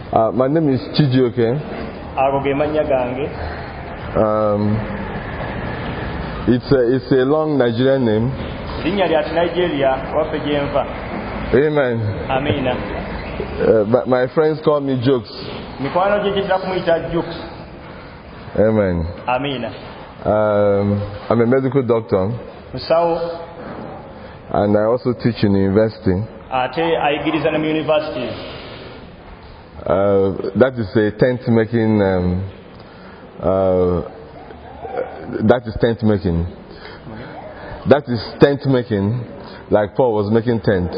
My name is Chijioke. It's a long Nigerian name. Amen. But my friends call me Jokes. Amen. I'm a medical doctor. And I also teach in the university. That is a tent making. That is tent making. That is tent making, like Paul was making tent.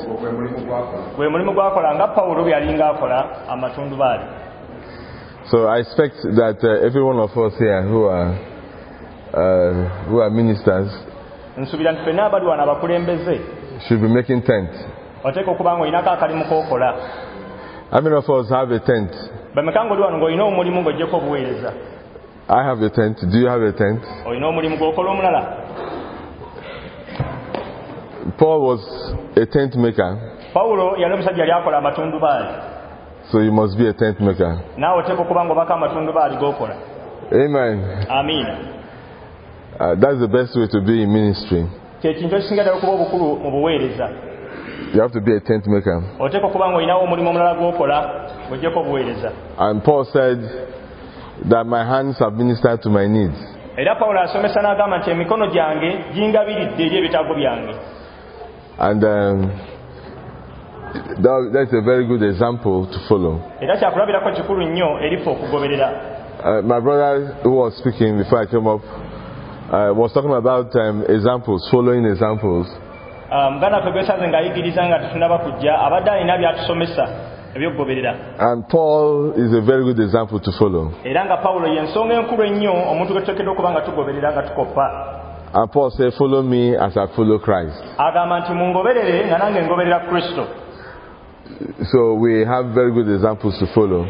So I expect that every one of us here who are ministers should be making tent. How many of us have a tent? I have a tent. Do you have a tent? Paul was a tent maker. So you must be a tent maker. Amen. That's the best way to be in ministry. You have to be a tent maker. And Paul said that my hands have ministered to my needs. And that's a very good example to follow. My brother who was speaking before I came up was talking about examples, following examples. And Paul is a very good example to follow. And Paul said, follow me as I follow Christ. So we have very good examples to follow.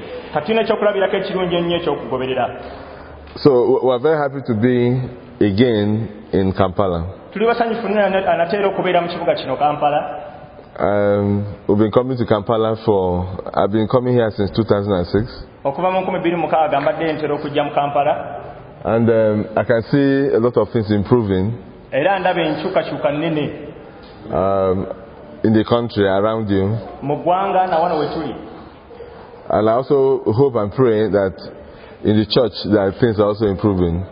So we're very happy to be again in Kampala. We've been coming to Kampala I've been coming here since 2006. And I can see a lot of things improving in the country around you. And I also hope and pray that in the church that things are also improving.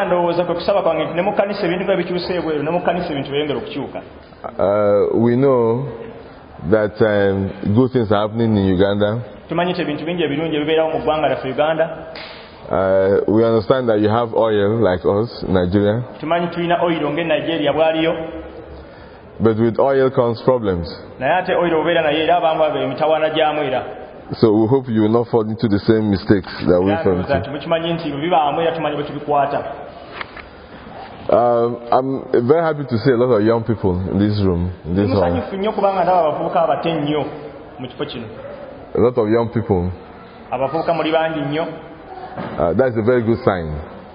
We know that good things are happening in Uganda. We understand that you have oil like us, Nigeria. But with oil comes problems. So we hope you will not fall into the same mistakes that we fell into. I'm very happy to see a lot of young people in this room, in this hall. A lot of young people. That's a very good sign.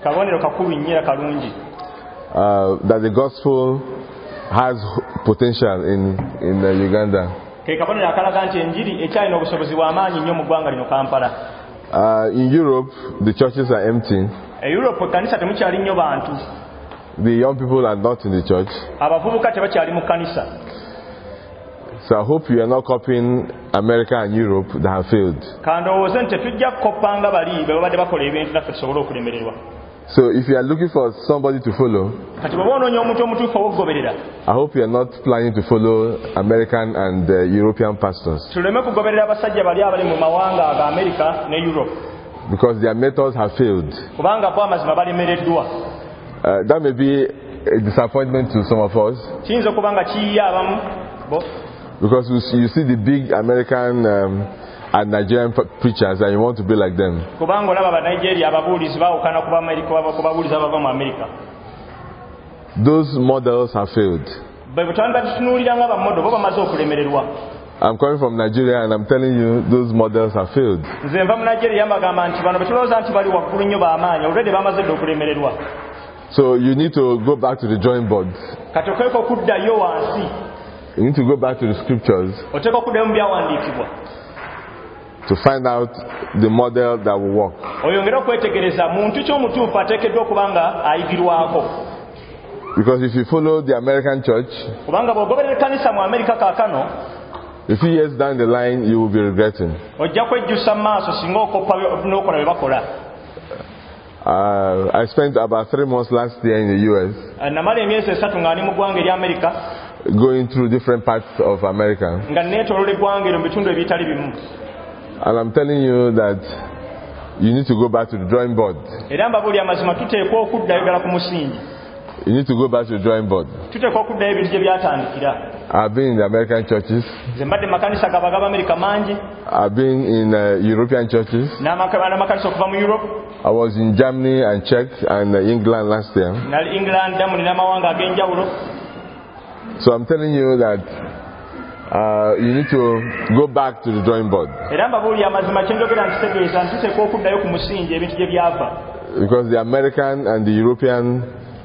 That the gospel has potential in Uganda. In Europe, the churches are empty. The young people are not in the church. So I hope you are not copying America and Europe that have failed. So if you are looking for somebody to follow, I hope you are not planning to follow American and European pastors. Because their methods have failed. That may be a disappointment to some of us. Because you see the big American and Nigerian preachers and you want to be like them. Those models have failed. I'm coming from Nigeria and I'm telling you those models have failed. So you need to go back to the drawing board. You need to go back to the scriptures to find out the model that will work. oyongera okwetegereza muntu ky'omutuufu ateekeddwa okubanga ayigirwako. Because if you follow the American church, kubanga bw'ogoberera ekkanisa mu Amerika kaakano, a few years down the line you will be regretting. ojja kwejjusa mu maaso singa okoppa n'okola bye bakola. I spent about 3 months last year in the US. namala emyezi 3 nga ndi mu ggwanga ery'Amerika, going through different parts of America. nga neetoolola eggwanga eryo mu bitundu ebitali bimu. And I'm telling you that you need to go back to the drawing board. Era mbabuulira amazima tuteekwa okuddayo ddala ku musingi. You need to go back to the drawing board. Tuteekwa okuddayo ebintu gye byatandikira. I've been in the American churches. Nze mbadde mu makanisa g'Amerika mangi. I've been in European churches. N'amakanisa okuva mu Europe. I was in Germany and Czech and England last year. Nali England mu n'amawanga ag'enjawulo. So I'm telling you that you need to go back to the drawing board. Era mbabuulira amazima kye njogera nkitegeeza ntuteekwa okuddayo ku musingi ebintu gye byava. Because the American and the European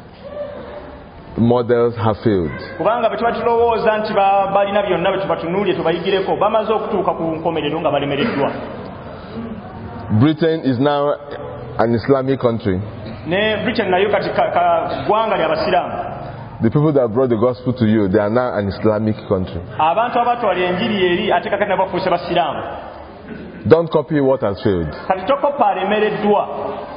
models have failed. Kubanga bwe tuba tulowooza nti balina byonna bwe tuba tunuulye tubayigireko bamaze okutuuka ku nkomerero nga balemereddwa. Britain is now an Islamic country. Ne Britain nayo kati ggwanga ly'Abasiraamu. The people that brought the gospel to you, they are now an Islamic country. Abantu abatwala enjiri eri ate kakati nabo bafuuse Basiraamu. Don't copy what has failed. Kati tokoppa alemereddwa.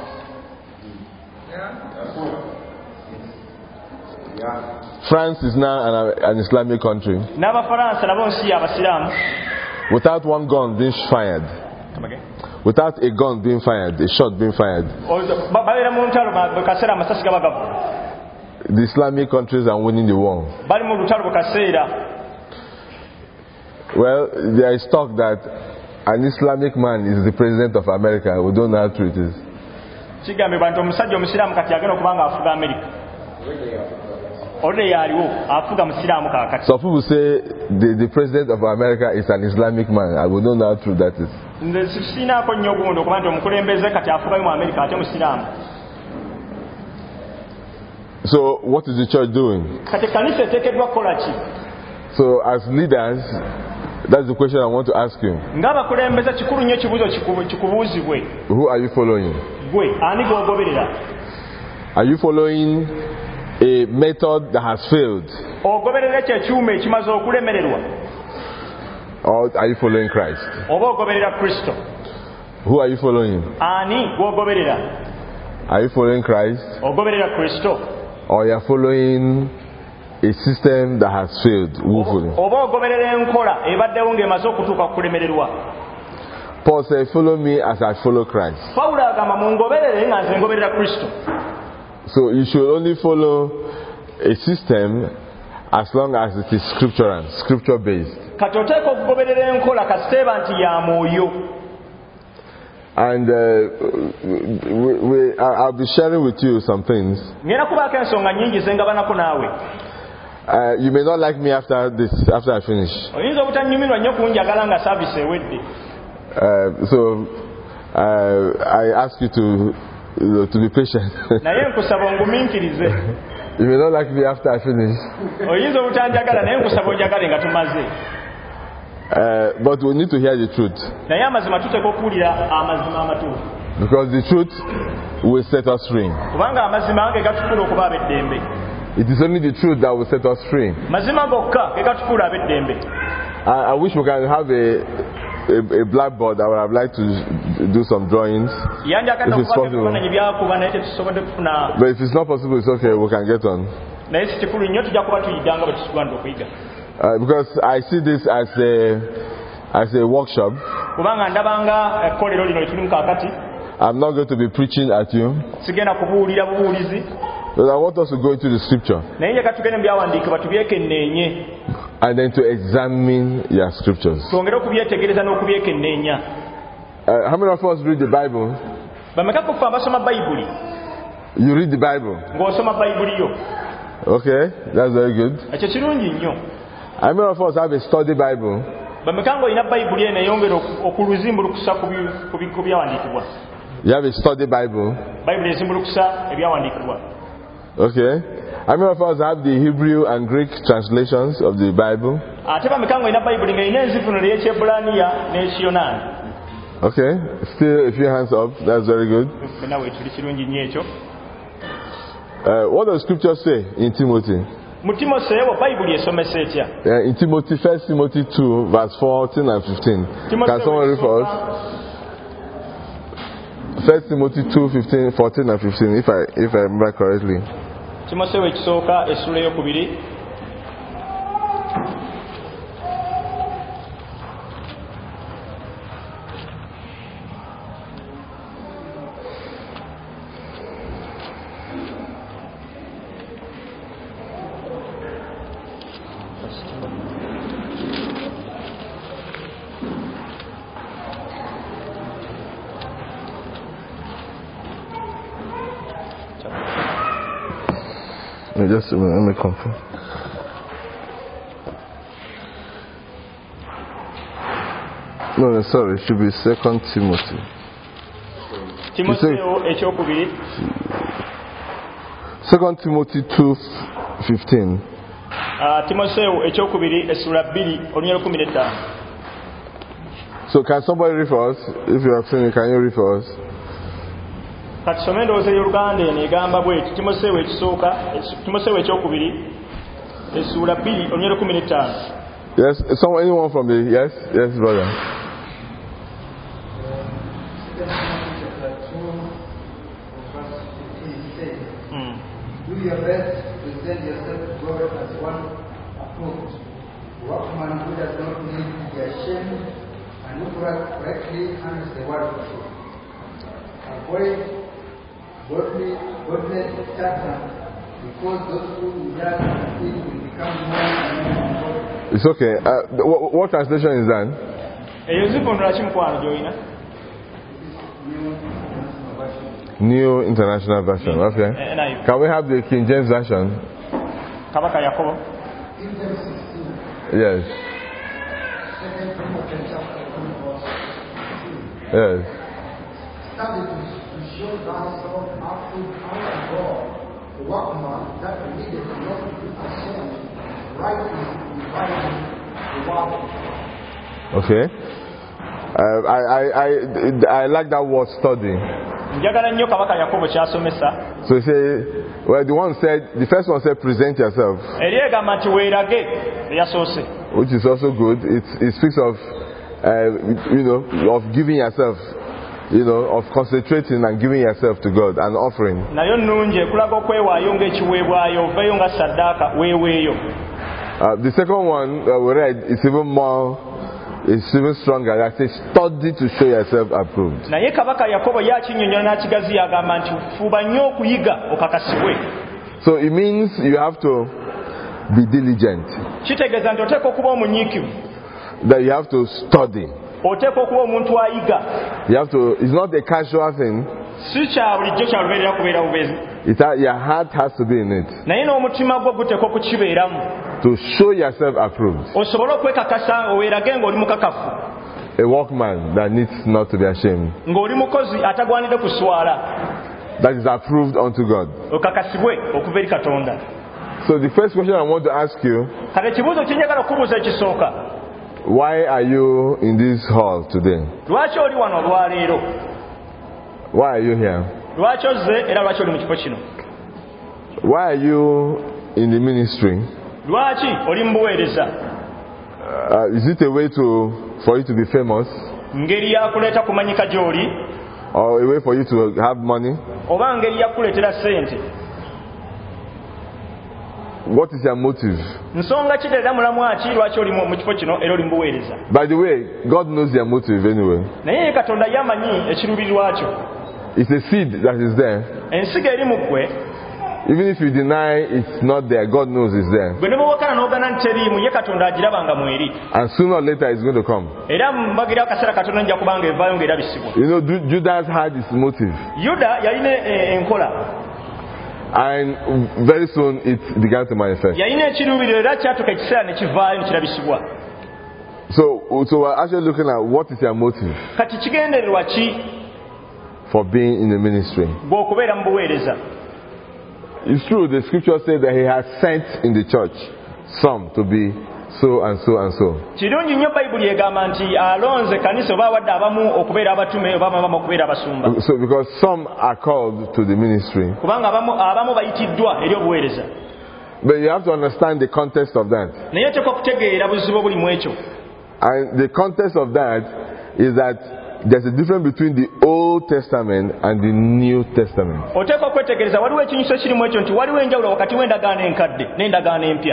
France is now an Islamic country. N'Abafaransa nabo nsi y'Abasiraamu. Without one gun being fired. Without a gun being fired, a shot being fired. Babeera mu ntalo mu kaseera amasasi gaba gava. The Islamic countries are winning the war. Bali mu lutalo mu kaseera. Well, there is talk that an Islamic man is the president of America. We don't know how true it is. Kigambibwa nti omusajja omusiraamu kati agenda okubanga afuga Amerika. Ode yaliwo afuga musiraamu kaakati. Some people say the president of America is an Islamic man. I don't know how true that is. Nze sinaako nnyo obuwundu okuba nti omukulembeze kati afugayo mu Amerika ate musiraamu. So what is the church doing? Kati kanisa eteekeddwa kukola ki? So as leaders, that's the question I want to ask you. Ng'abakulembeze kikulu nnyo ekibuuzo kikubuuzibwe. Who are you following? Gwe ani gw'ogoberera? Are you following a method that has failed? Ogoberera ekyo ekyuma ekimaze okulemererwa? Or are you following Christ? Oba ogoberera Kristo? Who are you following? Ani gw'ogoberera? Are you following Christ? Ogoberera Kristo? Or you are following a system that has failed woefully? Oba ogoberera enkola ebaddewo ng'emaze okutuuka ku kulemererwa? Paul said, follow me as I follow Christ. Pawulo agamba mungoberere nga nze ngoberera Kristo. So you should only follow a system as long as it is scripture based. Kati oteeka okugoberera enkola kasiteeba nti ya mwoyo. And I'll be sharing with you some things. Ngenda kubaako ensonga nnyingi ze ngabanako naawe. You may not like me after I finish. Oyinza obutanyumirwa nnyo kunjagala nga saavisi ewedde. So I ask you to be patient. Naye nkusaba ongumiikirize. You may not like me after I finish. Oyinza obutanjagala naye nkusaba onjagale nga tumaze. But we need to hear the truth. Naye amazima tuteeka okuwulira amazima amatuufu. Because the truth will set us free. Kubanga amazima ge gatufuula okuba ab'eddembe. It is only the truth that will set us free. Mazima gokka ge gatufuula ab'eddembe. I wish we can have a blackboard. I would have liked to do some drawings. If it's possible. But if it's not possible, it's okay. We can get on. Because I see this as a workshop. I'm not going to be preaching at you. But I want us to go into the scripture. And then to examine your scriptures. How many of us read the Bible? You read the Bible? Okay, that's very good. How many of us have a study Bible? You have a study Bible? Okay. How many of us have the Hebrew and Greek translations of the Bible? Okay, still a few hands up. That's very good. What does Scripture say in Timothy? In Timothy, 1 Timothy 2, verse 14 and 15. Can someone read for us? 1 Timothy 2, 14 and 15, if I remember correctly. Just a minute, let me confirm. No, sorry, it should be 2 Timothy. Timotheo ekyokubiri. 2 Timothy 2:15. Timotheo ekyokubiri essula 2 olunyolo 15. So can somebody read for us? If you have seen it, can you read for us? Katusome ndowooza y'Oluganda eno egamba bweti Timotheo ekisooka Timotheo ekyokubiri essula 2 olunyolo 15. Yes, anyone from the yes brother. Do your best to present yourself to God as one approved, workman who does not need to be ashamed and who correctly handles the word of truth. Avoid godless chatter, because those who indulge in it will become more and more godly. It's okay. What translation is that? New International Version. Okay. Can we have the King James Version? Yes. Yes. Study to show thyself approved unto God, the workman that needed not to be ashamed, rightly dividing the word. Okay. I like that word study. So you say, well, the first one said present yourself, which is also good. It speaks of of giving yourself, of concentrating and giving yourself to God and offering. The second one we read is even more. It's even stronger. That says, study to show yourself approved. So it means you have to be diligent. That you have to study. You have to. It's not a casual thing. Your heart has to be in it. To show yourself approved. A workman that needs not to be ashamed. That is approved unto God. So the first question I want to ask you, why are you in this hall today? Why are you here? Why are you in the ministry? Is it a way for you to be famous? Or a way for you to have money? What is your motive? By the way, God knows your motive anyway. It's a seed that is there. Even if you deny it's not there, God knows it's there. And sooner or later it's going to come. Judas had his motive. And very soon it began to manifest. So we're actually looking at what is your motive for being in the ministry. It's true, the scripture says that he has sent in the church some to be so and so and so. Kirungi nnyo Bayibuli egamba nti alonze kanisa oba awadde abamu okubeera abatume oba abamu okubeera abasumba. So because some are called to the ministry. Kubanga abamu bayitiddwa eri obuweereza. But you have to understand the context of that. Naye oteekwa okutegeera buzibu obuli mu ekyo. And the context of that is that there's a difference between the Old Testament and the New Testament. Oteekwa okwetegereza waliwo ekinyuso ekirimu ekyo nti waliwo enjawulo wakati w'endagaano enkadde n'endagaano empya.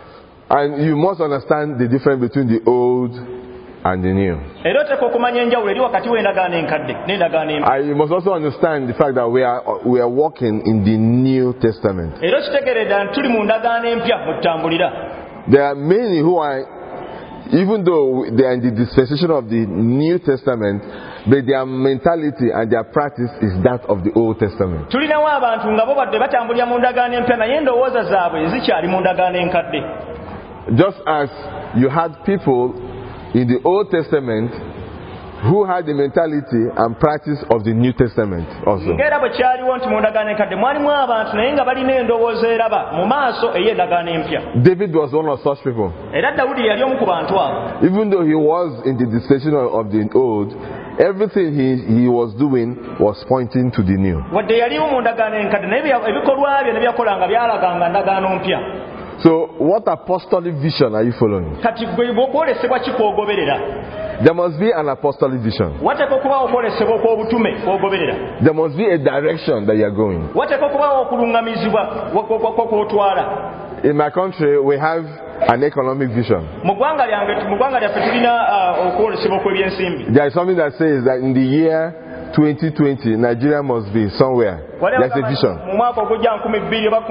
And you must understand the difference between the old and the new. Era oteekwa okumanya enjawulo eri wakati w'endagaano enkadde n'endagaano empya. You must also understand the fact that we are walking in the New Testament. Era okitegeerera nti tuli mu ndagaano empya mu tutambulira. There are many who are, even though they are in the dispensation of the New Testament, but their mentality and their practice is that of the Old Testament. Tulinawo abantu nga bo badde batambulira mu ndagaano empya naye endowooza zaabwe zikyali mu ndagaano enkadde. Just as you had people in the Old Testament who had the mentality and practice of the New Testament also. Ngera bwe kyaliwo nti mu ndagaano enkadde mwalimu abantu naye nga balina endowooza eraba mu maaso ey'endagaano empya. David was one of such people. Era Dawudi yali omu ku bantu abo. Even though he was in the dispensation of the old, everything he was doing was pointing to the new. Wadde yaliwo mu ndagaano enkadde naye ebikolwa bye ne byakolanga byalaganga ndagaano mpya. So what apostolic vision are you following? Kati gwe bw'okwolesebwa ki kw'ogoberera? There must be an apostolic vision. Wateekwa okubaawo okwolesebwa okw'obutume kw'ogoberera. There must be a direction that you are going. Wateekwa okubaawo okulungamizibwa kw'otwala. In my country, we have an economic vision. Mu ggwanga lyaffe tulina okwolesebwa okw'ebyensimbi. There is something that says that in the year 2020, Nigeria must be somewhere. There's a vision. Mu mwaka ogujja 2020 oba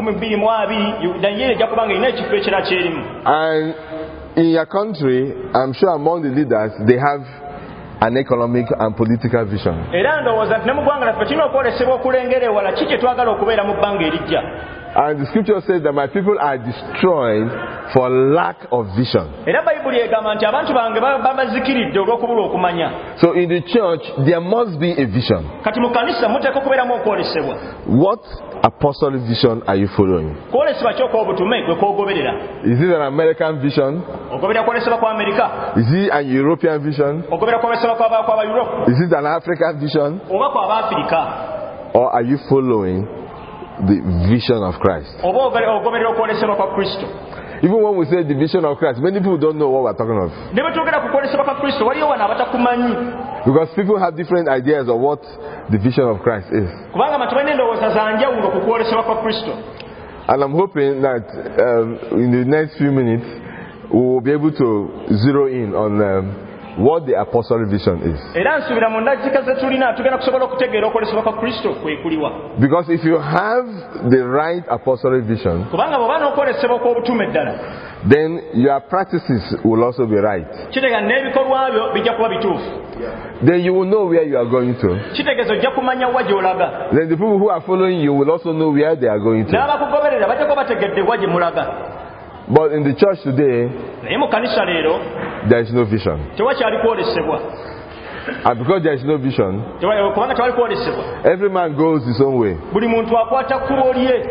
2022 Nigeria ejja kuba nga erina ekifo ekirala kyerimu. And in your country, I'm sure among the leaders, they have an economic and political vision. Era ndowooza nti ne mu ggwanga lyaffe tulina okwolesebwa okulengera ewala ki kye twagala okubeera mu bbanga erijja. And the scripture says that my people are destroyed for lack of vision. Era Bayibuli egamba nti abantu bange babazikiridde olw'okubula okumanya. So in the church, there must be a vision. Kati mu kanisa muteekwa okubeeramu okwolesebwa. What apostolic vision are you following? Kwolesebwa ki okw'obutume gwe kw'ogoberera? Is it an American vision? Ogoberera kwolesebwa kwa Amerika? Is it an European vision? Ogoberera kwolesebwa kw'aba Europe? Is it an African vision? Oba kw'aba Afrika? Or are you following the vision of Christ? Oba ogoberera okwolesebwa kwa Kristo? Even when we say the vision of Christ, many people don't know what we're talking of. Ne bwe twogera ku kwolesebwa kwa Kristo waliyo wano abatakumanyi. Because people have different ideas of what the vision of Christ is. Kubanga abantu balina endowooza za njawulo ku kwolesebwa kwa Kristo. And I'm hoping that in the next few minutes we will be able to zero in on what the apostolic vision is. Era nsuubira mu ndagika ze tulina tugenda kusobola okutegeera okwolesebwa kwa Kristo kwe kuliwa. Because if you have the right apostolic vision, kubanga bw'oba n'okwolesebwa kw'obutume ddala, then your practices will also be right. Kitegeeza n'ebikolwa byo bijja kuba bituufu. Then you will know where you are going to. Kitegeeza ojja kumanya wa gy'olaga. Then the people who are following you will also know where they are going to. N'abakugoberera bajja kuba bategedde wa gye mulaga. But in the church today, naye mu kanisa leero there is no vision. tewakyali kwolesebwa. And because there is no vision, kubanga tewali kwolesebwa, every man goes his own way. Buli muntu akwata kkubo lye.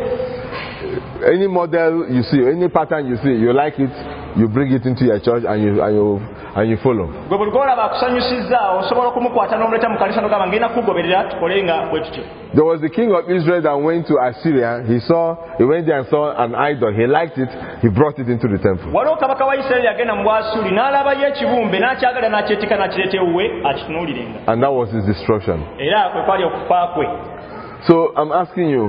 Any model you see, any pattern you see, you like it, you bring it into your church and you follow. Gwe buli gw'olaba akusanyusizza osobola okumukwata n'omuleeta mu kanisa n'ogamba ngenda kugoberera tukole nga bwe tutyo. There was the king of Israel that went to Assyria. He went there and saw an idol. He liked it. He brought it into the temple. Waliwo kabaka wa Isirayiri yagenda mu Bwasuli n'alabayo ekibumbe n'akyagala n'akyetika n'akireeta ewuwe akitunuulirenga. And that was his destruction. Era kwe kwali okufa kwe. So I'm asking you,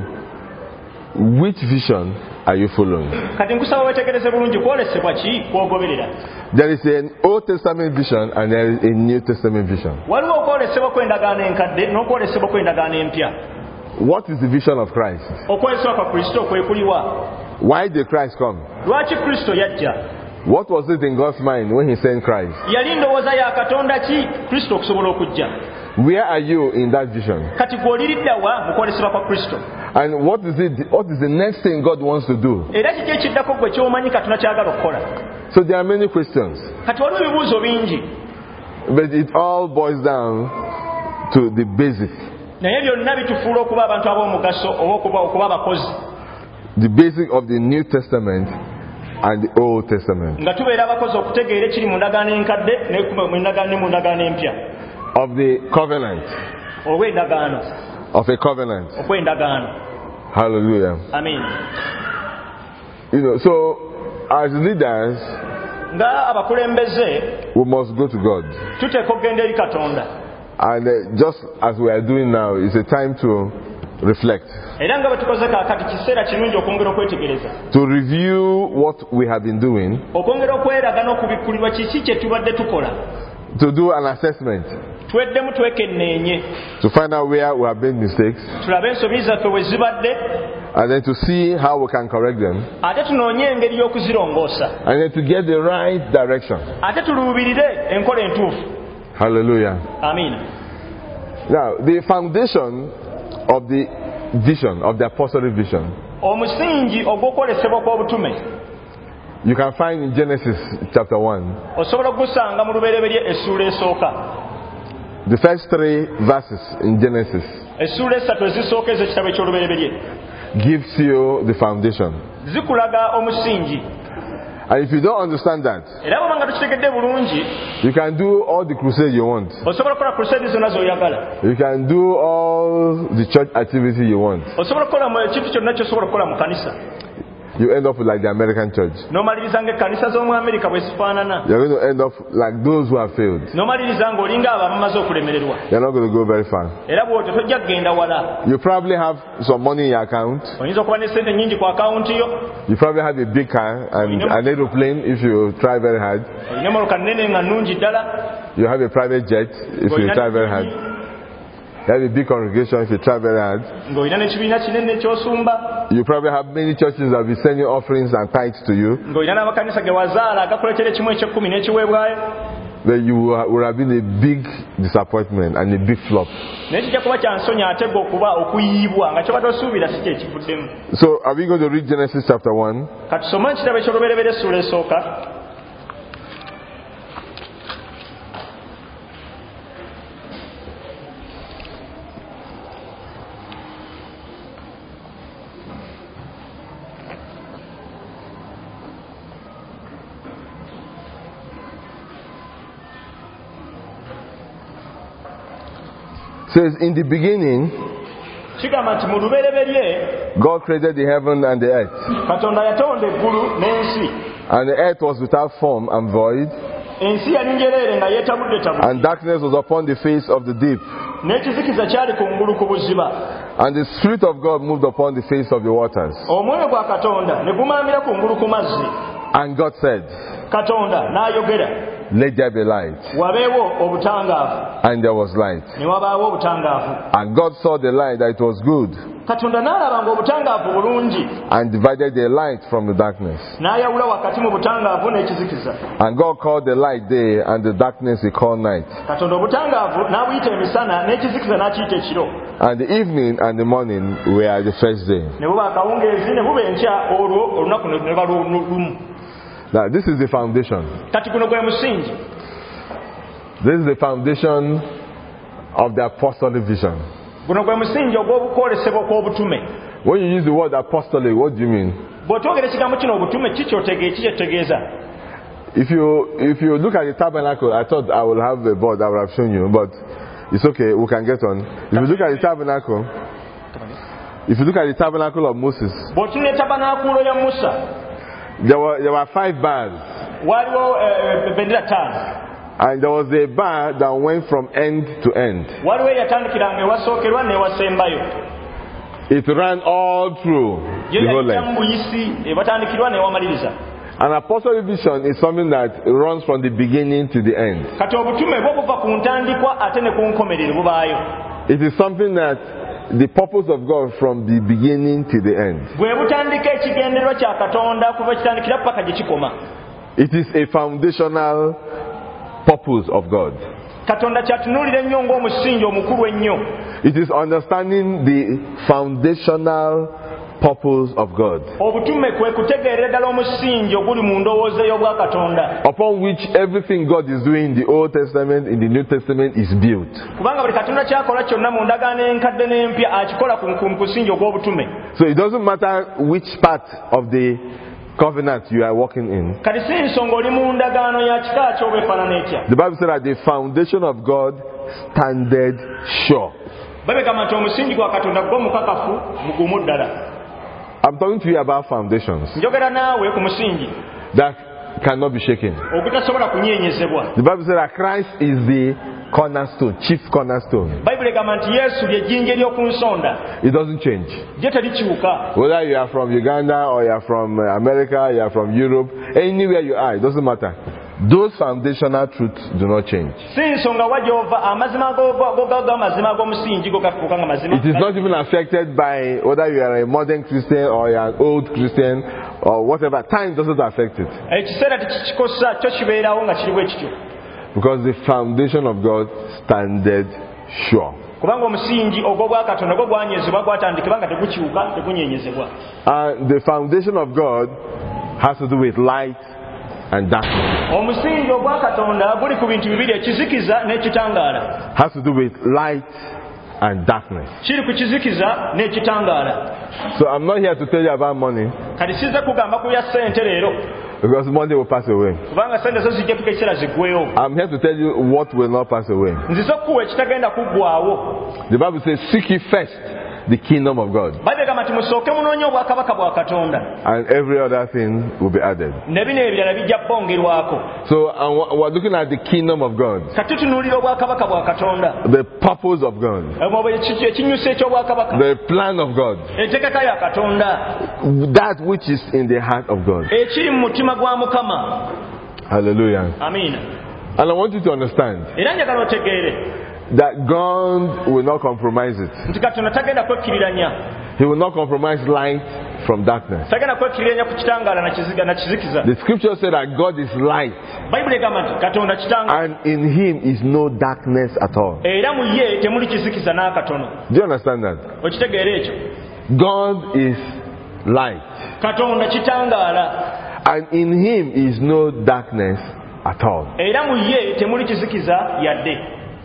which vision are you following? Kati nkusaba weetegereze bulungi kwolesebwa ki kw'ogoberera. There is an Old Testament vision and there is a New Testament vision. Waliwo okwolesebwa kw'endagaano enkadde n'okwolesebwa kw'endagaano empya. What is the vision of Christ? Okwolesebwa kwa Kristo kwe kuliwa. Why did Christ come? Lwaki Kristo yajja? What was it in God's mind when He sent Christ? Yali ndowooza ya Katonda ki Kristo okusobola okujja? Where are you in that vision? Kati gw'oliridda wa mu kwolesebwa kwa Kristo? And what is the next thing God wants to do? Era kiki ekiddako gwe ky'omanyi Katonda kyagala okukola? So there are many questions. Kati waliwo ebibuuzo bingi. But it all boils down to the basic. Naye byonna bitufuula okuba abantu ab'omugaso oba okuba abakozi. The basic of the New Testament and the Old Testament. Of the covenant. Of a covenant. Hallelujah. Amen. So as leaders, we must go to God. And just as we are doing now, it's a time to reflect. To review what we have been doing. To do an assessment. To find out where we have made mistakes. And then to see how we can correct them. And then to get the right direction. Hallelujah. Amen. Now, the foundation of the vision, of the apostolic vision, you can find in Genesis chapter 1. The first 3 verses in Genesis gives you the foundation. And if you don't understand that, you can do all the crusade you want. You can do all the church activity you want. You end up like the American church. You're going to end up like those who have failed. You're not going to go very far. You probably have some money in your account. You probably have a big car and an aeroplane if you try very hard. You have a private jet if you try very hard. You have a big congregation if you try very hard. You probably have many churches that will be sending offerings and tithes to you. But you would have been a big disappointment and a big flop. So are we going to read Genesis chapter 1? Says in the beginning, God created the heaven and the earth. And the earth was without form and void, and darkness was upon the face of the deep. And the Spirit of God moved upon the face of the waters. And God said, let there be light. And there was light. And God saw the light that it was good, and divided the light from the darkness. And God called the light day, and the darkness he called night. And the evening and the morning were the first day. Now this is the foundation. This is the foundation of the apostolic vision. When you use the word apostolic, what do you mean? If you look at the tabernacle, I thought I will have a board I would have shown you, but it's okay, we can get on. If you look at the tabernacle of Moses, there were 5 bars. And there was a bar that went from end to end. It ran all through the whole length. An apostolic vision is something that runs from the beginning to the end. It is something that the purpose of God from the beginning to the end. It is a foundational purpose of God. It is understanding the foundational purpose of God, upon which everything God is doing in the Old Testament, in the New Testament, is built. So it doesn't matter which part of the covenant you are walking in. Kati si nsonga oli mu ndagaano ya kika ky'obeefaanana etya. The Bible said that the foundation of God standeth sure. Babegamba nti omusingi gwa Katonda gwo mukakafu mugumu ddala. I'm talking to you about foundations. Njogera naawe ku musingi that cannot be shaken. ogutasobola kunyeenyezebwa. The Bible said that Christ is the cornerstone, chief cornerstone. Bayibuli egamba nti Yesu ly'ejjinja ery'oku nsonda. It doesn't change. Lye terikyuka. Whether you are from Uganda or you are from America, you are from Europe, anywhere you are, it doesn't matter. Those foundational truths do not change. Si nsonga wajova amazima amazima g'omusingi go gafuuka nga mazima. It is not even affected by whether you are a modern Christian or you are an old Christian or whatever. Time doesn't affect it. Ekiseera tekikikosa kyo kibeerawo nga kiri bwe kityo. Because the foundation of God standeth sure. Kubanga omusingi ogwo gwa Katonda gwo gwanyezebwa gwatandikibwa nga tegukyuka tegunyeenyezebwa. And the foundation of God has to do with light and darkness. Omusingi ogwa Katonda guli ku bintu bibiri, ekizikiza n'ekitangaala. Has to do with light and darkness. Kiri ku kizikiza n'ekitangaala. So I'm not here to tell you about money. Kati sizze kugamba ku bya ssente leero. Because money will pass away. Kubanga ssente zo zijja tuka ekiseera ziggweyo. I'm here to tell you what will not pass away. Nzize okuwa ekitagenda kuggwaawo. The Bible says, seek ye first the kingdom of God. Bayibuli egamba nti musooke munoonye obwakabaka bwa Katonda. And every other thing will be added. Ne bino ebirala bijja bongerwako. So we're looking at the kingdom of God. Kati tunuulira obwakabaka bwa Katonda. The purpose of God. Ekinyuso eky'obwakabaka. The plan of God. Enteekeka ya Katonda. That which is in the heart of God. Ekiri mu mutima gwa Mukama. Hallelujah. Amiina. And I want you to understand Era njagala otegeere that God will not compromise it. nti Katonda tagenda kwekkiriranya. He will not compromise light from darkness. Tagenda kwekkiriranya ku kitangaala na kizikiza. The scripture said that God is light. Bayibuli egamba nti Katonda kitangaala. And in him is no darkness at all. Era mu ye temuli kizikiza n'akatono. Do you understand that? Okitegeera ekyo. God is light. Katonda kitangaala. And in him is no darkness at all. Era mu ye temuli kizikiza yadde.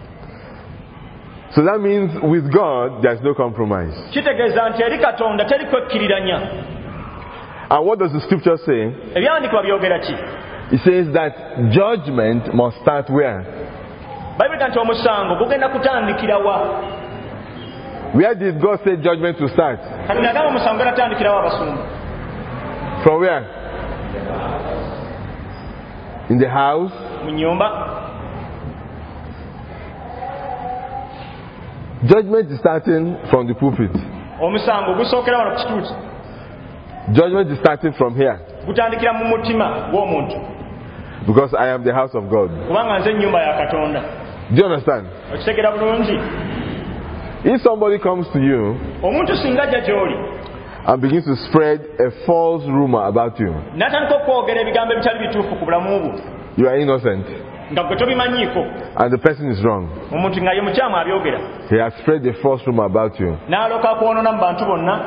So that means with God there is no compromise. Kitegeeza nti eri Katonda teri kwekkiriranya. And what does the scripture say? Ebyawandiikibwa byogera ki? It says that judgment must start where? Bayibuli nti omusango gugenda kutandikira wa? Where did God say judgment to start? Katonda agamba omusango gugenda kutandikira wa abasumba? From where? In the house? Mu nnyumba. Judgment is starting from the pulpit. Omusango gusookera wano ku kituuti. Judgment is starting from here. Gutandikira mu mutima gw'omuntu. Because I am the house of God. Kubanga nze ennyumba ya Katonda. Do you understand? Okitegeera bulungi. If somebody comes to you Omuntu singa ajja gy'oli and begins to spread a false rumor about you, n'atandika okwogera ebigambo ebitali bituufu ku bulamu bwo, you are innocent nga gwe tobimanyiiko, and the person is wrong. omuntu nga ye mukyamu abyogera, He has spread a false rumor about you. n'alooka kwonoona mu bantu bonna.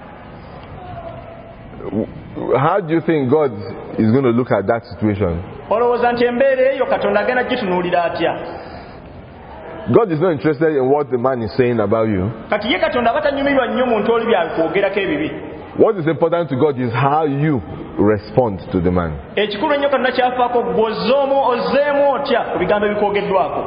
How do you think God is going to look at that situation? Olowooza nti embeera eyo Katonda agenda gitunuulira atya? God is not interested in what the man is saying about you. Kati ye Katonda aba tanyumirwa nnyo muntu oli byakwogerako ebibi. What is important to God is how you respond to the man. Ekikulu ennyo Katonda kyafaako ozzeemu otya ku bigambo ebikwogeddwako.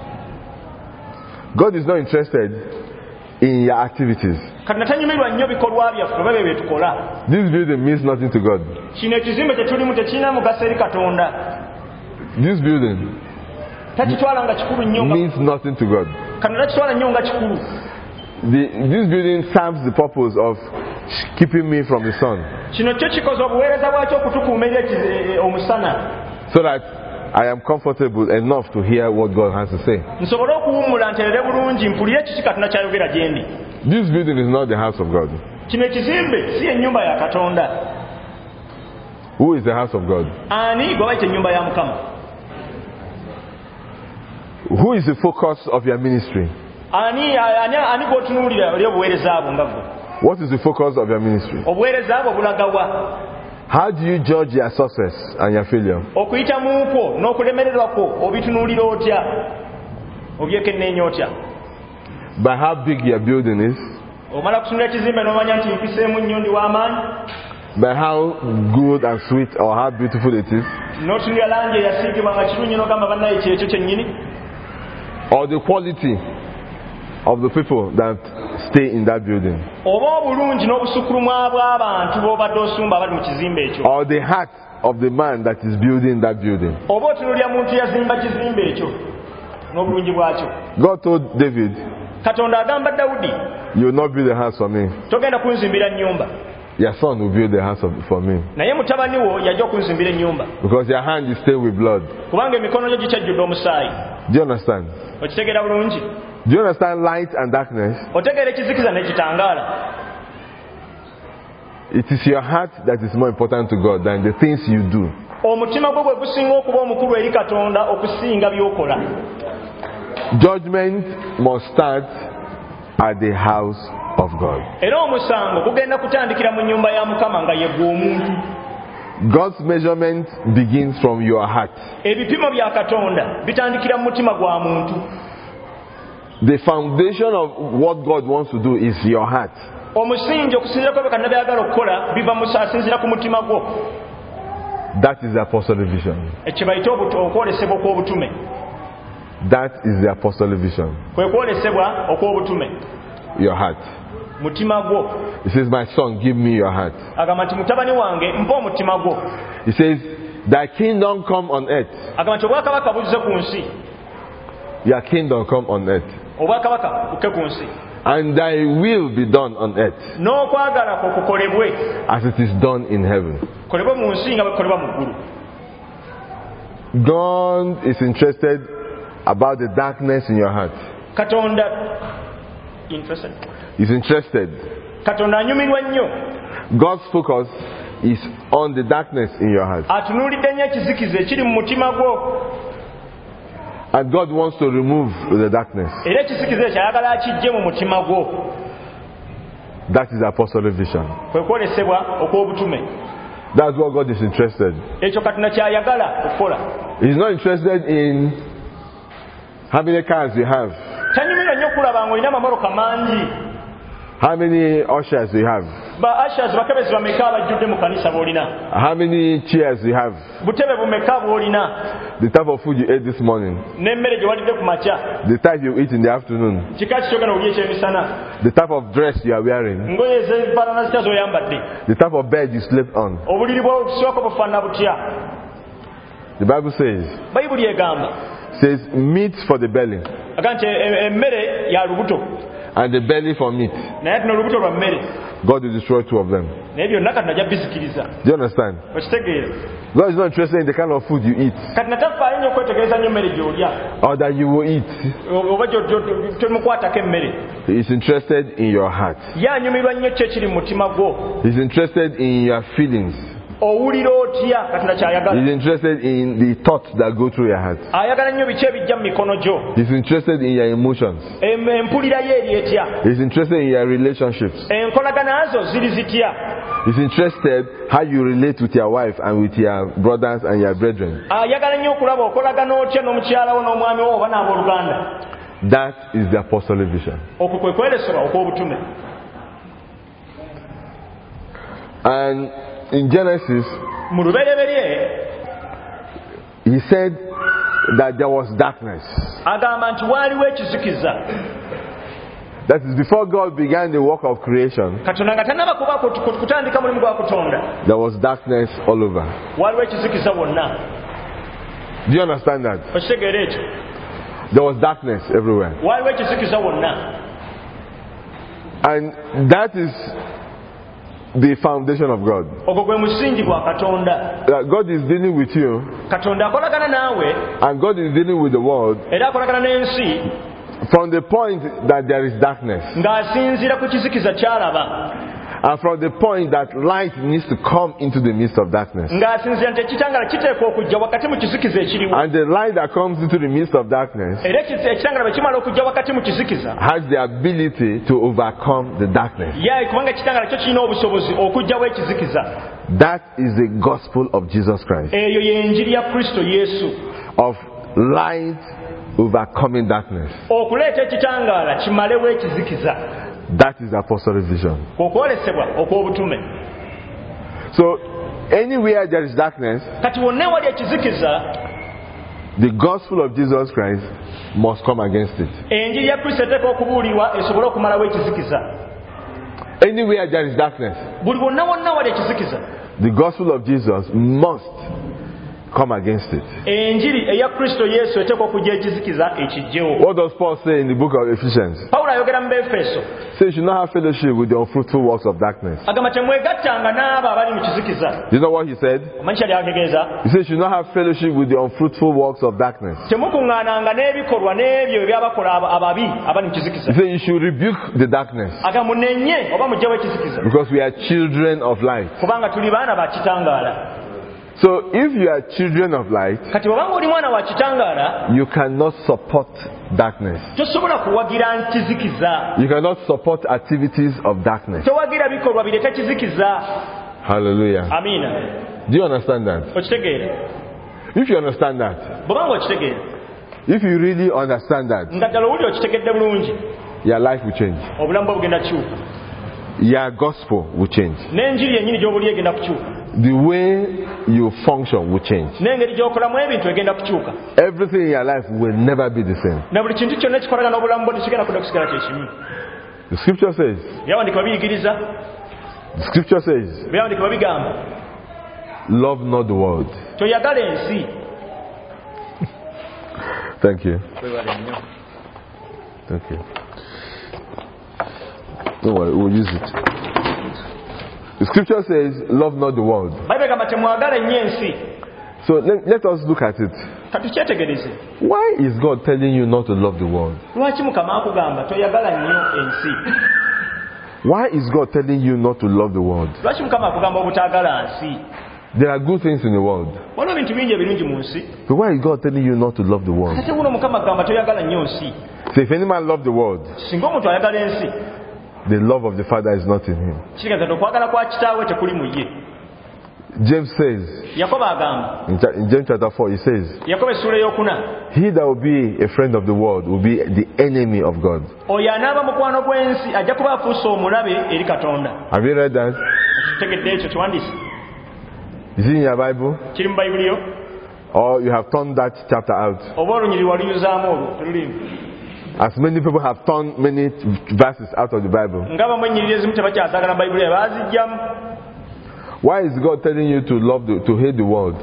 God is not interested in your activities. Katonda tanyumirwa nnyo bikolwa byaffe oba bye tukola. This building means nothing to God. Kino ekizimbe kye tulimu tekirina mugaso eri Katonda. This building Takitwala nga kikulu nnyo. means nothing to God. Katonda takitwala nnyo nga kikulu. This building serves the purpose of keeping me from the sun, Kino kyo kikoze obuweereza bwakyo okutukuuma eri omusana. so that I am comfortable enough to hear what God has to say. Nsobole okuwummula nterere bulungi mpulire kiki Katonda kyayogera gye ndi. This building is not the house of God. Kino ekizimbe si ennyumba ya Katonda. Who is the house of God? Ani gwe bayita ennyumba ya Mukama? Who is the focus of your ministry? Ani gw'otunuulira oli obuweereza bwo nga gwe? What is the focus of your ministry? Obuweereza bwo bulaga wa? How do you judge your success and your failure? Okuyita mu kwo n'okulemererwa kwo obitunuulira otya? Obyekenneenya otya? By how big your building is, Omala kutunula ekizimbe n'omanya nti mpiseemu nnyo ndi w'amaanyi? by how good and sweet or how beautiful it is, or the quality of the people that stay in that building, or the heart of the man that is building that building. God told David, you will not build a house for me. Your son will build a house for me. Because your hand is stained with blood. Do you understand? Do you understand light and darkness? It is your heart that is more important to God than the things you do. Judgment must start at the house of God. God's measurement begins from your heart. The foundation of what God wants to do is your heart. That is the apostolic vision. That is the apostolic vision. Your heart. He says, my son, give me your heart. He says, thy kingdom come on earth. Your kingdom come on earth. And thy will be done on earth as it is done in heaven. God is interested about the darkness in your heart. He's interested. God's focus is on the darkness in your heart. And God wants to remove the darkness. That is the apostolic vision. That's what God is interested in. He's not interested in how many cars you have, how many ushers you have, how many chairs you have, the type of food you ate this morning, the type you eat in the afternoon, the type of dress you are wearing, the type of bed you slept on. The Bible says meat for the belly and the belly for meat. God will destroy two of them. Do you understand? God is not interested in the kind of food you eat or that you will eat. He is interested in your heart. He is interested in your feelings. He's interested in the thoughts that go through your heart. He's interested in your emotions. He's interested in your relationships. He's interested how you relate with your wife and with your brothers and your brethren. That is the apostolic vision. And in Genesis, he said that there was darkness. That is before God began the work of creation. There was darkness all over. Do you understand that? There was darkness everywhere. And that is the foundation of God. That God is dealing with you, and God is dealing with the world from the point that there is darkness, and from the point that light needs to come into the midst of darkness. And the light that comes into the midst of darkness has the ability to overcome the darkness. That is the gospel of Jesus Christ, of light overcoming darkness. That is the apostolic vision. So anywhere there is darkness, the gospel of Jesus Christ must come against it. Anywhere there is darkness, the gospel of Jesus must come against it. What does Paul say in the book of Ephesians? He says you should not have fellowship with the unfruitful works of darkness. You know what he said? He says you should not have fellowship with the unfruitful works of darkness. He says you should rebuke the darkness because we are children of light. So if you are children of light, you cannot support darkness. You cannot support activities of darkness. Hallelujah. Do you understand that? If you understand that, if you really understand that, your life will change. Your gospel will change. The way you function will change. Everything in your life will never be the same. The scripture says, love not the world. Thank you. Thank you. Don't worry, we'll use it. The scripture says, love not the world. So let us look at it. Why is God telling you not to love the world? Why is God telling you not to love the world? There are good things in the world. But why is God telling you not to love the world? So if any man love the world, the love of the Father is not in him. James says, in James chapter 4, he says, he that will be a friend of the world will be the enemy of God. Have you read that? Is it in your Bible? Or you have turned that chapter out? As many people have turned many verses out of the Bible. Why is God telling you to hate the world?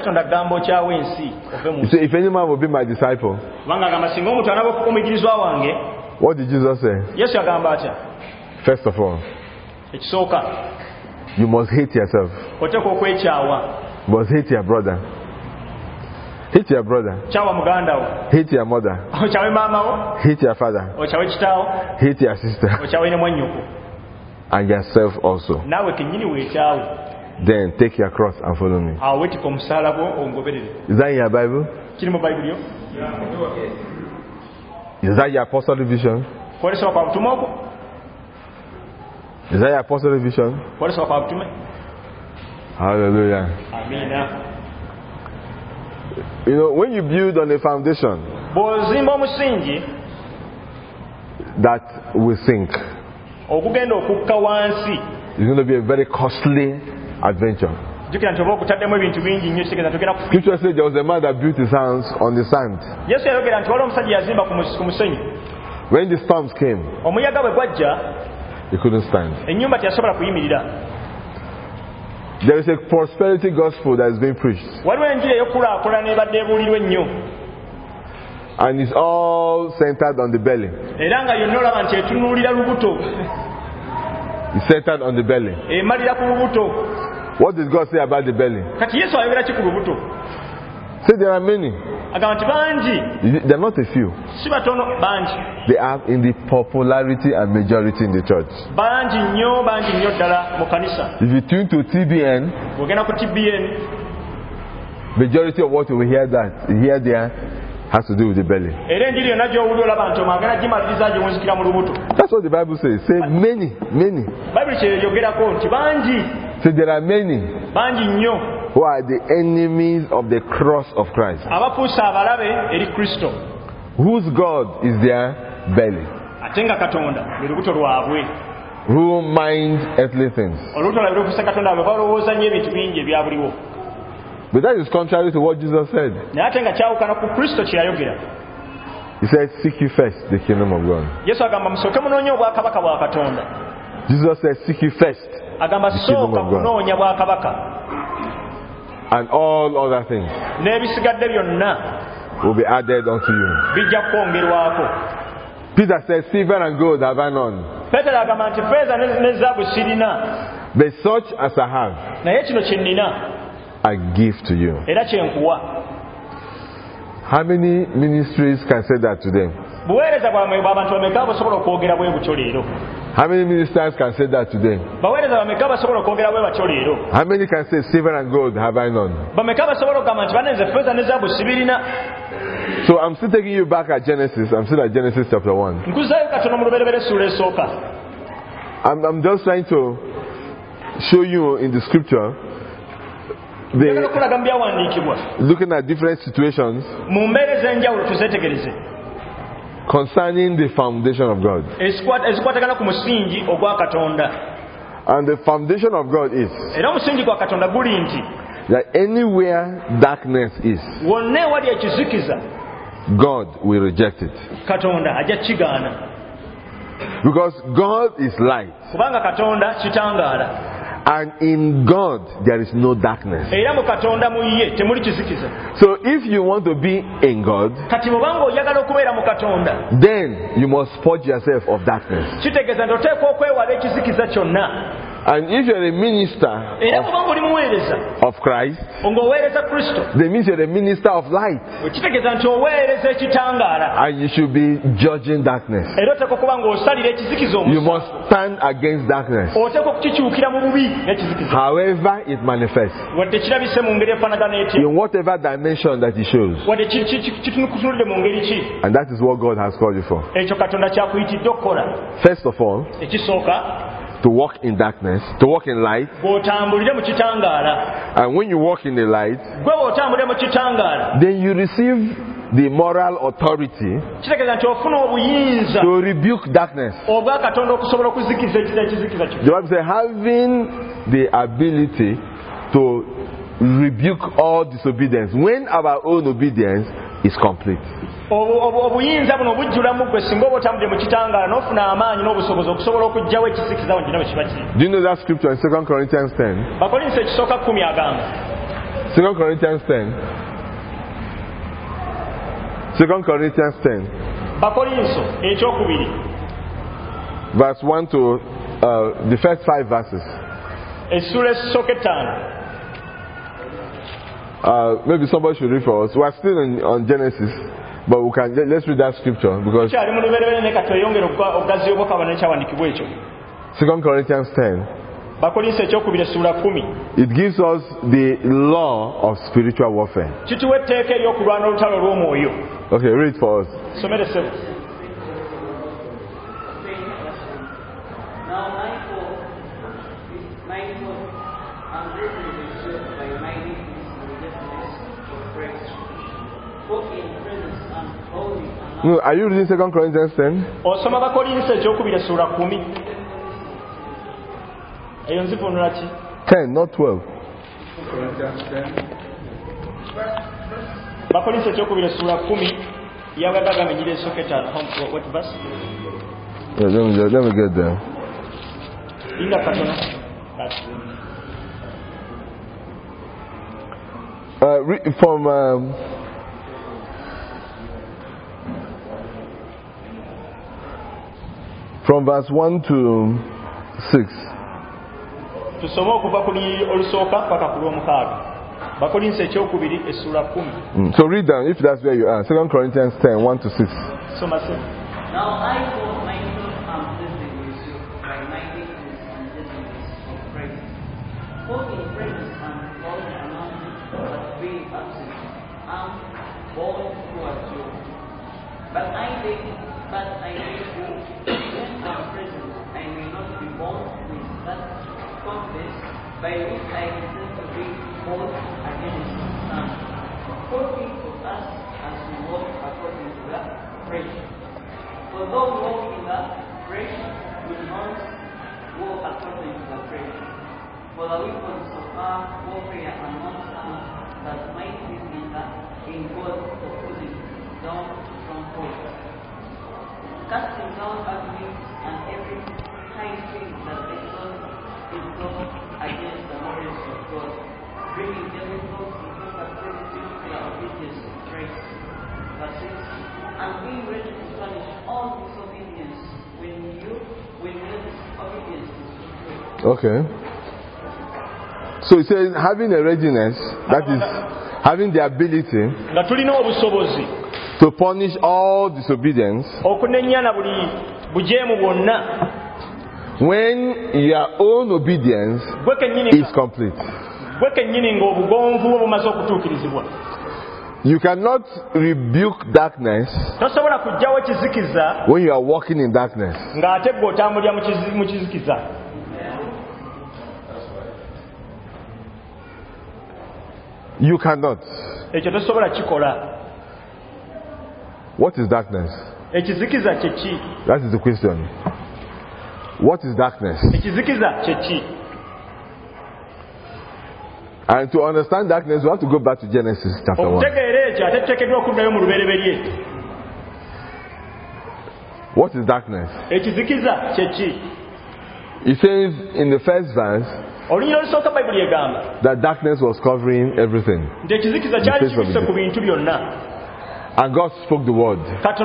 You say, if any man will be my disciple, what did Jesus say? First of all, you must hate yourself. You must hate your brother. Hate your brother. Hate your mother. Hate your father. Hate your sister. And yourself also. Then take your cross and follow me. Is that in your Bible? Is that your apostolic vision? Is that your apostolic vision? Hallelujah. Amen. You know, when you build on a foundation that will sink, it's going to be a very costly adventure. Scripture says there was a man that built his house on the sand. When the storms came, he couldn't stand. There is a prosperity gospel that is being preached. And it's all centered on the belly. It's centered on the belly. What does God say about the belly? Say there are many. There are not a few. They are in the popularity and majority in the church. If you tune to TBN, majority of what you will hear there has to do with the belly. That's what the Bible says. Say many. So there are many who are the enemies of the cross of Christ, whose God is their belly. who mind earthly things. But that is contrary to what Jesus said. He said, seek you first the kingdom of God. Jesus said, seek you first the kingdom of God. And all other things will be added unto you. Peter said, silver and gold have I none, but such as I have, I give to you. How many ministries can say that today? How many ministers can say that today? How many can say silver and gold have I none? So I'm still taking you back at Genesis. I'm still at Genesis chapter 1. I'm just trying to show you in the scripture, looking at different situations concerning the foundation of God. And the foundation of God is that anywhere darkness is, God will reject it. Because God is light. And in God there is no darkness. So if you want to be in God, then you must purge yourself of darkness. And if you're a minister of Christ, that means you're a minister of light. And you should be judging darkness. You must stand against darkness, however it manifests, in whatever dimension that it shows. And that is what God has called you for. First of all, to walk in darkness, to walk in light. And when you walk in the light, then you receive the moral authority to rebuke darkness. The Bible says, having the ability to rebuke all disobedience when our own obedience is complete. Do you know that scripture in 2 Corinthians 10? 2 Corinthians 10. 2 Corinthians 10. Verse 1 to the first 5 verses. Maybe somebody should read for us. We are still on Genesis, but we can let's read that scripture because 2 Corinthians 10. It gives us the law of spiritual warfare. Okay, read for us. No, are you reading 2 Corinthians 10? 10, not 12. What verse? Yeah, let me get there. From verse 1 to 6. So read down if that's where you are. 2 Corinthians 10, 1 to 6. Now I for myself am pleasing with you by my weakness and gentleness of Christ. Both in presence and all among you, but being absent, am born towards you. But I beg you, when I am present, I may not be born with that confidence by which I intend to be born against some. According to us as we walk according to the flesh. For though we walk in the flesh, we do not according to the flesh. For the weapons of our warfare are not carnal, but mighty in God opposing down strongholds, casting down arguments and every high thing that exalts itself against the knowledge of God, bringing every thought into captivity to the obedience of Christ. Verse 6. And being ready to punish all disobedience when your disobedience is fulfilled. Okay. So it says having a readiness, that is having the ability to punish all disobedience when your own obedience is complete. You cannot rebuke darkness when you are walking in darkness. You cannot. What is darkness? That is the question. What is darkness? And to understand darkness, we have to go back to Genesis chapter 1. What is darkness? It says in the first verse that darkness was covering everything. And God spoke the word.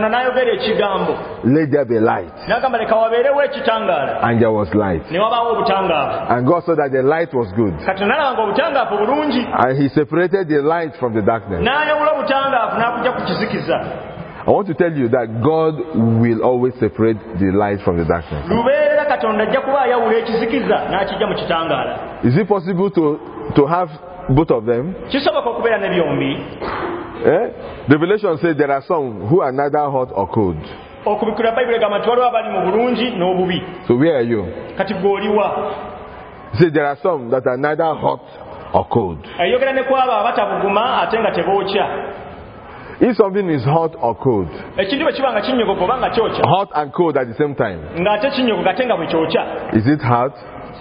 Let there be light. And there was light. And God saw that the light was good. And He separated the light from the darkness. I want to tell you that God will always separate the light from the darkness. Is it possible to have both of them? Revelation says there are some who are neither hot or cold. So where are you? See, there are some that are neither hot or cold. If something is hot or cold, hot and cold at the same time, is it hot?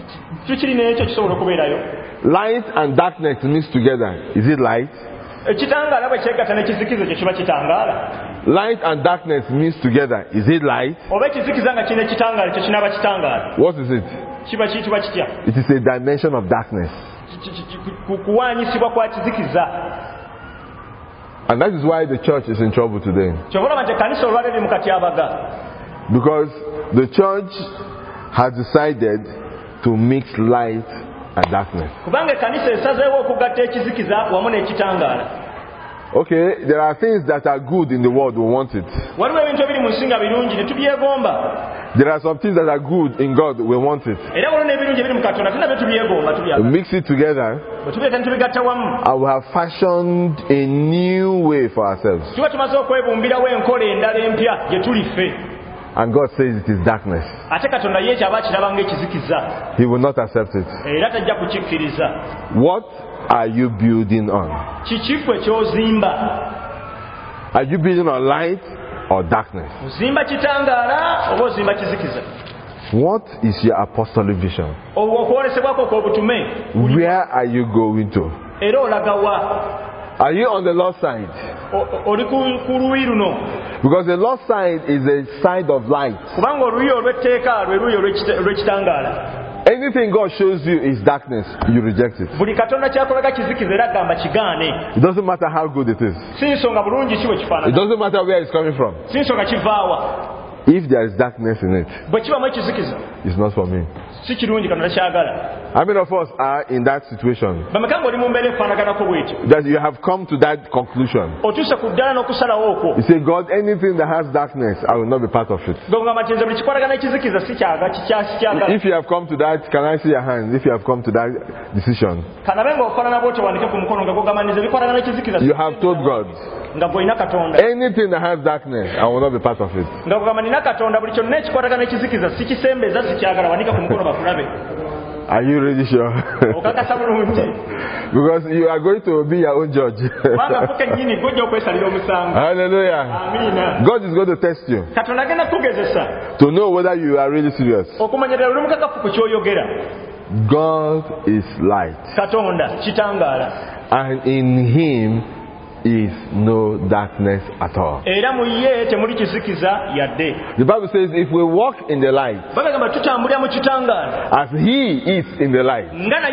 Light and darkness mixed together, is it light? Light and darkness mixed together, is it light? What is it? It is a dimension of darkness. And that is why the church is in trouble today. Because the church has decided to mix light and darkness. Okay, there are things that are good in the world, we want it. There are some things that are good in God, we want it. We mix it together, and we have fashioned a new way for ourselves. And God says it is darkness. He will not accept it. What are you building on? Are you building on light or darkness? What is your apostolic vision? Where are you going to? Are you on the Lord's side? Because the Lord's side is a side of light. Anything God shows you is darkness, you reject it. It doesn't matter how good it is. It doesn't matter where it's coming from. If there is darkness in it, it's not for me. How many of us are in that situation? That you have come to that conclusion. You say, God, anything that has darkness, I will not be part of it. If you have come to that, can I see your hand? If you have come to that decision, you have told God, Anything that has darkness, I will not be part of it. Are you really sure? Because you are going to be your own judge. Hallelujah. God is going to test you to know whether you are really serious. God is light, and in Him is no darkness at all. The Bible says if we walk in the light as He is in the light,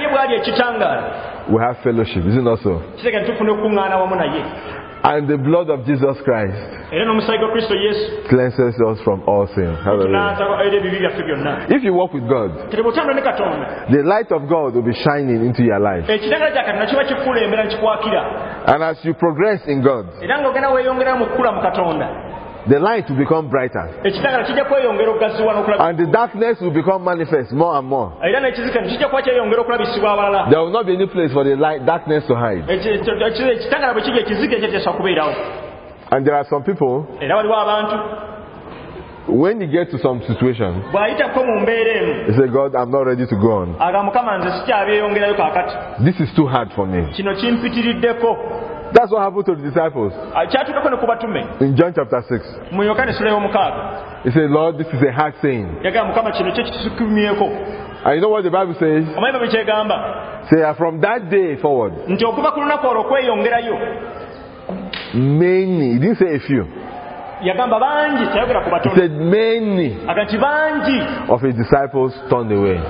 we have fellowship. Is it not so? And the blood of Jesus Christ cleanses us from all sin. Hallelujah. If you walk with God, the light of God will be shining into your life. And as you progress in God, the light will become brighter, and the darkness will become manifest more and more. There will not be any place for the darkness to hide. And there are some people, when you get to some situation, you say, God, I'm not ready to go on. This is too hard for me. That's what happened to the disciples. In John chapter 6. He said, Lord, this is a hard saying. And you know what the Bible says? Say, from that day forward, many, he didn't say a few. He said many of his disciples turned away.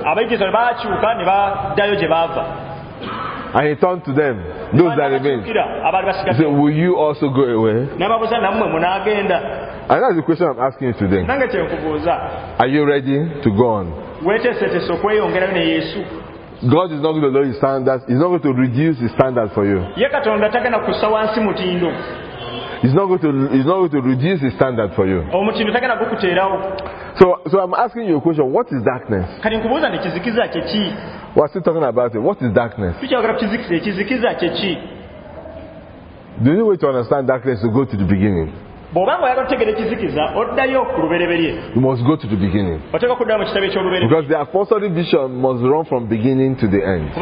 And he turned to them, those that remained. He said, will you also go away? And that's the question I'm asking you today. Are you ready to go on? God is not going to lower his standards. He's not going to reduce his standards for you. He's not going to reduce his standard for you. So I'm asking you a question. What is darkness? We're still talking about it. What is darkness? The only way to understand darkness is to go to the beginning. You must go to the beginning. Because the apostolic vision must run from beginning to the end.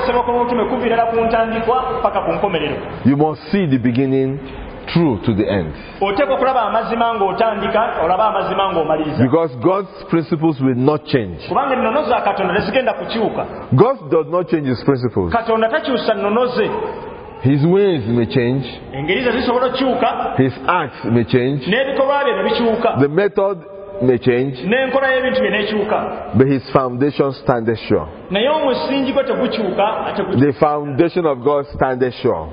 You must see the beginning through to the end. Because God's principles will not change. God does not change his principles. His ways may change. His acts may change. The method may change. But his foundation standeth sure. The foundation of God standeth sure.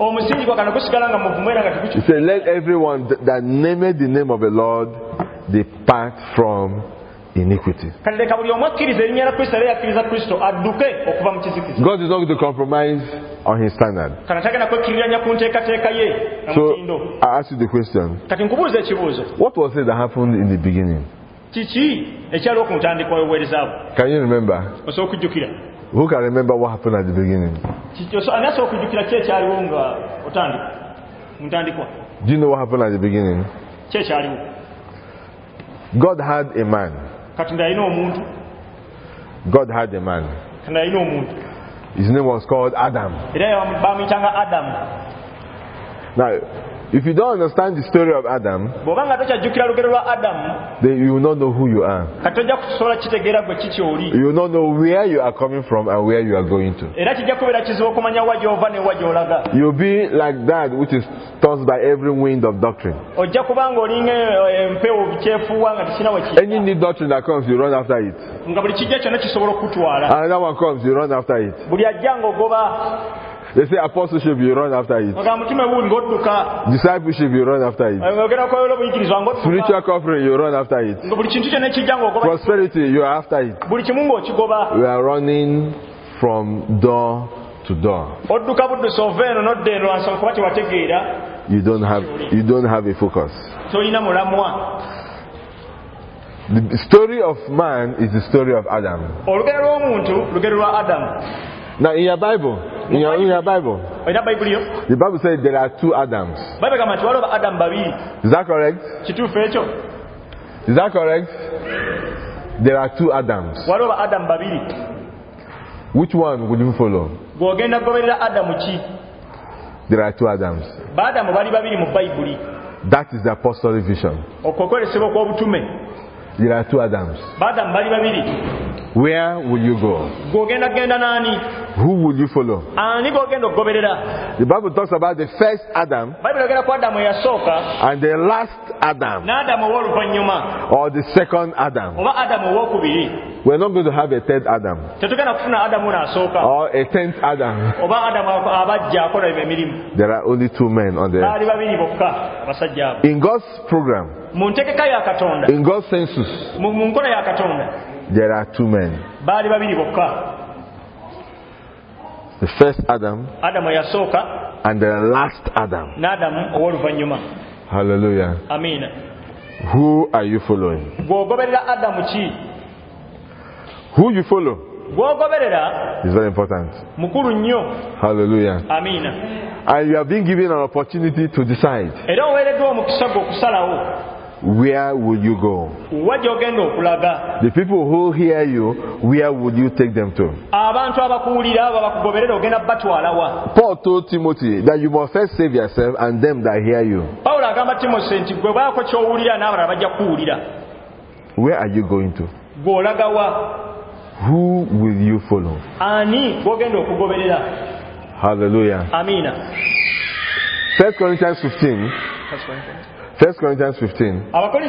He said, let everyone that nameth the name of the Lord depart from iniquity. God is not going to compromise on his standard. So I ask you the question, what was it that happened in the beginning? Can you remember? Who can remember what happened at the beginning? Do you know what happened at the beginning? God had a man. God had a man. His name was called Adam. Now, if you don't understand the story of Adam, then you will not know who you are. You will not know where you are coming from and where you are going to. You will be like that which is tossed by every wind of doctrine. Any new doctrine that comes, you run after it. Another one comes, you run after it. They say apostleship, you run after it. Discipleship, you run after it. Spiritual covering, you run after it. Prosperity, you are after it. We are running from door to door. You don't have a focus. The story of man is the story of Adam. Now in your Bible, In your Bible. The Bible says there are two Adams. Is that correct? Is that correct? There are two Adams. Which one would you follow? There are two Adams. That is the apostolic vision. There are two Adams. Where will you go? Who will you follow? The Bible talks about the first Adam and the last Adam, or the second Adam. We're not going to have a third Adam or a 10th Adam. There are only two men on the earth. In God's program, in God's census, there are two men. The first Adam and the last Adam. Hallelujah. Amen. Who are you following? Who you follow is very important. Hallelujah. Amen. And you have been given an opportunity to decide. Where will you go? The people who hear you, where would you take them to? Paul told Timothy that you must first save yourself and them that hear you. Where are you going to? Who will you follow? Hallelujah. Amen. 1 Corinthians 15. 1 Corinthians 15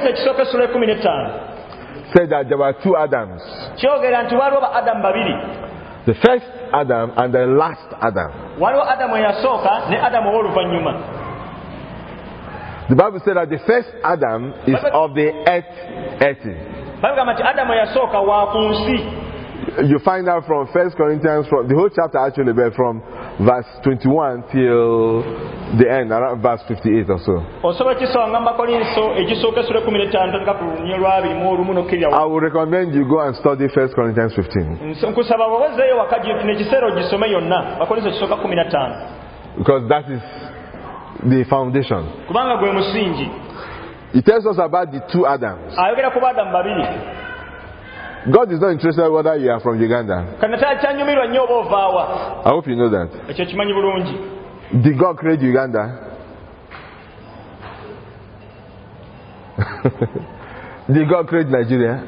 said that there were two Adams. The first Adam and the last Adam. The Bible said that the first Adam is of the earthy. You find out from 1 Corinthians, from the whole chapter actually, but from verse 21 till the end, around verse 58 or so. I would recommend you go and study 1 Corinthians 15. Because that is the foundation. It tells us about the two Adams. God is not interested whether you are from Uganda. I hope you know that. Did God create Uganda? Did God create Nigeria?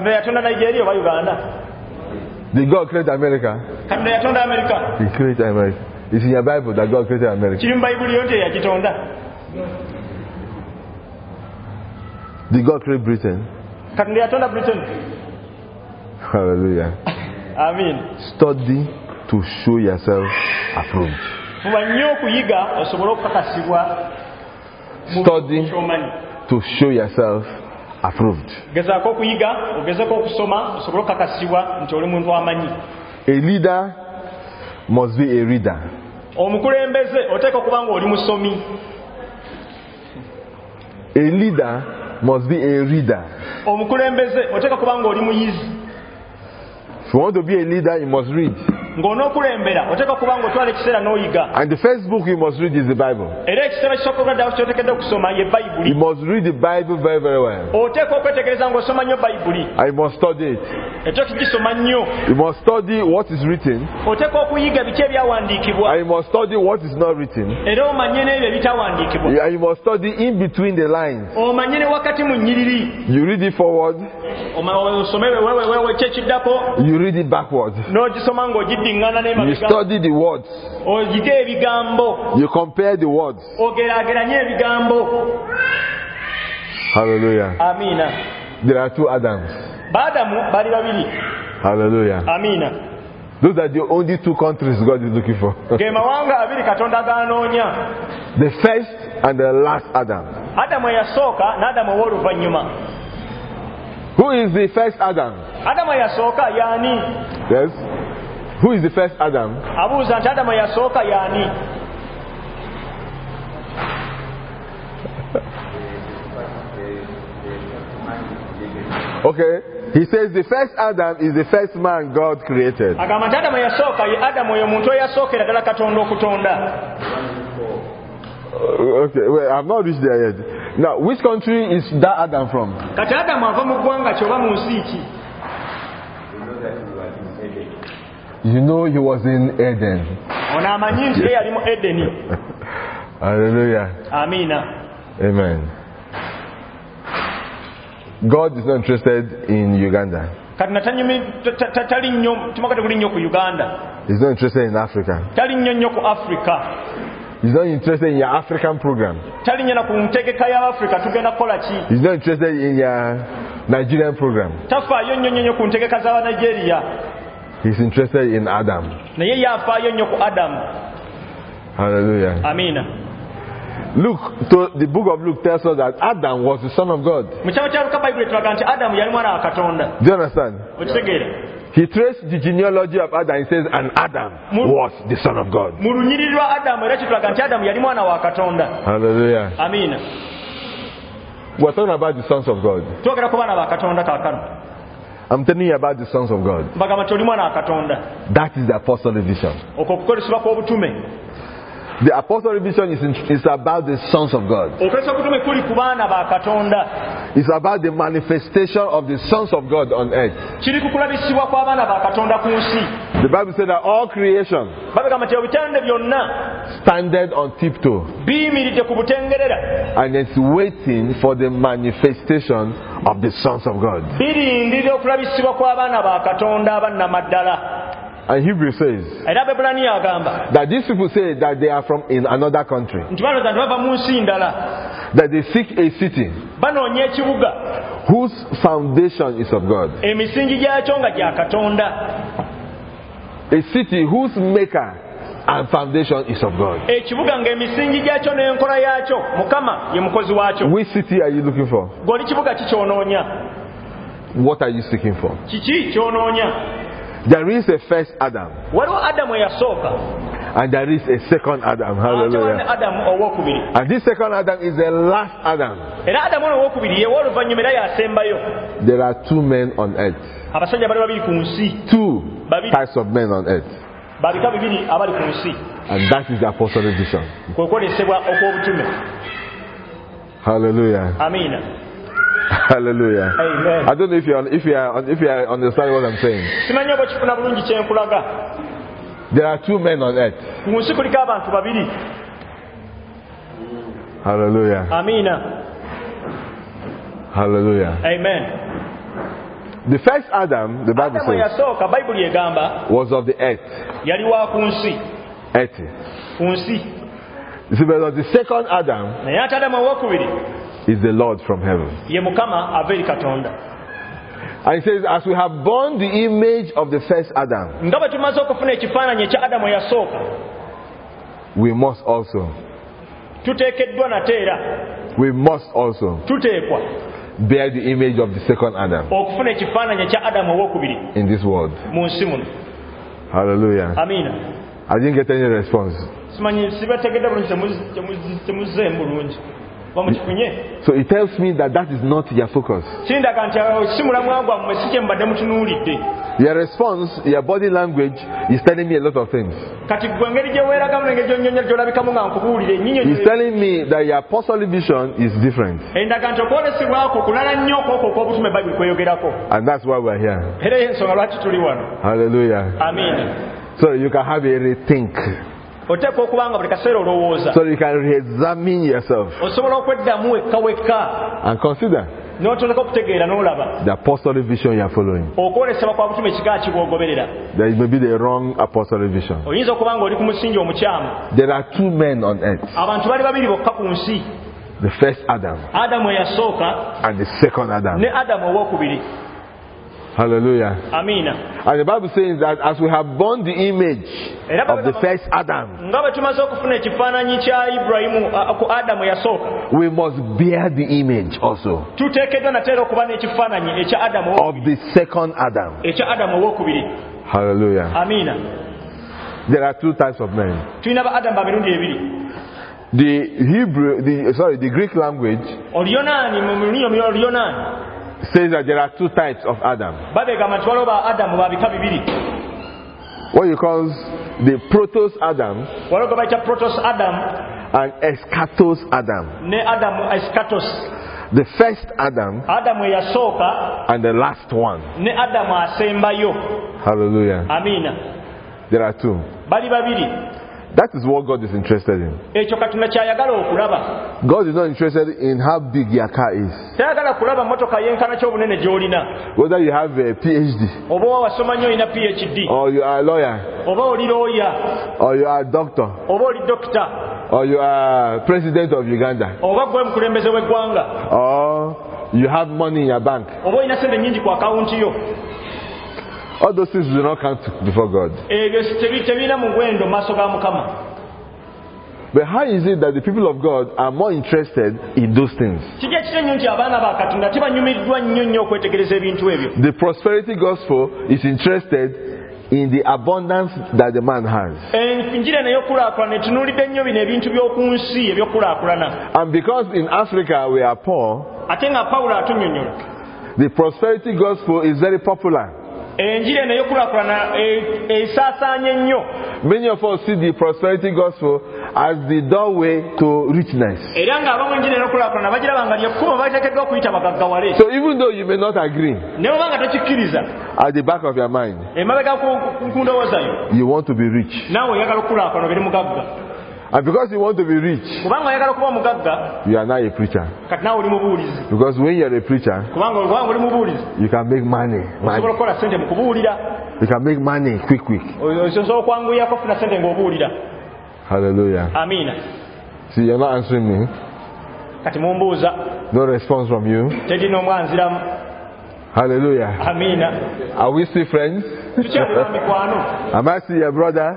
Did God create America? He created America. It's in your Bible that God created America. Did God create Britain? Hallelujah. Amen. Study to show yourself approved. Study to show yourself approved. A leader must be a reader. A leader must be a reader. If you want to be a leader, you must read. And the first book you must read is the Bible. You must read the Bible very, very well. And you must study it. You must study what is written. And you must study what is not written. And you must study in between the lines. You read it forward. You read it backwards. You study the words. You compare the words. Hallelujah. Amina. There are two Adams. Hallelujah. Amina. Those are the only two countries God is looking for. The first and the last Adam. Who is the first Adam? Yes. Who is the first Adam? Okay. He says the first Adam is the first man God created. Okay, well, I've not reached there yet. Now, which country is that Adam from? You know he was in Eden. Hallelujah. Amen. God is not interested in Uganda. He's not interested in Africa. He's not interested in your African program. He's not interested in your Nigerian program. He's interested in Adam. Hallelujah. Amen. Luke, the book of Luke tells us that Adam was the son of God. Do you understand? He traced the genealogy of Adam. He says, and Adam was the son of God. Hallelujah. Amen. We're talking about the sons of God. I'm telling you about the sons of God. That is the apostolic vision. The apostolic vision is about the sons of God. It's about the manifestation of the sons of God on earth. The Bible said that all creation standeth on tiptoe and it's waiting for the manifestation of the sons of God. And Hebrew says that these people say that they are from in another country, that they seek a city whose foundation is of God, a city whose maker and foundation is of God. Which city are you looking for? What are you seeking for? There is a first Adam and there is a second Adam. Hallelujah. And this second Adam is the last Adam. There are two men on earth. Two types of men on earth. And that is the apostolic vision. Hallelujah. Amen. Hallelujah. Amen. I don't know if you are understanding what I'm saying. There are two men on earth. Hallelujah. Amen. Hallelujah. Amen. The first Adam, the Bible says, was of the earth. Earth. You see, but the second Adam is the Lord from heaven. And he says, as we have borne the image of the first Adam, we must also bear the image of the second Adam in this world. Hallelujah. Amen. I didn't get any response. So it tells me that is not your focus. Your response, your body language is telling me a lot of things. It's telling me that your apostolic vision is different. And that's why we're here. Hallelujah. Amen. So you can have a rethink. So you can re-examine yourself and consider the apostolic vision you are following. That it may be the wrong apostolic vision. There are two men on earth. The first Adam and the second Adam. Hallelujah. Amen. And the Bible says that as we have borne the image of the first Adam, we must bear the image also of the second Adam. Hallelujah. Amen. There are two types of men. The Greek language says that there are two types of Adam. What you call the protos Adam and eschatos Adam. The first Adam and the last one. Hallelujah. There are two. That is what God is interested in. God is not interested in how big your car is. Whether you have a PhD, or you are a lawyer, or you are a doctor, or you are president of Uganda, or you have money in your bank. All those things do not count before God. But how is it that the people of God are more interested in those things? The prosperity gospel is interested in the abundance that the man has. And because in Africa we are poor, the prosperity gospel is very popular. Many of us see the prosperity gospel as the doorway to richness. So even though you may not agree, at the back of your mind, you want to be rich. And because you want to be rich, you are now a preacher. Because when you are a preacher, you can make money. You can make money quick. Hallelujah. See, you're not answering me. No response from you. Hallelujah. Are we still friends? Am I still your brother?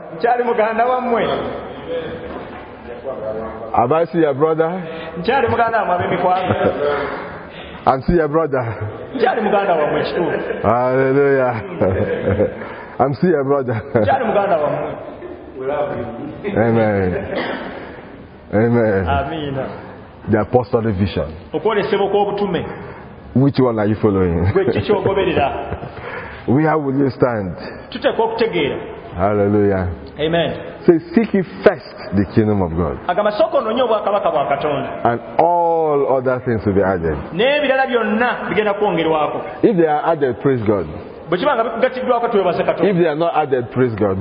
Have I seen your brother? I'm seeing your brother. Hallelujah. I'm seeing your brother. Amen. Amen. The apostolic vision. Which one are you following? Where will you stand? Hallelujah. Amen. Say, seek ye first the kingdom of God, and all other things will be added. If they are added, praise God. If they are not added, praise God.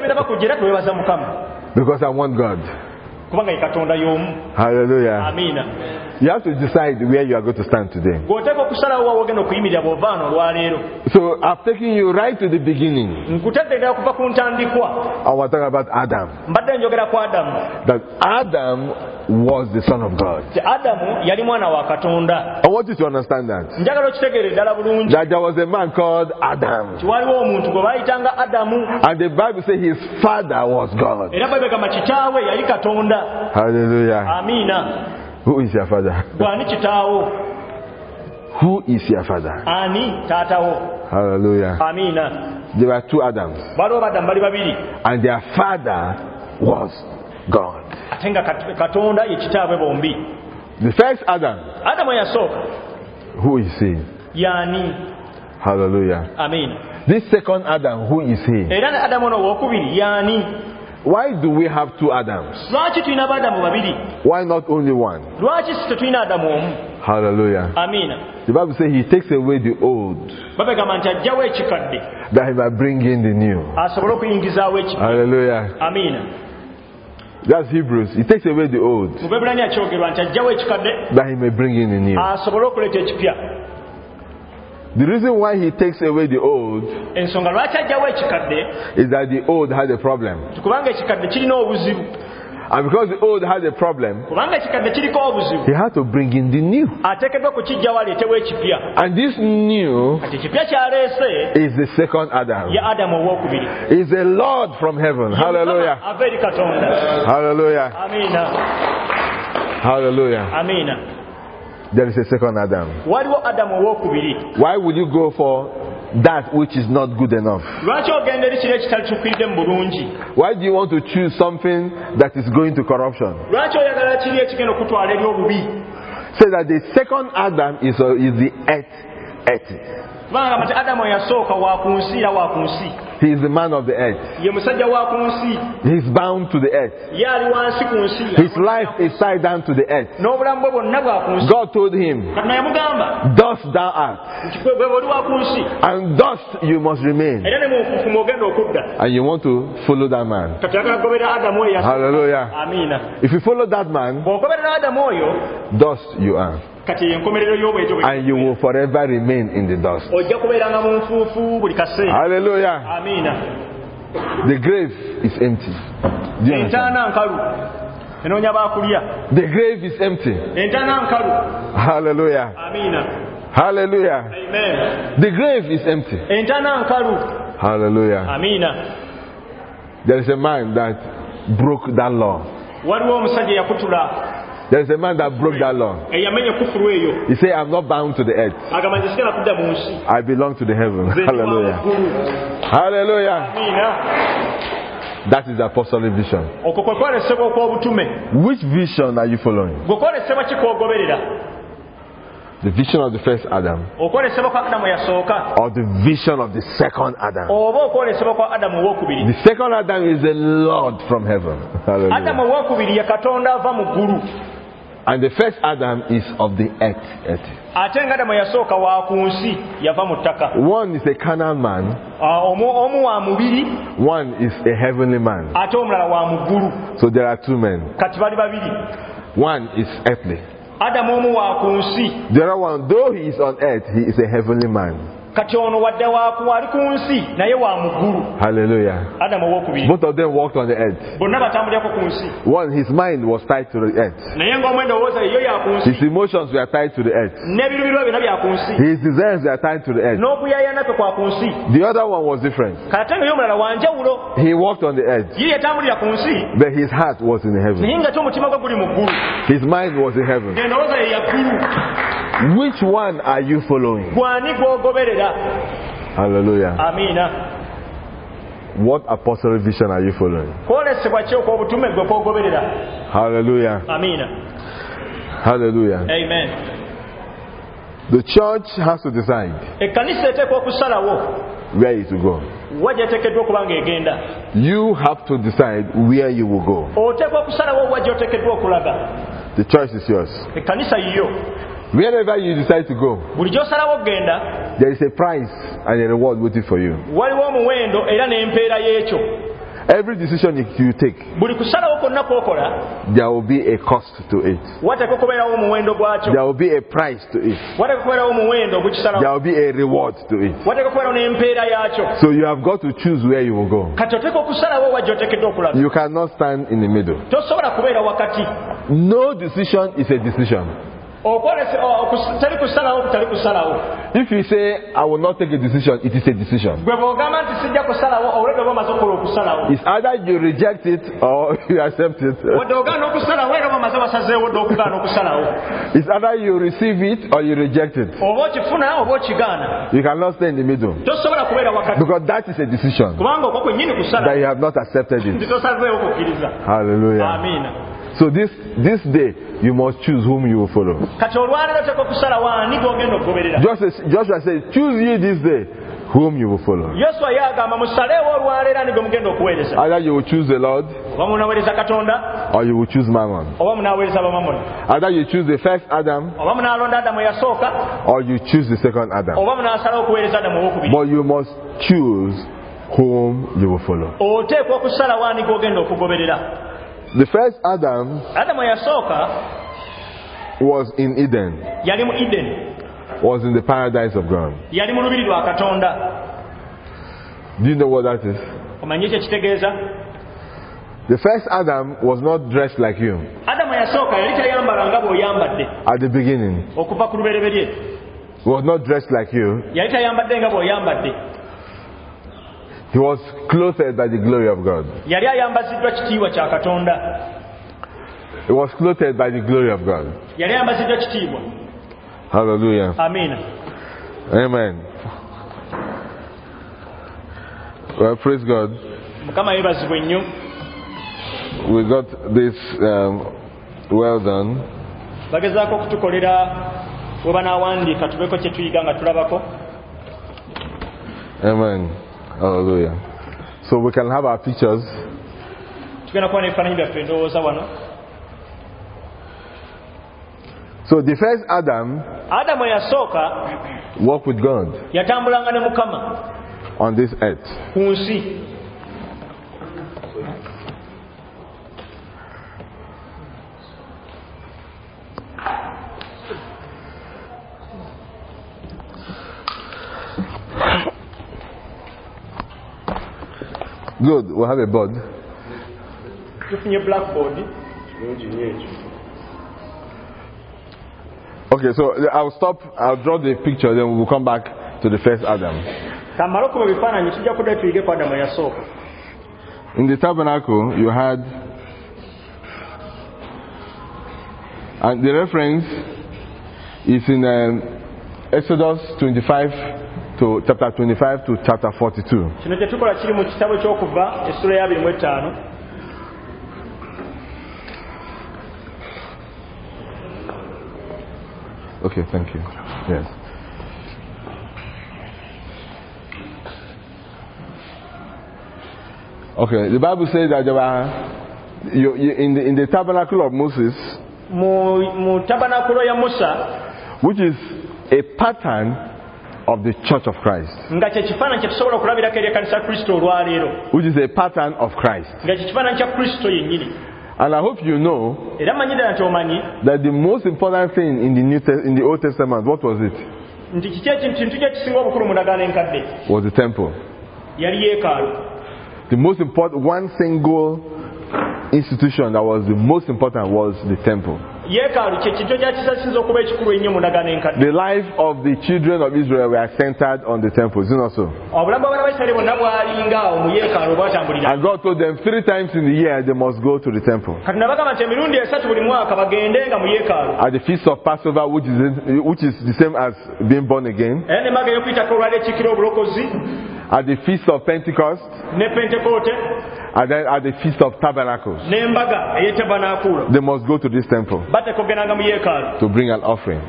Because I want God. Hallelujah. You have to decide where you are going to stand today. So I've taken you right to the beginning. I want to talk about Adam. That Adam was the Son of God. I want you to understand that. That there was a man called Adam. And the Bible says his father was God. Hallelujah. Who is your father? Who is your father? Hallelujah. There were two Adams. And their father was God. The first Adam. Who is he? Hallelujah. This second Adam, who is he? Why do we have two Adams? Why not only one? Hallelujah. The Bible says he takes away the old, that he might bring in the new. Hallelujah. That's Hebrews. He takes away the old, that he may bring in the new. The reason why he takes away the old is that the old had a problem. And because the old had a problem, he had to bring in the new. And this new is the second Adam. Is the Lord from heaven. Hallelujah. Hallelujah. Hallelujah. There is a second Adam. Why would you go for that which is not good enough? Why do you want to choose something that is going to corruption? Say that the second Adam is the earth earth. He is the man of the earth. He is bound to the earth. His life is tied down to the earth. God told him, dust thou art, and dust you must remain. And you want to follow that man. Hallelujah. If you follow that man, dust you are. And you will forever remain in the dust. Hallelujah. The grave is empty. Do you understand? The grave is empty. Hallelujah. Hallelujah. The grave is empty. Hallelujah. There is a man that broke that law. There is a man that broke that law. He said, I'm not bound to the earth. I belong to the heaven. Hallelujah. Hallelujah. That is the apostolic vision. Which vision are you following? The vision of the first Adam, or the vision of the second Adam? The second Adam is the Lord from heaven. Hallelujah. And the first Adam is of the earth. One is a carnal man. One is a heavenly man. So there are two men. One is earthly. The other one, though he is on earth, he is a heavenly man. Hallelujah. Both of them walked on the earth. One, his mind was tied to the earth. His emotions were tied to the earth. His desires were tied to the earth. The other one was different. He walked on the earth, but his heart was in heaven. His mind was in heaven. Which one are you following? Hallelujah. What apostolic vision are you following? Hallelujah. Hallelujah. Amen. The church has to decide where is to go. You have to decide where you will go. The choice is yours. Wherever you decide to go, there is a prize and a reward waiting for you. Every decision you take, there will be a cost to it. There will be a price to it. There will be a reward to it. So you have got to choose where you will go. You cannot stand in the middle. No decision is a decision. If you say, I will not take a decision, it is a decision. It's either you reject it or you accept it. It's either you receive it or you reject it. You cannot stay in the middle. Because that is a decision that you have not accepted it. Hallelujah. Amen. So this day, you must choose whom you will follow. Joshua said, choose ye this day whom you will follow. Either you will choose the Lord or you will choose Mammon. Either you choose the first Adam or you choose the second Adam. But you must choose whom you will follow. The first Adam was in Eden. Was in the paradise of God. Do you know what that is? The first Adam was not dressed like you. At the beginning, he was not dressed like you. He was clothed by the glory of God. He was clothed by the glory of God. Hallelujah. Amen. Amen. Well, praise God. We got this well done. Amen. Hallelujah. So we can have our pictures. So the first Adam walked with God on this earth. Good, we'll have a board. Okay, so I'll stop, I'll draw the picture, then we'll come back to the first Adam. In the tabernacle, you had, and the reference is in Exodus 25 to chapter 25 to chapter 42. Okay, thank you. Yes. Okay, the Bible says that there were in the tabernacle of Moses, which is a pattern of the Church of Christ, which is a pattern of Christ. And I hope you know that the most important thing in the Old Testament, what was it? Was the temple. The most important, one single institution that was the most important was the temple. The life of the children of Israel were centered on the temple, isn't it so? And God told them 3 times in the year they must go to the temple. At the feast of Passover, which is the same as being born again. At the feast of Pentecost, and then at the feast of Tabernacles, they must go to this temple to bring an offering.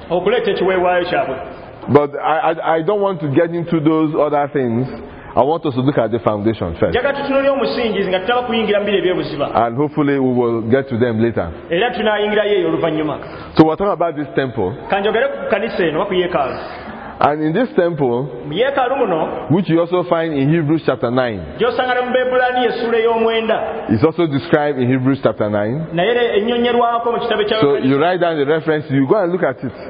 But I don't want to get into those other things. I want us to look at the foundation first, and hopefully we will get to them later. So we're talking about this temple. And in this temple, which you also find in Hebrews chapter 9, it's also described in Hebrews chapter 9. So you write down the reference, you go and look at it.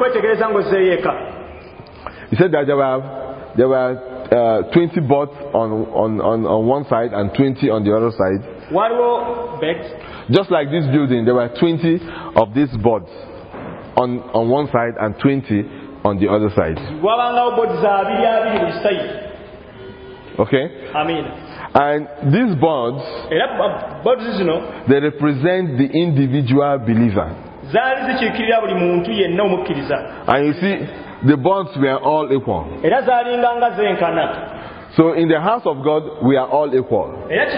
He said that there were 20 boards on one side and 20 on the other side. Just like this building, there were 20 of these boards on one side and 20 on the other side. Okay? And these boards, they represent the individual believer. And you see, the boards were all equal. So in the house of God, we are all equal.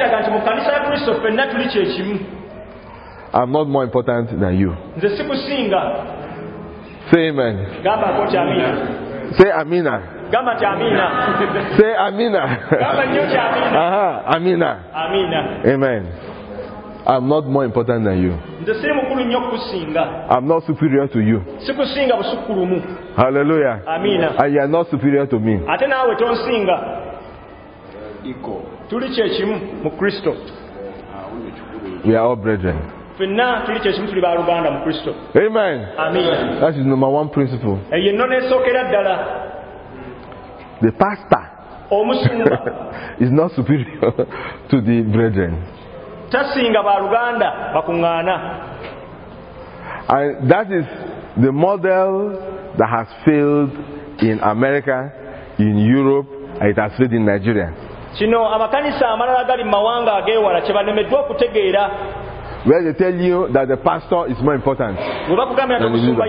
I'm not more important than you. Say amen. Say Amina. Say Amina. Amina. Amen. I'm not more important than you. I'm not superior to you. Hallelujah. And you are not superior to me. We are all brethren. Amen. That is number one principle. The pastor is not superior to the brethren. And that is the model that has failed in America, in Europe, and it has failed in Nigeria. Where they tell you that the pastor is more important than the leader.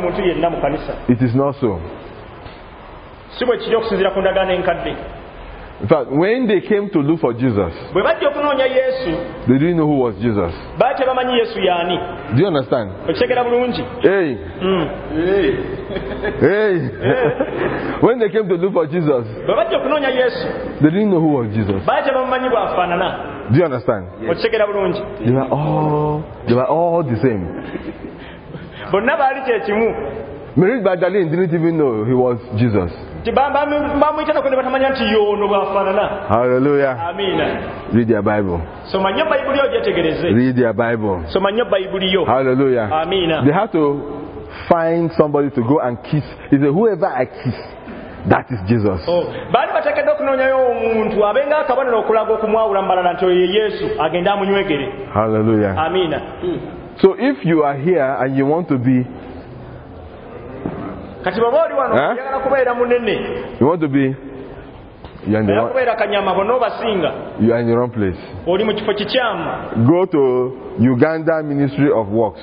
It is not so. In fact, when they came to look for Jesus, bwe bajja okunoonya Yesu, they didn't know who was Jesus. baali tebamanyi Yesu y'ani. Do you understand? Okitegera bulungi? Hey. Hey. When they came to look for Jesus, bwe bajja okunoonya Yesu, they didn't know who was Jesus. baali tebamumanyi bw'afaanana. Do you understand? Okitegera bulungi? They were all the same. Bonna baali kye kimu. Mary Magdalene didn't even know he was Jesus. Bamuyitana kwe ne batamanya nti y'ono bw'afaanana. Hallelujah. Amiina. Read your Bible. Soma nnyo Bayibuli yo gyetegereze. Read your Bible. Soma nnyo Bayibuli yo. Hallelujah. Amiina. They had to find somebody to go and kiss. He said, whoever I kiss, that is Jesus. Baali bateekeddwa okunoonyayo omuntu abenga akabonero okulaga okumwawula mu balala nti oyo ye Yesu agende amunywegere. Hallelujah. Amiina. So if you are here and you want to be, kati bw'oba oli wano oyagala kubeera munene, you want to be, you are in the wrong, kubeera kanyama bonna obasinga, you are in the wrong place. oli mu kifo kikyamu. Go to Uganda Ministry of Works.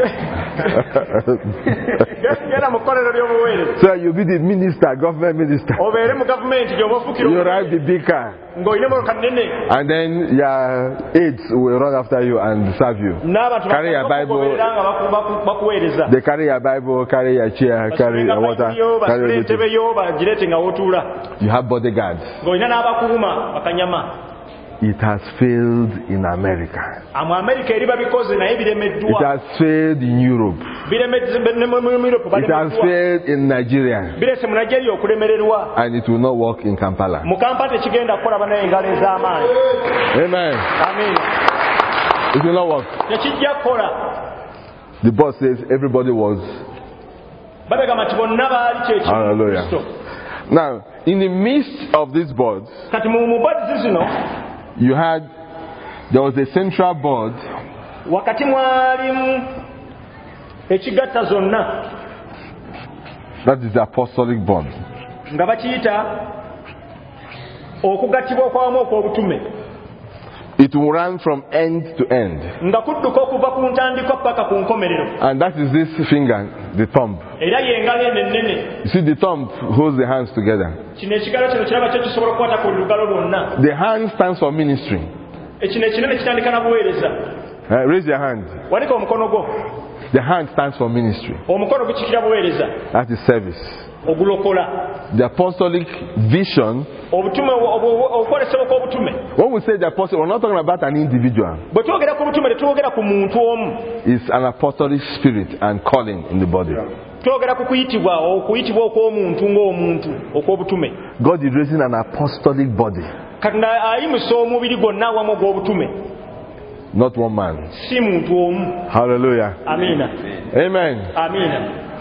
Genda mu kkolero ly'obuweereza. So you'll be the minister, government minister. Obeere mu gavumenti gy'oba ofuukira. You drive the big car. Ng'olina emmotoka nnene. And then your aides will run after you and serve you. N'abantu Carry your Bible. bakuweereza. They carry your Bible, carry your chair, carry your water, carry entebe everything. yo bagireete nga w'otuula. You have bodyguards. Ng'olina n'abakuuma bakanyama. It has failed in America. Mu America eri babikoze naye biremeddwa. It has failed in Europe. It has failed in Nigeria. Birese mu Nigeria okulemererwa. And it will not work in Kampala. Mu Kampala tekigenda kukola banaye engalo ez'amaanyi. Amen. Amen. It will not work. Tekijja kukola. The boss says everybody was. Babegamba nti bonna baali kyekimu. Hallelujah. Now, in the midst of these boards, kati mu boards zino, there was a central board. Wakati mwalimu ekigatta zonna. That is the apostolic board. Nga bakiyita okugattibwa okwamu okw'obutume. It will run from end to end. Nga kudduka okuva ku ntandikwa paka ku nkomerero. And that is this finger, the thumb. Era y'engalo eno ennene. You see, the thumb holds the hands together. Kino ekigalo kino kiraba kyo kisobola okukwata ku lugalo lwonna. The hand stands for ministry. Ekino ekinene kitandika na buweereza. Raise your hand. Wanika omukono gwo. The hand stands for ministry. Omukono gukikira buweereza. That is service. Ogulokola. The apostolic vision. Obutume okwolesebwa kw'obutume. When we say the apostle, we're not talking about an individual. Bwe twogera ku butume tetwogera ku muntu omu. It's an apostolic spirit and calling in the body. Twogera ku kuyitibwa okw'omuntu ng'omuntu okw'obutume. God is raising an apostolic body. Katonda ayimusa omubiri gwonna awamu ogw'obutume. Not one man. Si muntu omu. Hallelujah. Amina. Amen. Amina.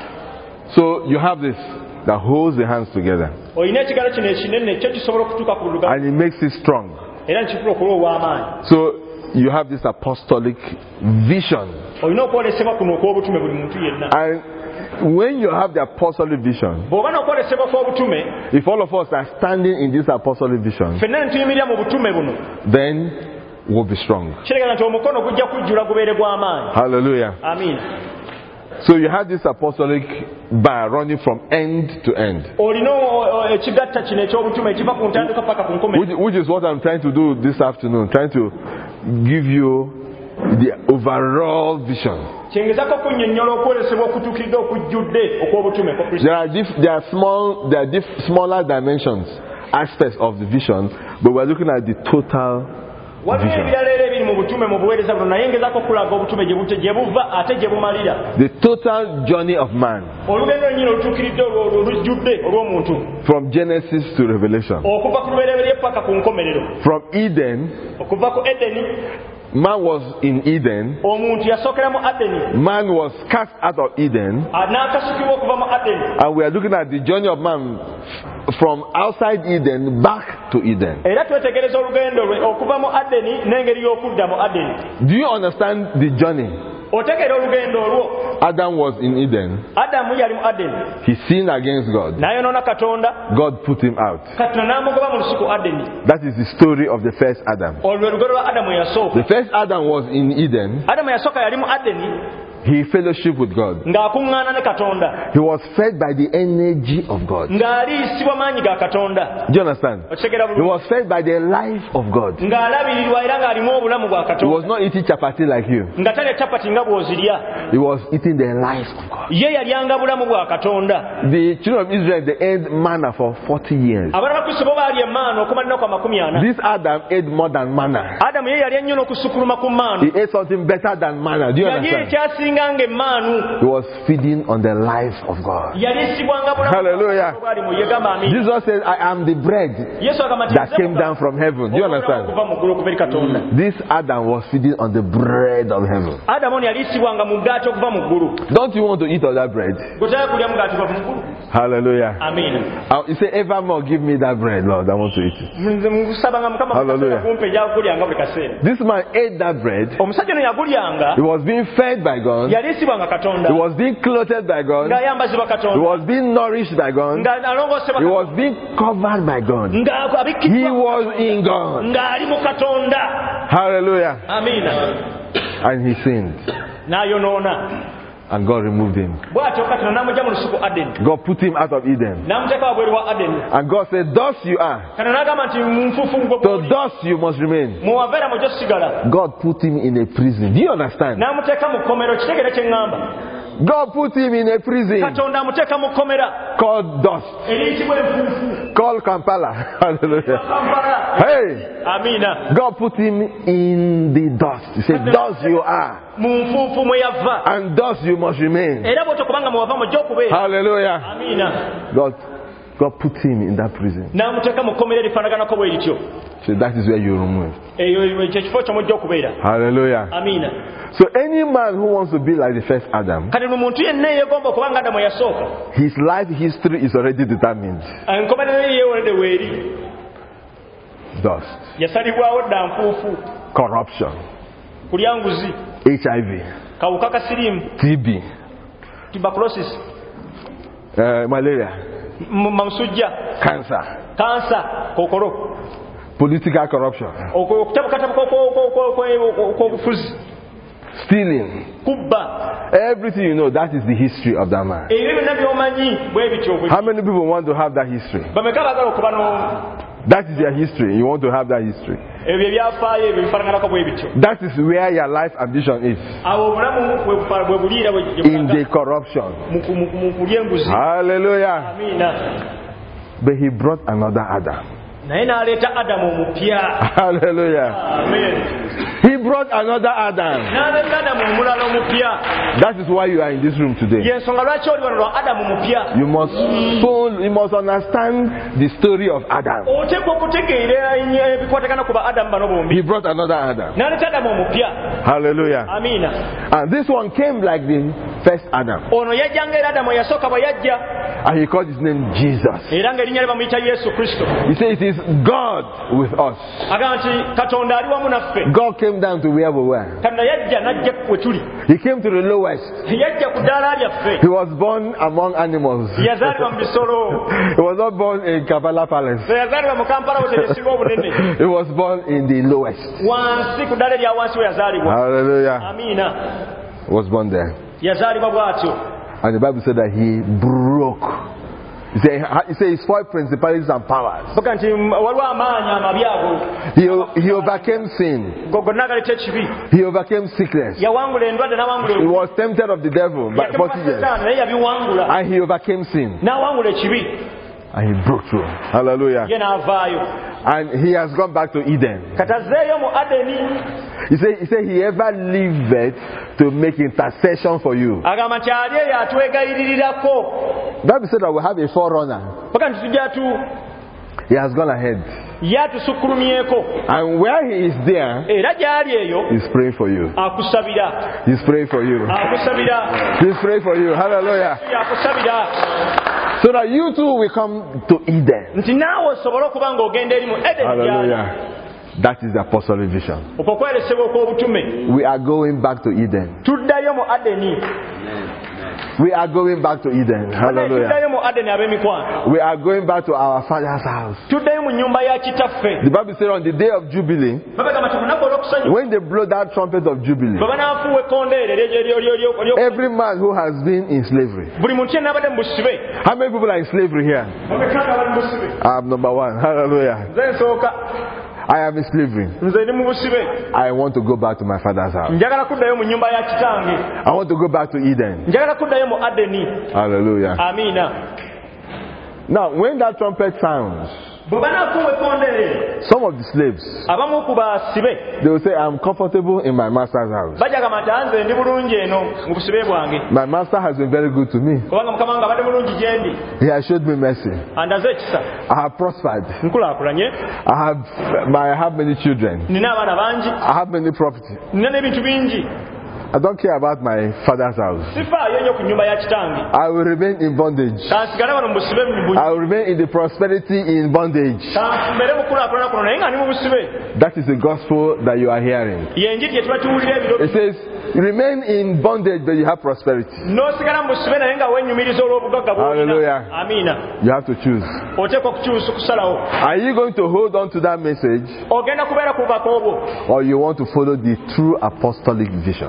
So you have this that holds the hands together. Oyina ekigalo kino ekinene kyo kisobola okutuuka ku lugalo. And it makes it strong. Era nkisobola okuba ow'amaanyi. So you have this apostolic vision. Oyina okwolesebwa kuno okw'obutume buli muntu yenna. And when you have the apostolic vision, bw'oba n'okwolesebwa kw'obutume, if all of us are standing in this apostolic vision, ffenna ntuyimira mu butume buno, then we'll be strong. Kitegeeza nti omukono gujja kujjula gubeere gw'amaanyi. Hallelujah. Amen. So you had this apostolic bar running from end to end. Olina ekigatta kino eky'obutume ekiva ku ntandikwa paka ku nkomerero. Which is what I'm trying to do this afternoon, trying to give you the overall vision. Kyengezako kunnyonnyola okwolesebwa okutuukiridde okujjudde okw'obutume kwa Kristo. There are smaller dimensions, aspects of the vision, but we're looking at the total waliwo ebirala era ebiri mu butume mu buweereza buno naye ngezako okulaga obutume gye buva ate gye bumalira. The total journey of man. Olugendo lwennyini olutuukiridde olujjudde olw'omuntu. From Genesis to Revelation. Okuva ku lubereberye paka ku nkomerero. From Eden. Okuva ku Edeni. Man was in Eden. Omuntu yasookera mu Adeni. Man was cast out of Eden. N'akasukibwa okuva mu Adeni. And we are looking at the journey of man from outside Eden back to Eden. Era twetegereza olugendo lwe okuva mu Adeni n'engeri y'okudda mu Adeni. Do you understand the journey? Otegeera olugendo olwo. Adam was in Eden. Adamu yali mu Adeni. He sinned against God. N'ayonoona Katonda. God put him out. Katonda n'amugoba mu lusuku Adeni. That is the story of the first Adam. Olwo lugendo lwa Adamu eyasooka. The first Adam was in Eden. Adamu yasooka yali mu Adeni. He fellowshiped with God. ng'akuŋŋaana ne Katonda, He was fed by the energy of God. ng'aliisibwa maanyi ga Katonda. Do you understand? Okitegera He bulungi? was fed by the life of God. Ng'alabirirwa era ng'alimu obulamu bwa He was Katonda, not eating chapati like you. nga talya capati nga bw'ozirya. He was eating the life of God. Ye yalyanga bulamu bwa Katonda. The children of Israel, they ate manna for 40 years. Abaana ba Kristo bo baalya emmaana okumala ennaku 40. This Adam ate more than manna. Adamu ye yalya nnyo n'okusukuluma ku mmaanu. He ate something better than manna. Do you Yali understand? ekyasinga ng'emmaanu. He was feeding on the life of God. Yaliisibwanga bulamu Hallelujah. bwali mu ye. Gamba amiina. Jesus says, I am the bread Yesu agamba nti that came down from heaven. Do you understand? okuva mu ggulu okuva eri Katonda. This Adam was feeding on the bread of heaven. Adamu ono yaliisibwanga mu mugaati okuva mu ggulu. Don't you want to eat of that bread? Gotaya kulya mugaati gwa mu ggulu. Hallelujah. Amiina. You say, evermore give me that bread, Lord. I want to eat it. Nze musabanga Mukama Hallelujah. kumpe jagulyanga buli kaseera. This man ate that bread. Omusajja ono yagulyanga, He was being fed by God. yaliisibwanga Katonda, He was being clothed by God. ng'ayambazibwa He Katonda, was being nourished by God. ng'alongoosebwa He Katonda, was being covered by God. He ng'abikkiddwa was in God. ng'ali mu Katonda. Hallelujah. Amiina. And he sinned. N'ayonoona. And God removed him. Bw'atyo Katonda n'amugya mu lusuku Adeni. God put him out of Eden. N'amuteeka wabweru wa Adeni. And God said, thus you are. Katonda n'agamba nti mu nfuufu gwe So bw'oli. thus you must remain. Muwaveera mujja osigala. God put him in a prison. Do you understand? N'amuteeka mu kkomero. Kitegere kye ŋŋamba. God put him in a prison Katonda amuteeka mu kkomera called dust. eriyitibwa enfuufu. Called Kampala. Hallelujah. Kampala. Hey! Amiina. God put him in the dust. He said, thus you are. Mu nfuufu mwe yava. And thus you must remain. Era bw'otyo kubanga mwava mujja okubeera. Hallelujah. Amiina. God put him in that prison. N'amuteeka mu kkomera erifaanaganako bwe lityo. So that is where you remove. Eyo kye kifo kyo mujja okubeera. Hallelujah. Amiina. So any man who wants to be like the first Adam, Kati omuntu yenna eyeegomba okuba nga Adamu eyasooka. his life history is already determined. Enkomerero ye yeewolede weeri. Dust, Yasalibwawo dda nfuufu. corruption, Kulya nguzi. HIV, Kawuka ka siriimu. TB, Tuberculosis. malaria, Musujja. cancer, Kansa. Kookolo. political corruption, Okutabukatabuka kw'obufuzi. stealing. Kubba. Everything you know, that is the history of that man. Ebyo byonna by'omanyi bwe bityo. How many people want to have that history? Bameka baagala okuba That is their history. You want to have that history. ebyo ebyafaayo ebyo bifaanaganako bwe bityo. That is where your life ambition is. Awo obulamu bwe buliira In the corruption. mu kulya enguzi. Hallelujah. Amiina. But he brought another Adam. Naye n'aleeta Adamu omupya. Hallelujah. Amen. He brought another Adam. N'aleeta Adamu omulala omupya. That is why you are in this room today. Y'ensonga lwaki oli wano lwa Adamu mupya. You must understand the story of Adam. Oteekwa okutegeera ebikwatagana ku ba Adamu bano bombi. He brought another Adam. N'aleeta Adamu omupya. Hallelujah. Amiina. And this one came like the first Adam. Ono yajja ng'era Adamu eyasooka bwe yajja. And he called his name Jesus. Era ng'erinnya lye bamuyita Yesu Kristo. He said it is God with us. Agamba nti Katonda ali wamu naffe. God came down to where we were. Katonda yajja n'ajja we tuli. He came to the lowest. Yajja ku ddaala lyaffe. He was born among animals. Yazaalibwa mu bisolo. He was not born in Kampala Palace. Yazaalibwa mu Kampala woteri esinga obunene. He was born in the lowest. Wansi ku ddaala erya wansi we yazaalibwa. Hallelujah. Amiina. He was born there. Yazaalibwa bw'atyo. And the Bible said that he broke. He said he spoiled principalities and powers. Boga nti waliwo amaanyi amabi ago. He overcame sin. Gonna galeeta ekibi. He overcame sickness. Yawangula endwadde n'awangula He was tempted of the devil by 40 years. naye yabiwangula. And he overcame sin. N'awangula ekibi. And he broke through. Hallelujah. Ye n'avaayo. And he has gone back to Eden. Katazeeyo mu Adeni. He said he ever lived to make intercession for you. Agamba nti ali eyo atwegayiririrako. Bible said that we have a forerunner. Paka nti tujja He has gone ahead. ye atusukkulumyeko. And where he is there, Era gy'ali eyo he's praying for you. akusabira. He's praying for you. Akusabira. He's praying for you. Hallelujah. Akusabira. So that you too will come to Eden. Nti naawe osobole okuba ng'ogenda eri mu Edeni. Hallelujah. That is the apostolic vision. Okwo kweresebwa okw'obutume. We are going back to Eden. Tuddayo mu Adeni. We are going back to Eden. Hallelujah. Tuddayo mu Adeni ab'emikwano. We are going back to our father's house. Tuddayo mu nnyumba ya kitaffe. The Bible says on the day of Jubilee, Bagamba nti ku lunaku when they blow that trumpet of jubilee, every man who has been in slavery. How many people are in slavery here? I'm number one. Hallelujah. I am in slavery. I want to go back to my father's house. I want to go back to Eden. Hallelujah. Now, when that trumpet sounds, some of the slaves, they will say, I'm comfortable in my master's house. My master has been very good to me. He has showed me mercy. I have prospered. I have many children. I have many property. I don't care about my father's house. I will remain in bondage. I will remain in the prosperity in bondage. That is the gospel that you are hearing. It says, remain in bondage but you have prosperity. Hallelujah. You have to choose. Are you going to hold on to that message, or you want to follow the true apostolic vision?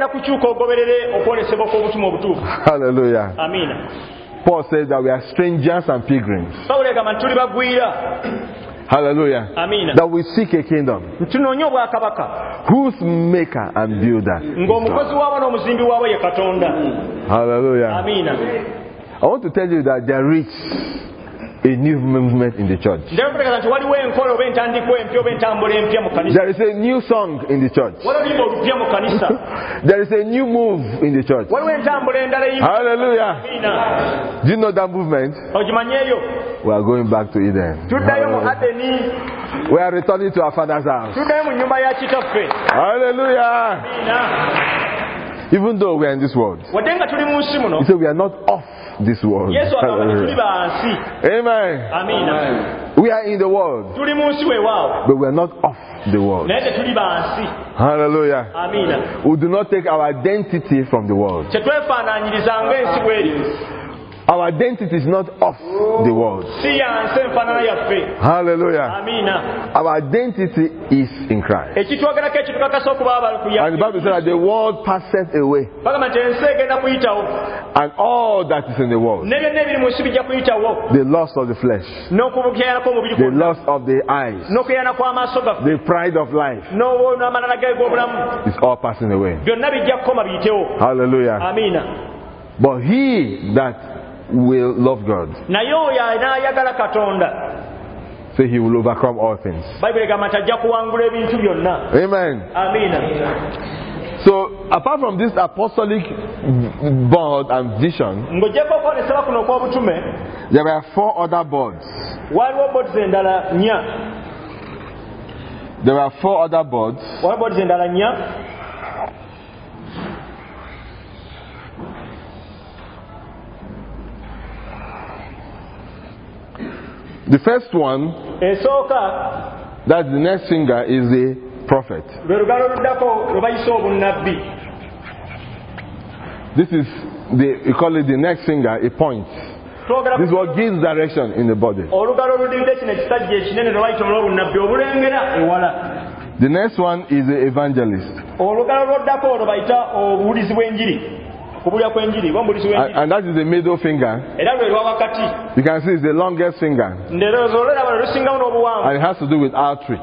Hallelujah. Paul says that we are strangers and pilgrims. Hallelujah. That we seek a kingdom whose maker and builder is God. Hallelujah. I want to tell you that there is a new movement in the church. There is a new song in the church. There is a new move in the church. Hallelujah. Do you know that movement? We are going back to Eden. We are returning to our father's house. Hallelujah. Even though we are in this world, he said we are not of this world. Amen. We are in the world, but we are not of the world. Hallelujah. We do not take our identity from the world. Our identity is not of the world. Hallelujah. Our identity is in Christ. And the Bible says that the world passeth away, and all that is in the world, the lust of the flesh, the lust of the eyes, the pride of life, is all passing away. Hallelujah. But he that will love God, say he will overcome all things. Amen. So apart from this apostolic board and vision, there were 4 other boards. There were 4 other boards. The first one, that the next finger, is the prophet. This is we call it the next finger, a point. This is what gives direction in the body. The next one is the evangelist. And that is the middle finger. You can see it's the longest finger. And it has to do with outreach.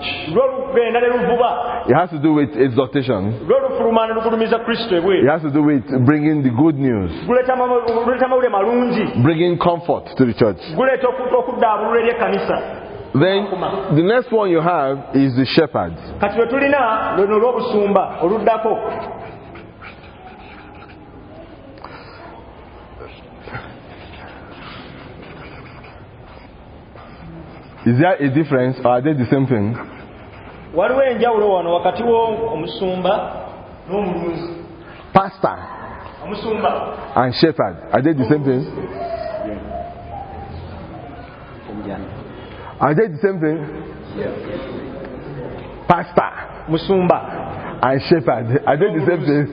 It has to do with exhortation. It has to do with bringing the good news, bringing comfort to the church. Then the next one you have is the shepherd. Is there a difference, or are they the same thing? Pastor and shepherd, are they the same thing? Are they the same thing? Pastor and shepherd, are they the same thing?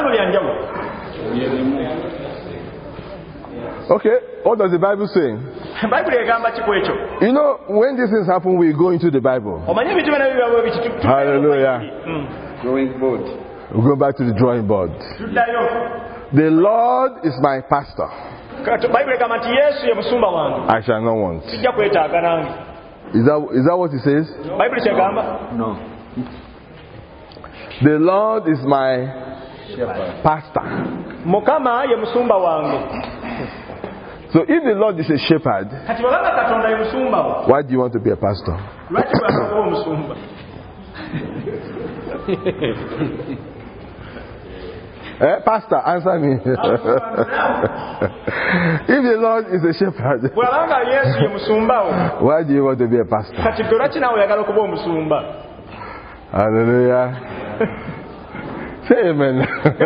Okay, what does the Bible say? You know, when these things happen, we go into the Bible. Hallelujah. Drawing board. We go back to the drawing board. The Lord is my pastor. I shall not want. Is that what it says? No. The Lord is my pastor. So if the Lord is a shepherd, why do you want to be a pastor? Pastor, answer me. If the Lord is a shepherd, why do you want to be a pastor? Hallelujah. Say amen.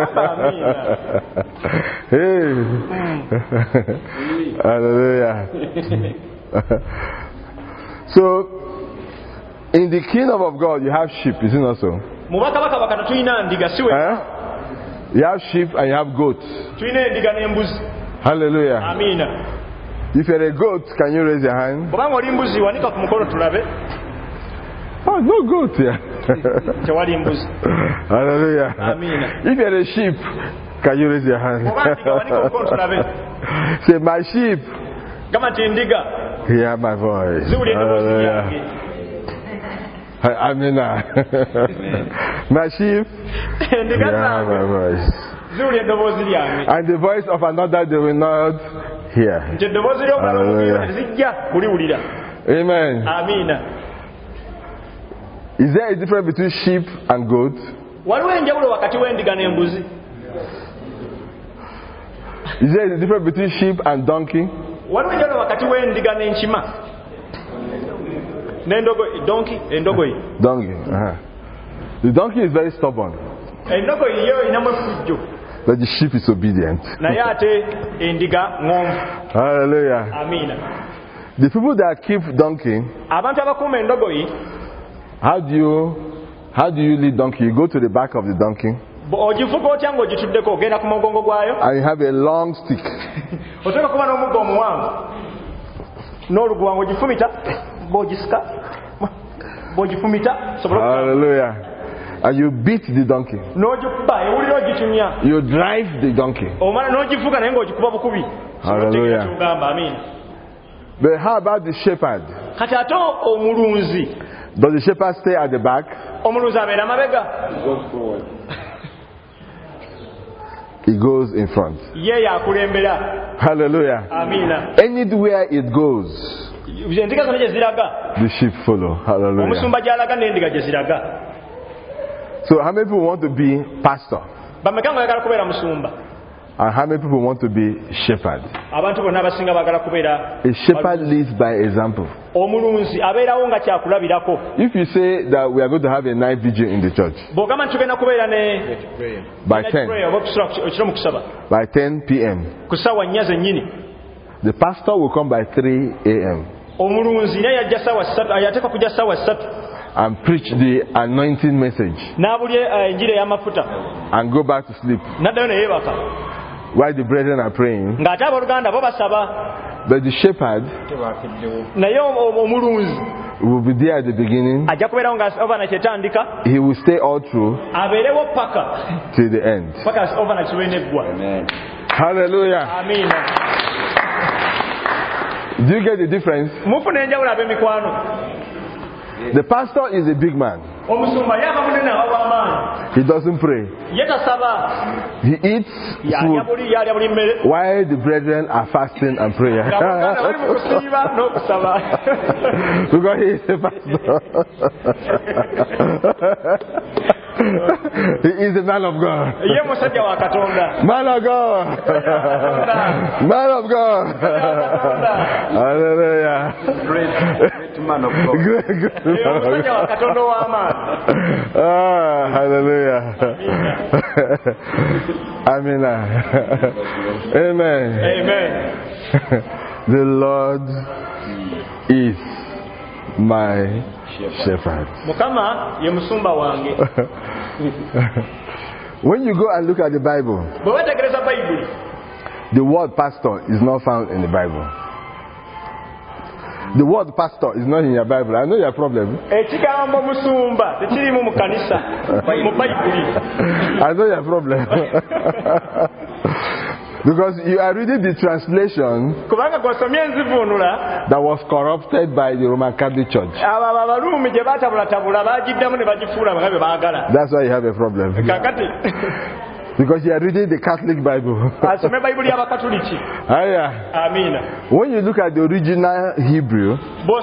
Hey. Hallelujah. So, in the kingdom of God, you have sheep, is it not so? You have sheep and you have goats. Hallelujah. If you're a goat, can you raise your hand? Oh, no goat here. Hallelujah. If you're a sheep, can you raise your hand? Say, my sheep, hear my voice. Hallelujah. Amen. My sheep, hear my voice. And the voice of another they will not hear. Hallelujah. Amen. Is there a difference between sheep and goat? Is there a difference between sheep and donkey? Donkey. The donkey is very stubborn. But the sheep is obedient. Hallelujah. The people that keep donkey, how do you lead donkey? You go to the back of the donkey and you have a long stick. Hallelujah. And you beat the donkey. You drive the donkey. Hallelujah. But how about the shepherd? Does the shepherd stay at the back? He goes in front. Hallelujah. Anywhere it goes, the sheep follow. Hallelujah. So how many people want to be pastor? And how many people want to be shepherd? A shepherd leads by example. If you say that we are going to have a night vigil in the church by 10 p.m. the pastor will come by 3 a.m. and preach the anointing message and go back to sleep while the brethren are praying. But the shepherd will be there at the beginning. He will stay all through till the end. Amen. Hallelujah. Do you get the difference? The pastor is a big man. He doesn't pray. He eats food while the brethren are fasting and prayer. Because he is a pastor. He is a man of God. Man of God. Man of God. Hallelujah. Great man of God. Great hallelujah. Amen. Amen. Amen. The Lord is my shepherd. When you go and look at the Bible, the word pastor is not found in the Bible. The word pastor is not in your Bible. I know your problem. I know your problem. Because you are reading the translation that was corrupted by the Roman Catholic Church. That's why you have a problem. Because you are reading the Catholic Bible. When you look at the original Hebrew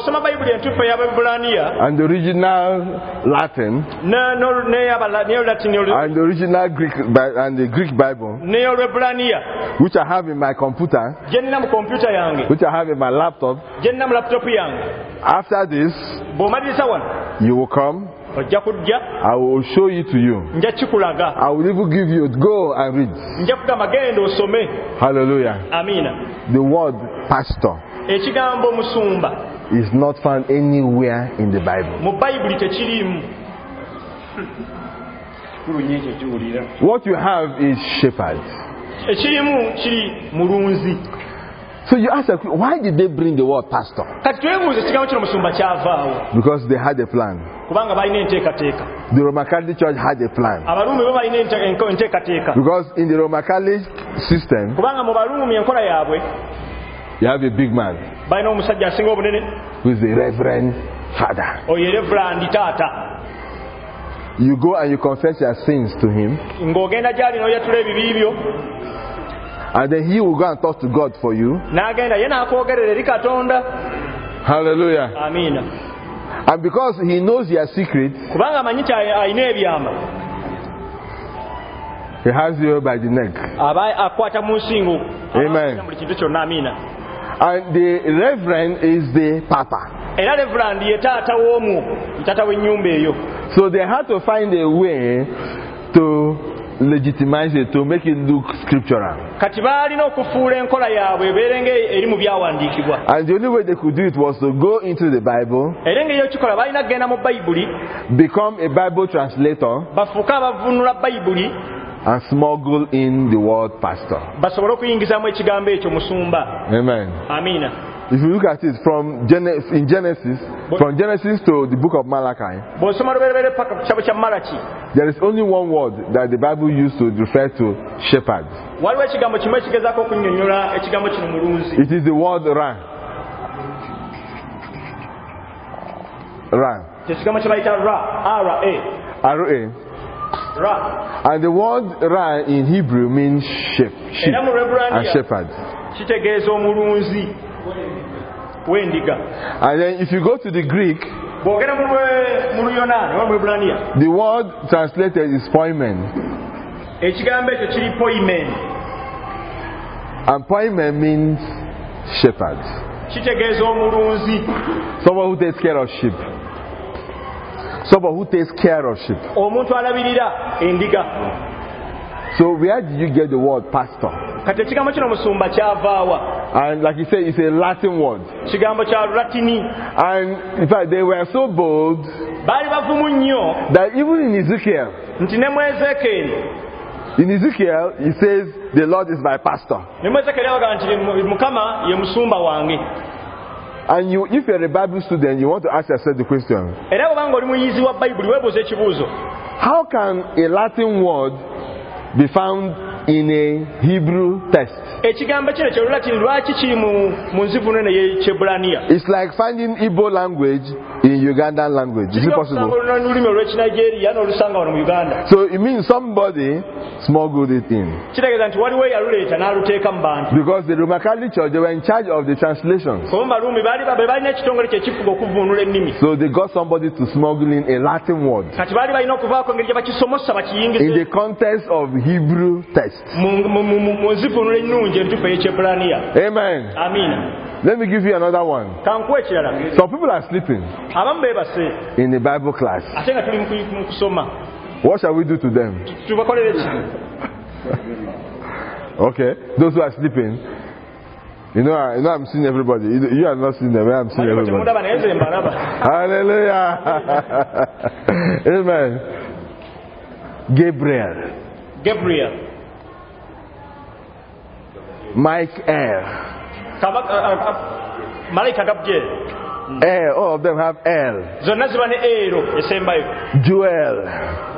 and the original Latin and the original Greek and the Greek Bible, which I have in my computer, which I have in my laptop, after this, you will come. I will show it to you. I will even give you, go and read. Hallelujah. The word pastor is not found anywhere in the Bible. What you have is shepherd. So you ask, why did they bring the word pastor? Because they had a plan. The Roman Catholic Church had a plan. Because in the Roman Catholic system, you have a big man who is the Reverend Father. You go and you confess your sins to him. And then he will go and talk to God for you. Hallelujah. Amen. And because he knows your secret, he has you by the neck. Amen. And the reverend is the papa. So they had to find a way to legitimize it, to make it look scriptural. And the only way they could do it was to go into the Bible, become a Bible translator, and smuggle in the word pastor. Amen. If you look at it from Genesis to the book of Malachi, there is only one word that the Bible used to refer to shepherds. It is the word Ra. Ra. R-A. And the word Ra in Hebrew means sheep and shepherd. And then if you go to the Greek, the word translated is poimen. And poimen means shepherd. Someone who takes care of sheep. Someone who takes care of sheep. So where did you get the word pastor? And like you said, it's a Latin word. And in fact, they were so bold that even in Ezekiel, he says, the Lord is my pastor. And if you're a Bible student, you want to ask yourself the question, how can a Latin word be found in a Hebrew text? It's like finding Igbo language in Ugandan language. Is it possible? So it means somebody smuggled it in. Because the Roman Catholic Church, they were in charge of the translations. So they got somebody to smuggle in a Latin word in the context of Hebrew text. Amen. Let me give you another one. Some people are sleeping in the Bible class. What shall we do to them? Okay, those who are sleeping, you know I'm seeing everybody. You are not seeing them, I'm seeing everybody. Hallelujah. Amen. Gabriel. Michael. El, all of them have El. Zonna ziba ne ero esembayo. Joel.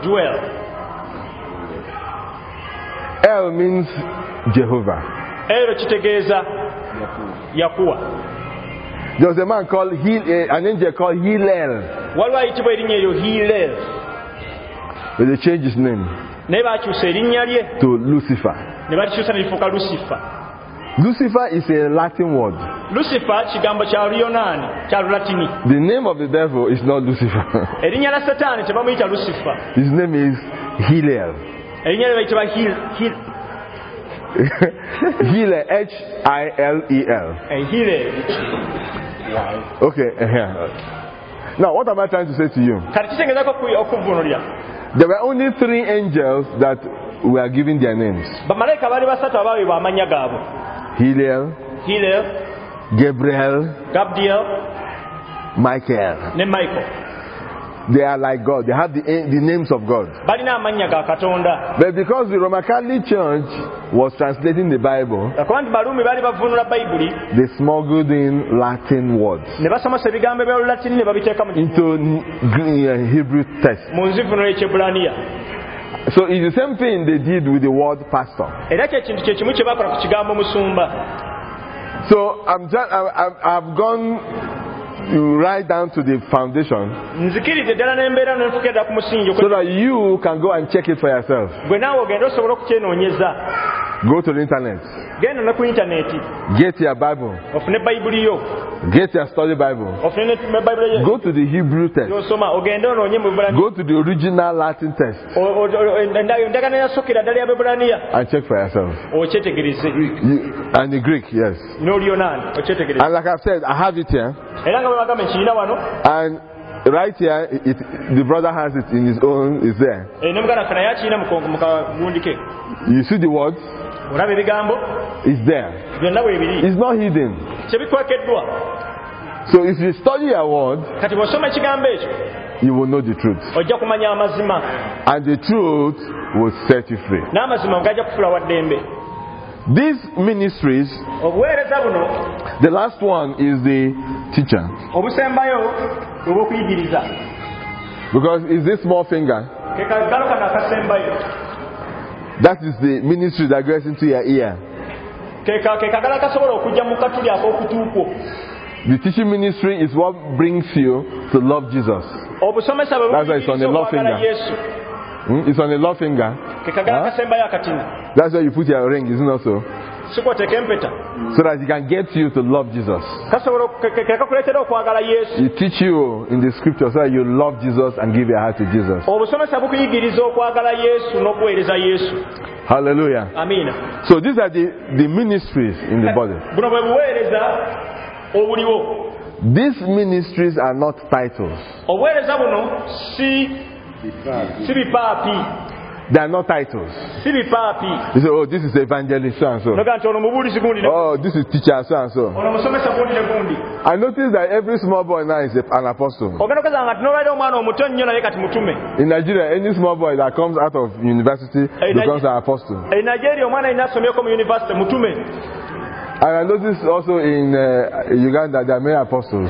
El means Jehovah. Ero kitegeeza Yakuwa. There was a man called an angel called Hillel. Waliwo ayitibwa erinnya eryo Hillel. But they changed his name naye baakyusa erinnya lye to Lucifer. ne balikyusa ne lifuuka Lucifer. Lucifer is a Latin word. Lucifer kigambo kya Luyonaani, kya Lulatini. The name of the devil is not Lucifer. Erinnya la Sataani tebamuyita Lucifer. His name is Hillel. Erinnya lye bayitibwa Hillel, H-I-L-E-L. Hillel. Okay. Now, what am I trying to say to you? Kati kisengezaako okuvvuunulira. There were only 3 angels that were given their names. Bamalayika baali basatu abaweebwa amannya gaabwe. Hillel, Gabriel, Michael. Ne Michael. They are like God. They have the names of God. Balina amannya ga Katonda. But because the Roman Catholic Church was translating the Bible, Abakubanti Baruumi baali bavvuunula Bayibuli. They smuggled in Latin words Ne basomesa ebigambo bya Lulatini ne babiteeka into Hebrew text. Mu nzivuunulo y'Ekyebbulaaniya. So it's the same thing they did with the word pastor. Era ky'ekintu kye kimu kye bakola ku kigambo musumba. So I've gone right down to the foundation Nzikirize ddala n'embeera n'enfukirira ku musingi so that you can go and check it for yourself. Gwe naawe ogenda osobola okukyenoonyeza. Go to the internet. Genda ne ku intaneti. Get your Bible. Ofune Bayibuli yo. Get your study Bible. Ofune ne Bayibuli yo. Go to the Hebrew text. Osoma ogende onoonye mu Bibulaaniya. Go to the original Latin text. Endagaano eyasukira ddala ya Bibulaaniya. And check for yourself. Okyetegereze. And the Greek, yes. N'Oluyonaani okyetegereze. And like I've said, I have it here. Era nga bwe bagamba nkirina wano. And right here, the brother has it in his own, is there. Ne muganda ffe naye akirina mu kagundi ke. You see the words? Olaba ebigambo? It's there. Byonna bwebiri. It's not hidden. Kyebikwekeddwa. So if you study your word, kati bw'osoma ekigambo ekyo, you will know the truth. ojja kumanya amazima. And the truth will set you free. N'amazima gajja kufuula wa ddembe. These ministries, obuweereza buno, the last one is the teacher. Obusembayo obw'okuyigiriza. Because it's this small finger. Ke kagalo kano akasembayo. That is the ministry that goes into your ear. Ke kagalo akasobola okujja mu katuli ak'okutuukwo. The teaching ministry is what brings you to love Jesus. Obusomesa bwe That's why it's on the love finger. It's on the love finger. Ke kagalo akasembayo akatini. That's why you put your ring, isn't it so? So that he can get you to love Jesus. He teach you in the scripture so that you love Jesus and give your heart to Jesus. Hallelujah. Amen. So these are the ministries in the body. These ministries are not titles. They are not titles. You say, oh, this is evangelist so and so. Oh, this is teacher so and so. I noticed that every small boy now is an apostle. In Nigeria, any small boy that comes out of university becomes an apostle. And I noticed also in Uganda there are many apostles.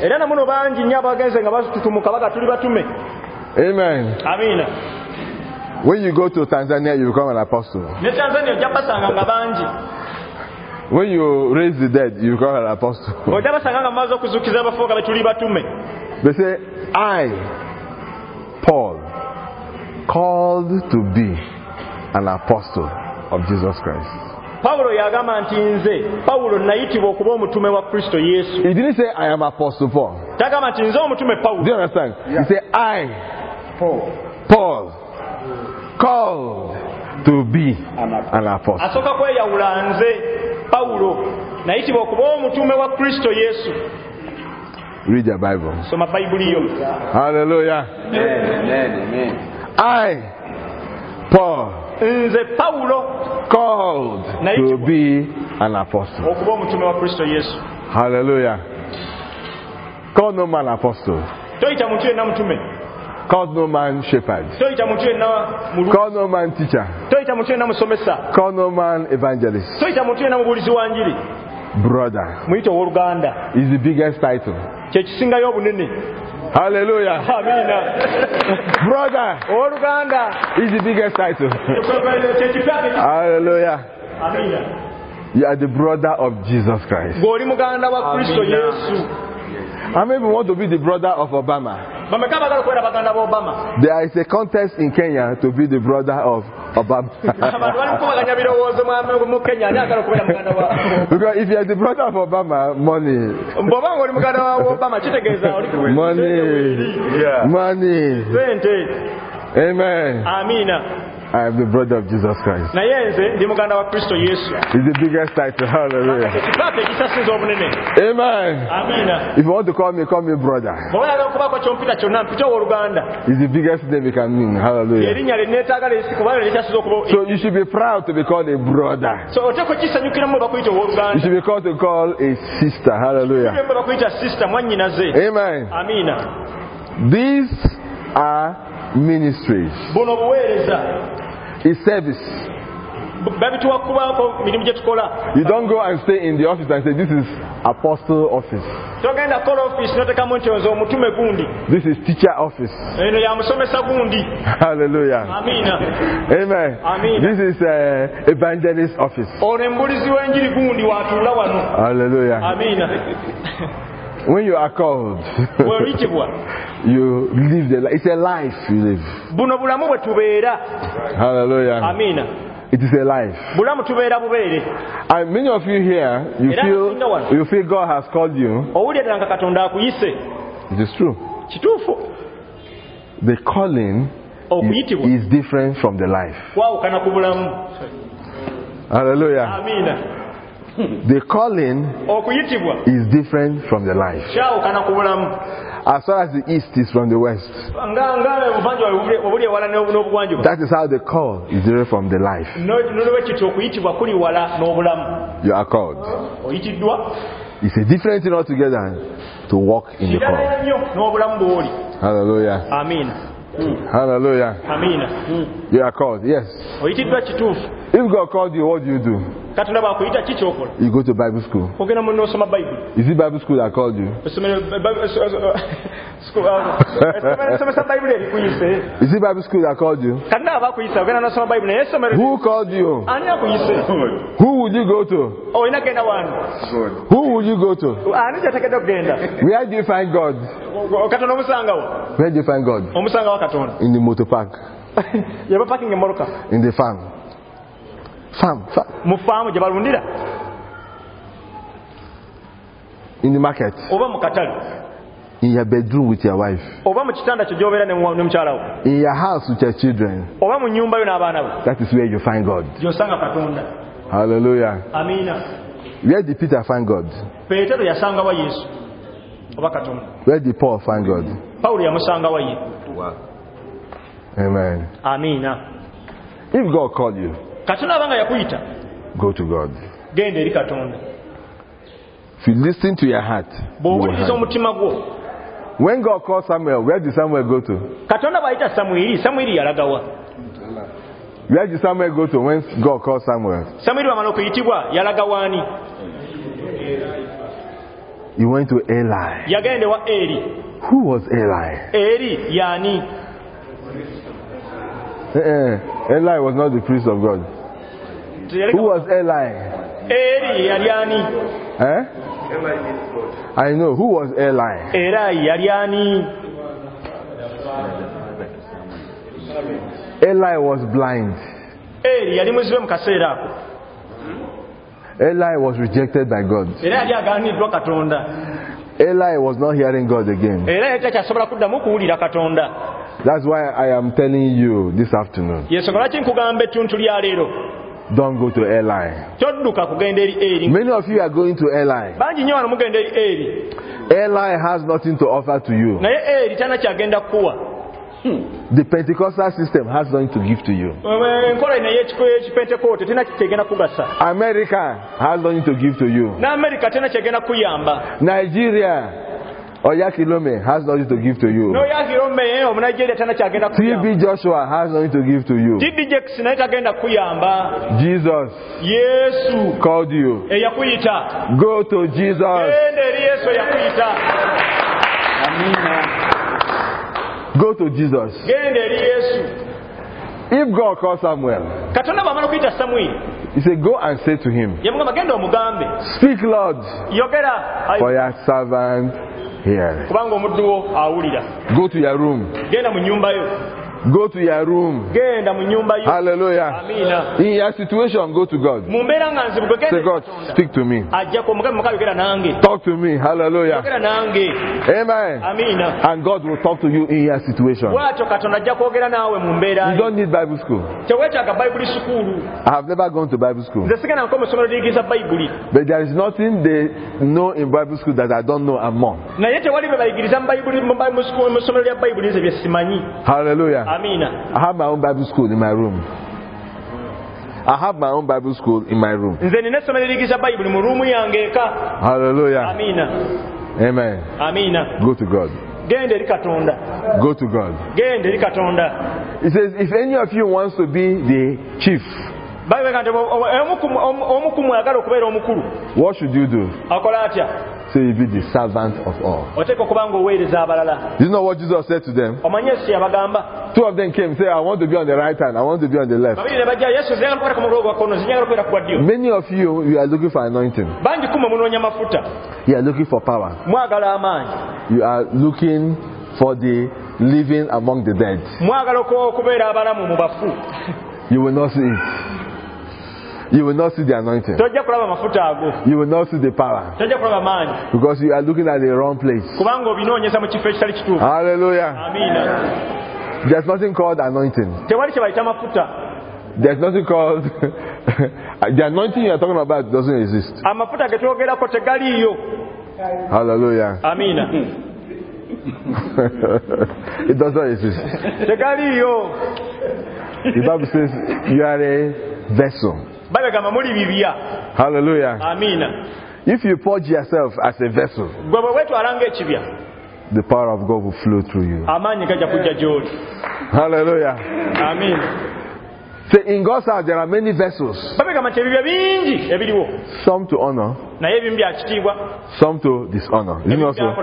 Amen. Amen. When you go to Tanzania, you become an apostle. When you raise the dead, you become an apostle. They say, I, Paul, called to be an apostle of Jesus Christ. He didn't say, I am Apostle Paul. Do you understand? Yeah. He said, I, Paul, called to be an apostle. Read your Bible. Hallelujah. Amen. I, Paul, called to be an apostle. Hallelujah. Call no man apostle. Call no man shepherd. Call no man teacher. Call no man evangelist. brother. Muyite owooluganda. Is the biggest title. Kye kisingayo obunene. Hallelujah. Amina. Brother. Owooluganda. Is the biggest title. Hallelujah. Amina. You are the brother of Jesus Christ. Ng'oli muganda wa Kristo Yesu. How many want to be the brother of Obama? There is a contest in Kenya to be the brother of Obama. Because if you are the brother of Obama, money. Money. Amen. Amina. I am the brother of Jesus Christ. It's the biggest title. Hallelujah. Amen. If you want to call me brother. It's the biggest name you can mean. Hallelujah. So you should be proud to be called a brother. You should be called a sister. Hallelujah. Amen. These are ministries. It's service. You don't go and stay in the office and say, this is apostle office. This is teacher office. Hallelujah. Amen. This is evangelist office. Hallelujah. When you are called, you live the life. It's a life you live. Hallelujah. It is a life. And many of you here, you feel God has called you. It is true. The calling is different from the life. Hallelujah. The calling is different from the life. As far as the east is from the west. That is how the call is different from the life. You are called. It's a different thing altogether to walk in the call. Hallelujah. Hallelujah. You are called, yes. If God called you, what do? You go to Bible school. Is it Bible school that called you? Is it Bible school that called you? Who called you? Who would you go to? Who would you go to? Where do you find God? Where do you find God? In the motor park. In the farm. In the market. In your bedroom with your wife. In your house with your children. That is where you find God. Hallelujah. Where did Peter find God? Where did Paul find God? Amen. If God called you, go to God. If you listen to your heart, when God called Samuel, where did Samuel go to? Where did Samuel go to when God called Samuel? He went to Eli. Who was Eli? Eli was not the priest of God. Who was Eli? I know. Who was Eli? Eli was blind. Eli was rejected by God. Eli was not hearing God again. That's why I am telling you this afternoon. Don't go to Eli. Many of you are going to Eli. Eli has nothing to offer to you. The Pentecostal system has nothing to give to you. America has nothing to give to you. Nigeria Oyakilome has nothing to give to you. TB Joshua has nothing to give to you. Jesus called you. Go to Jesus. Go to Jesus. If God calls Samuel, he said, go and say to him, speak, Lord, for your servant here. Go to your room. Go to your room. Hallelujah. In your situation, go to God. Say, God, speak to me. Talk to me. Hallelujah. Amen. And God will talk to you in your situation. You don't need Bible school. I have never gone to Bible school. But there is nothing they know in Bible school that I don't know and more. Hallelujah. Amina. I have my own Bible school in my room. I have my own Bible school in my room. Hallelujah. Amina. Amen. Amina. Go to God. Go to God. It says, if any of you wants to be the chief, what should you do? So you be the servant of all. You know what Jesus said to them? Two of them came and said, I want to be on the right hand, I want to be on the left. Many of you are looking for anointing. You are looking for power. You are looking for the living among the dead. You will not see it. You will not see the anointing. You will not see the power. Because you are looking at the wrong place. Hallelujah. There's nothing called anointing. There's nothing called the anointing you are talking about doesn't exist. Hallelujah. It does not exist. The Bible says you are a vessel. Hallelujah. If you purge yourself as a vessel, the power of God will flow through you. Hallelujah. So in God's house there are many vessels. Some to honor, some to dishonor. Isn't it so?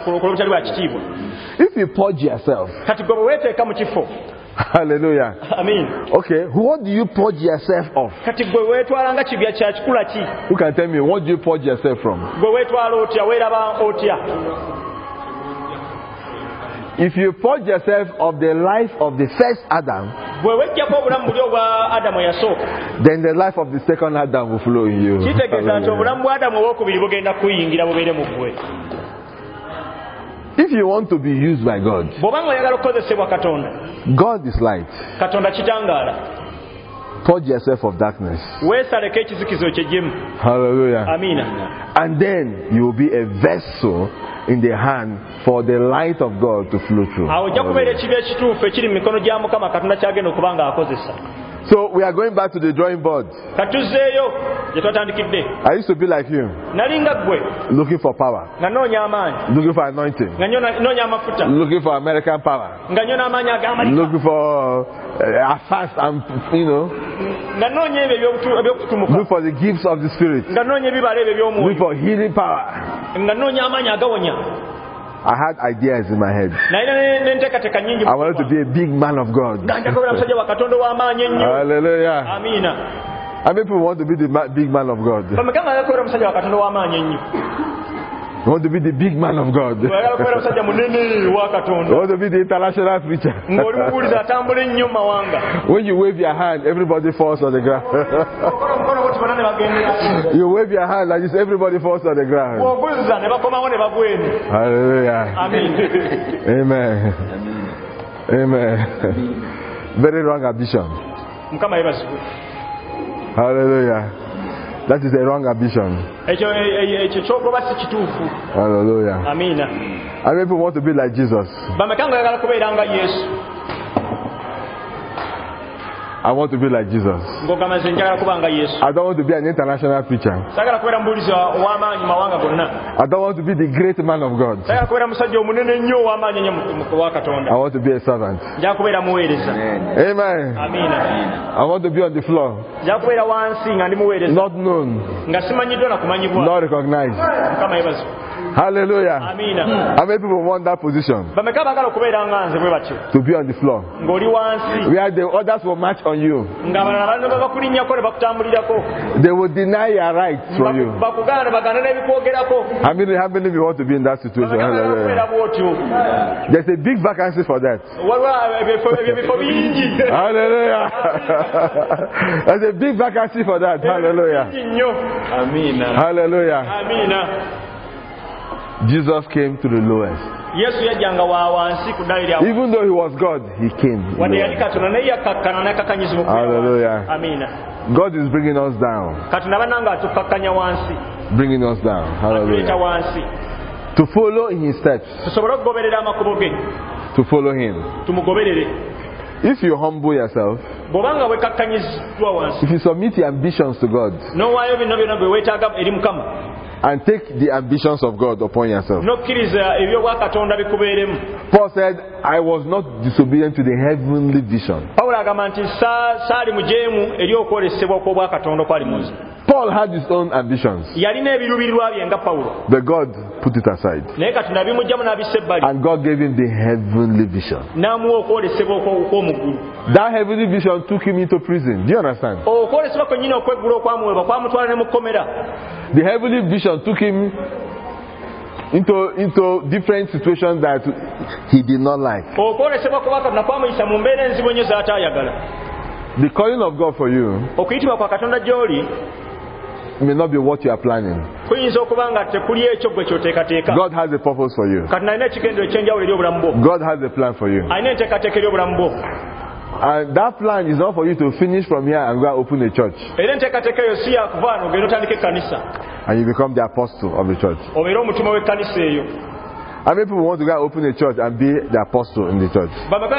If you purge yourself, hallelujah. Okay, what do you purge yourself of? Who can tell me what do you purge yourself from? If you purge yourself of the life of the first Adam, then the life of the second Adam will flow in you. If you want to be used by God, God is light. Purge yourself of darkness. Hallelujah. And then you will be a vessel in the hand for the light of God to flow through. So we are going back to the drawing board. I used to be like you, looking for power, looking for anointing, looking for American power, looking for fast and look for the gifts of the Spirit, look for healing power. I had ideas in my head. I wanted to be a big man of God. Hallelujah. How many people want to be the big man of God? You want to be the big man of God. You want to be the international preacher. When you wave your hand, everybody falls on the ground. You wave your hand like this, everybody falls on the ground. Hallelujah. Amen. Amen. Very wrong ambition. Hallelujah. That is a wrong ambition. Hallelujah. How many people want to be like Jesus? I want to be like Jesus. I don't want to be an international preacher. I don't want to be the great man of God. I want to be a servant. Amen. I want to be on the floor. Not known. Not recognized. Hallelujah. How many people want that position? To be on the floor. Where the others will march on you. They will deny your rights for you. How many of you want to be in that situation? Hallelujah. There's a big vacancy for that. Hallelujah. There's a big vacancy for that. Hallelujah. Hallelujah. Jesus came to the lowest. Even though he was God, he came. Hallelujah. God is bringing us down. Bringing us down. Hallelujah. To follow in his steps. To follow him. If you humble yourself, if you submit your ambitions to God, and take the ambitions of God upon yourself. Paul said, I was not disobedient to the heavenly vision. Paul had his own ambitions, but God put it aside, and God gave him the heavenly vision. That heavenly vision took him into prison. Do you understand? The heavenly vision took him into different situations that he did not like. The calling of God for you may not be what you are planning. God has a purpose for you. God has a plan for you. And that plan is not for you to finish from here and go and open a church. And you become the apostle of the church. How many people want to go and open a church and be the apostle in the church?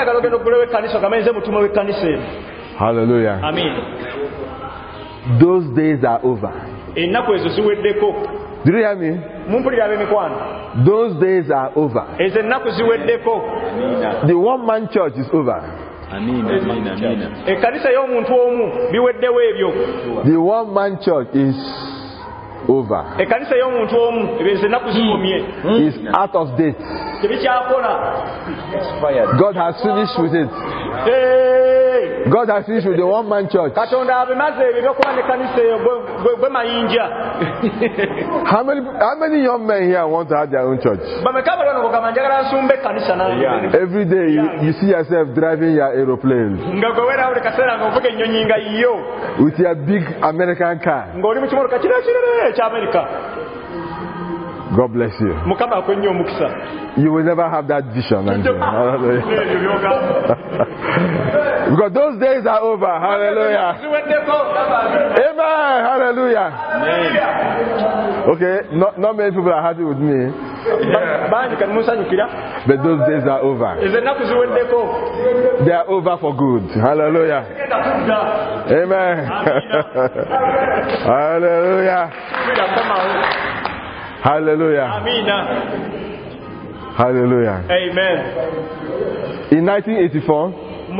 Hallelujah. Amen. Those days are over. Did you hear me? Those days are over. The one-man church is over. The one-man church is over. Is out of date. God has finished with it. God has finished with the one-man church. How many young men here want to have their own church? Every day you see yourself driving your aeroplane with your big American car. God bless you. You will never have that vision. Because those days are over. Hallelujah. Amen. Hallelujah. Okay, not many people are happy with me. But those days are over. They are over for good. Hallelujah. Amen. Hallelujah. Hallelujah. Hallelujah. Amen. In 1984,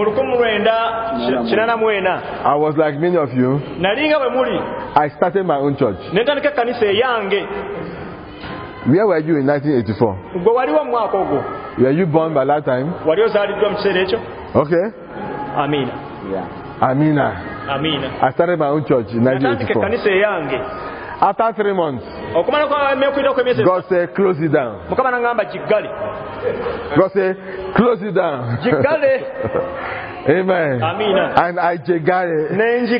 I was like many of you. I started my own church. Where were you in 1984? Were you born by that time? Okay. Amina. I started my own church in 1984. After 3 months, God said, close it down. God said, close it down. Amen. And I jigale.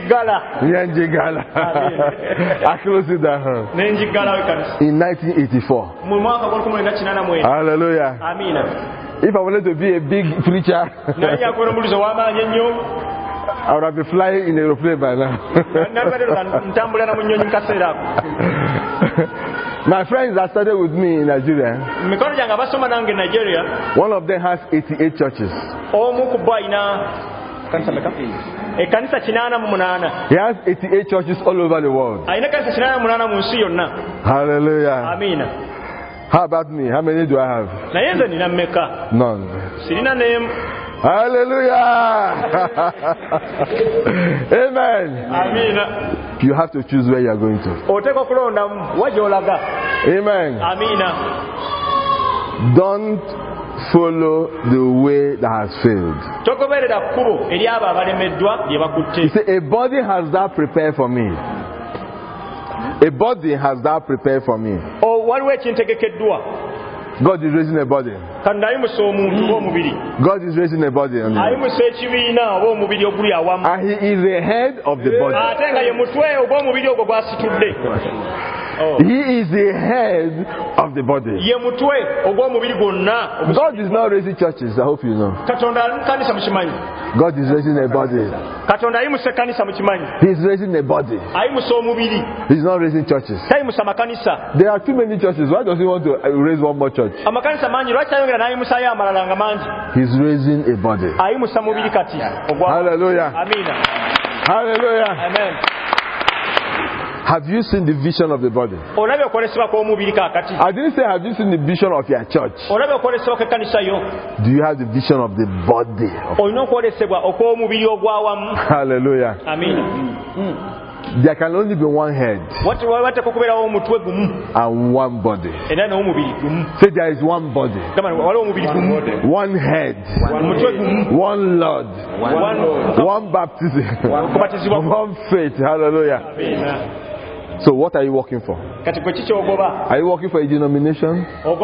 I closed it down. In 1984. Hallelujah. If I wanted to be a big preacher, I would have been flying in a aeroplane by now. My friends that started with me in Nigeria, one of them has 88 churches. Ekanisa 88. He has 88 churches all over the world. Aina kanisa 88 mu nsi yonna. Hallelujah. Amina. How about me? How many do I have? Naye nze nina mmeka? None. Sirina n'emu. Hallelujah. Amen. Amina. You have to choose where you are going to. Oteeka okulonda wajolaga. Amen. Amina. Don't follow the way that has failed. Togoberera kkubo eri abo abalemeddwa bye bakutte. You say, a body has that prepared for me. A body has that prepared for me. Waliwo ekintegekeddwa. God is raising a body. Kandayimusa omuntu b'omubiri. God is raising a body. Ayimusa ekibiina oba omubiri oguli awamu. And he is the head of the body. Ate nga ye mutwe ogw'omubiri ogwo gwasitudde. He is the head of the body. Ye mutwe ogw'omubiri gwonna. God is not raising churches, I hope you know. Katonda kanisa mukimanyi. God is raising a body. Katonda ayimusa kanisa mukimanyi. He is raising a body. Ayimusa omubiri. He is not raising churches. Tayimusa makanisa. There are too many churches. Why does he want to raise one more church? Amakanisa mangi lwaki ayongera n'ayimusayo amalala nga mangi. He is raising a body. Ayimusa mubiri kati. Hallelujah. Amina. Hallelujah. Amen. Have you seen the vision of the body? I didn't say have you seen the vision of your church. Do you have the vision of the body? Hallelujah. Amen. There can only be one head and one body. Say there is one body, one head, one Lord, one baptism, one faith. Hallelujah. So what are you working for? Are you working for a denomination?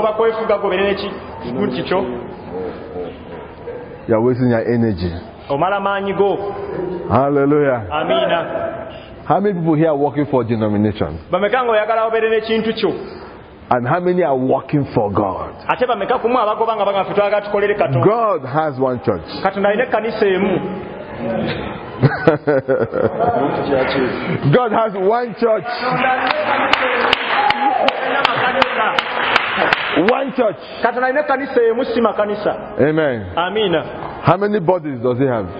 You are wasting your energy. Hallelujah. How many people here are working for denominations? And how many are working for God? God has one church. God has one church. One church. Amen. How many bodies does he have?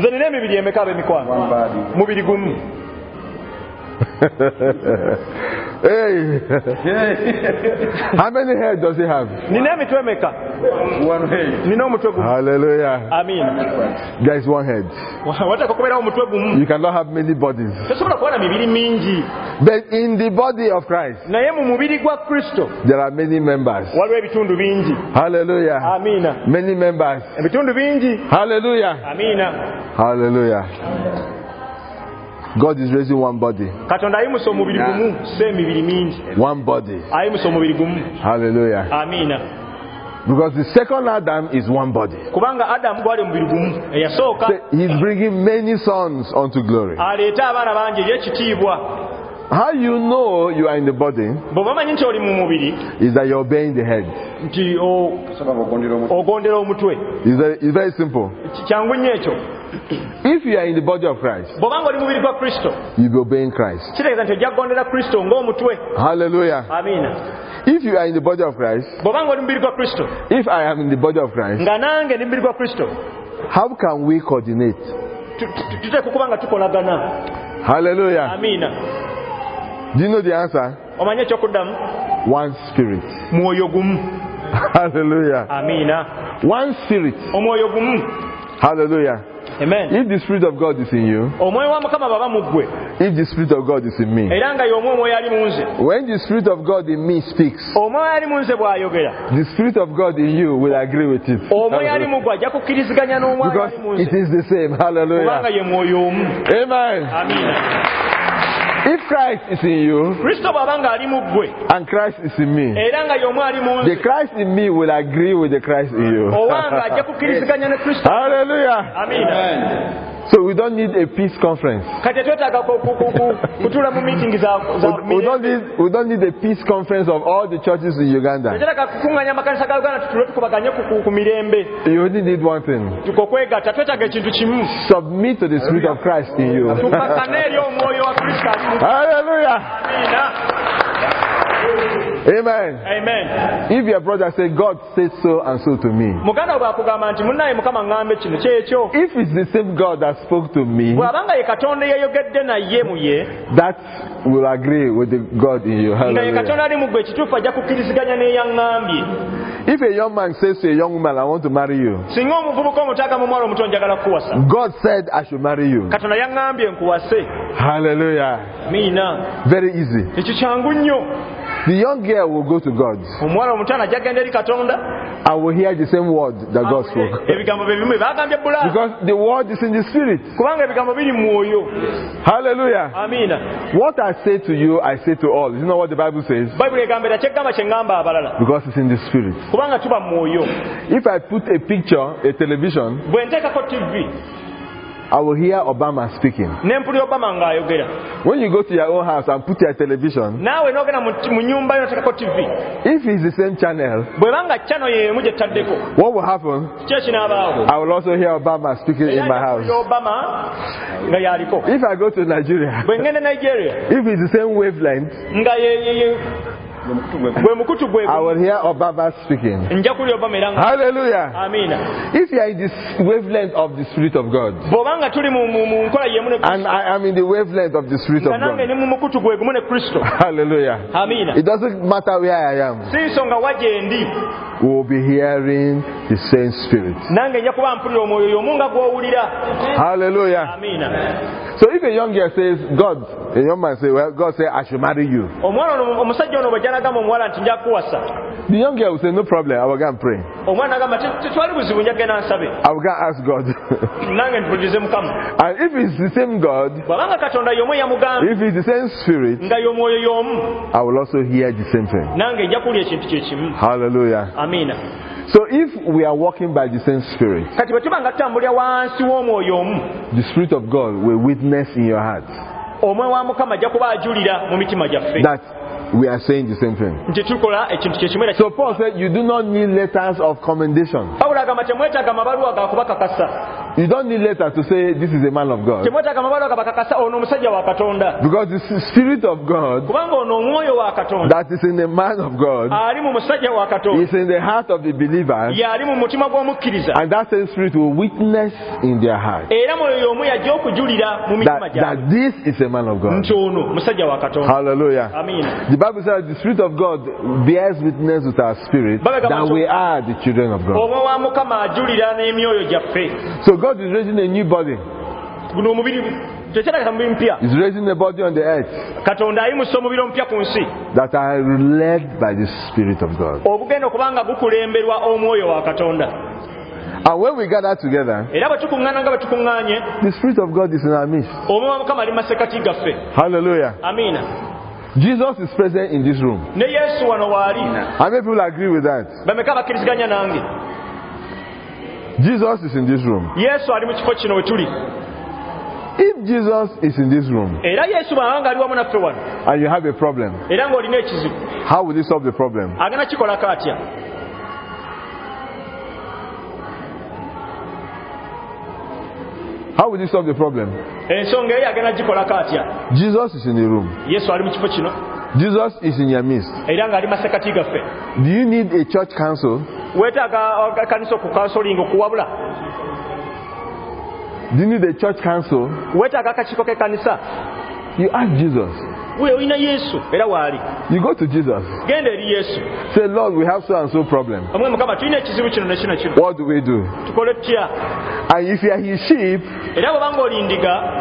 Hey. How many heads does he have? One head. Hallelujah. Amen. There is one head. You cannot have many bodies. But in the body of Christ, there are many members. Hallelujah. Amen. Many members. Hallelujah. Amen. Hallelujah. God is raising one body. One body. Hallelujah. Amen. Because the second Adam is one body. He's bringing many sons unto glory. How you know you are in the body is that you're obeying the head. It's very simple. If you are in the body of Christ, you'll be obeying Christ. Hallelujah. If you are in the body of Christ, if I am in the body of Christ, how can we coordinate? Hallelujah. Do you know the answer? One spirit. Hallelujah. One spirit. Hallelujah. Amen. If the Spirit of God is in you, if the Spirit of God is in me, when the Spirit of God in me speaks, the Spirit of God in you will agree with it. Because it is the same. Hallelujah. Amen. If Christ is in you and Christ is in me, the Christ in me will agree with the Christ in you. Hallelujah. Amen. So we don't need a peace conference. We don't need a peace conference of all the churches in Uganda. You only need one thing. Submit to the Spirit of Christ in you. Hallelujah. Amen. Amen. If your brother say God said so and so to me, muganda bw'akugamba nti munnaye mukama ŋŋambe kino kyekyo, if it's the same God that spoke to me, bw'abanga ye katonda eyayogedde naye mu ye, that will agree with the God in you. nga ye katonda ali mu gwe ekituufu ajja kukkiriziganya n'eyaŋŋambye. If a young man says to a young woman, I want to marry you, singa omuvubuka omutaaga mu mwala omuto njagala kukuwasa, God said I should marry you. katonda yaŋŋambye nkuwase. Hallelujah. Miina. Very easy. Ekyo kyangu nnyo. The young girl will go to God. Omuwala omuto ajja genda eri katonda, I will hear the same word that God spoke. ebigambo bye bimu bagambye bbula, Because the word is in the spirit. kubanga ebigambo biri mu mwoyo. Hallelujah. Amiina. What I say to you, I say to all. You know what the Bible says? Bayibuli egamba era kyeggamba kye ŋŋamba abalala, Because it's in the spirit. kubanga tuba mu mwoyo. If I put a picture, a television, Bwe nteekako TV I will hear Obama speaking. ne mpulira Obama ng'ayogera, When you go to your own house and put your television, naawe n'ogenda mu nnyumba yo n'oteekako TV, if it's the same channel, bwe banga channel y'emu gye taddeko, what will happen? kye kinaabaawo. I will also hear Obama speaking in my house. Obama nga yaliko. If I go to Nigeria, Bwe ngenda Nigeria if it's the same wavelength, nga ye bwe mukutu gwe, I will hear Obama speaking. nja kulya Obama era nga. Hallelujah. Amiina. If you are in this wavelength of the Spirit of God, Bw'obanga tuli mu nkola y'emu ne and I am in the wavelength of the Spirit of nga nange God, ne mu mukutu gwe gumu ne Kristo. hallelujah. Amiina. It doesn't matter where I am, Si nsonga wa gye ndi, we will be hearing the same Spirit. nange nja kuba mpulira omwoyo y'omu nga gw'owulira. Hallelujah. Amiina. So if a young girl says, God, a young man says, well, God said, I should marry you. Omwana ono, omusajja ono bwe janagamba omuwala nti nja kuwasa, The young girl will say, no problem, I will go and pray. omwana agamba tetwali buzibu, nja genda nsabe, I will go and ask God. nange mpulirize Mukama. And if it's the same God, Bw'abanga Katonda y'omu eyamugamba, if it's the same Spirit, nga y'omwoyo y'omu, I will also hear the same thing. nange nja kulya ekintu kye kimu. Hallelujah. Amiina. So if we are walking by the same Spirit, Kati bwe tuba nga tutambulira wansi w'omwoyo omu, the Spirit of God will witness in your heart omwoyo wa Mukama ajja kuba ajulira mu mitima gyaffe that we are saying the same thing. nti tukola ekintu kye kimu era So Paul said, you do not need letters of commendation. Pawulo agamba temwetaaga mabaluwa ga kubakakasa. You don't need letters to say this is a man of God. Temwetaaga mabaluwa ga bakakasa ono omusajja wa Katonda. Because the Spirit of God Kubanga ono omwoyo wa Katonda that is in the man of God ali mu musajja wa Katonda, is in the heart of the believers, yali mu mutima gw'omukkiriza, and that same Spirit will witness in their heart era mwoyo y'omu yajja okujulira mu mitima gyabwe that this is a man of God. nti ono musajja wa Katonda. Hallelujah. Amiina. The Bible says the Spirit of God bears witness with our spirit that we are the children of God. Omwoyo wa Mukama ajulira n'emyoyo gyaffe. So God is raising a new body. Guno omubiri tekyetaaga mubiri mpya. He's raising a body on the earth Katonda ayimusa omubiri omupya ku nsi, that are led by the Spirit of God. obugenda okubanga gukulemberwa omwoyo wa Katonda. And when we gather together, Era bwe tukuŋŋaana nga bwe tukuŋŋaanye, the Spirit of God is in our midst. omwoyo wa Mukama ali mu masekkati gaffe. Hallelujah. Amiina. Jesus is present in this room. Ne Yesu wano waali. How many people agree with that? Bameka bakkiriziganya nange? Jesus is in this room. Yesu ali mu kifo kino we tuli. If Jesus is in this room Era Yesu bw'abanga ali wamu naffe wano, and you have a problem, era ng'olina ekizibu, how will you solve the problem? agenda kikolako atya? How will you solve the problem? Ensonga eyo agenda gikolako atya? Jesus is in the room. Yesu ali mu kifo kino, Jesus is in your midst. era ng'ali masekkati gaffe. Do you need a church council? Weetaaga kanisa okukansolinga okuwabula? Do you need a church council? Weetaaga akakiiko k'ekkanisa? You ask Jesus. Wewe olina Yesu era waali. You go to Jesus. Genda eri Yesu. Say, Lord, we have so and so problem. Omwe Mukama tulina ekizibu kino ne kino kino. What do we do? Tukole tutya? And if you are his sheep, Era bw'obanga oli ndiga,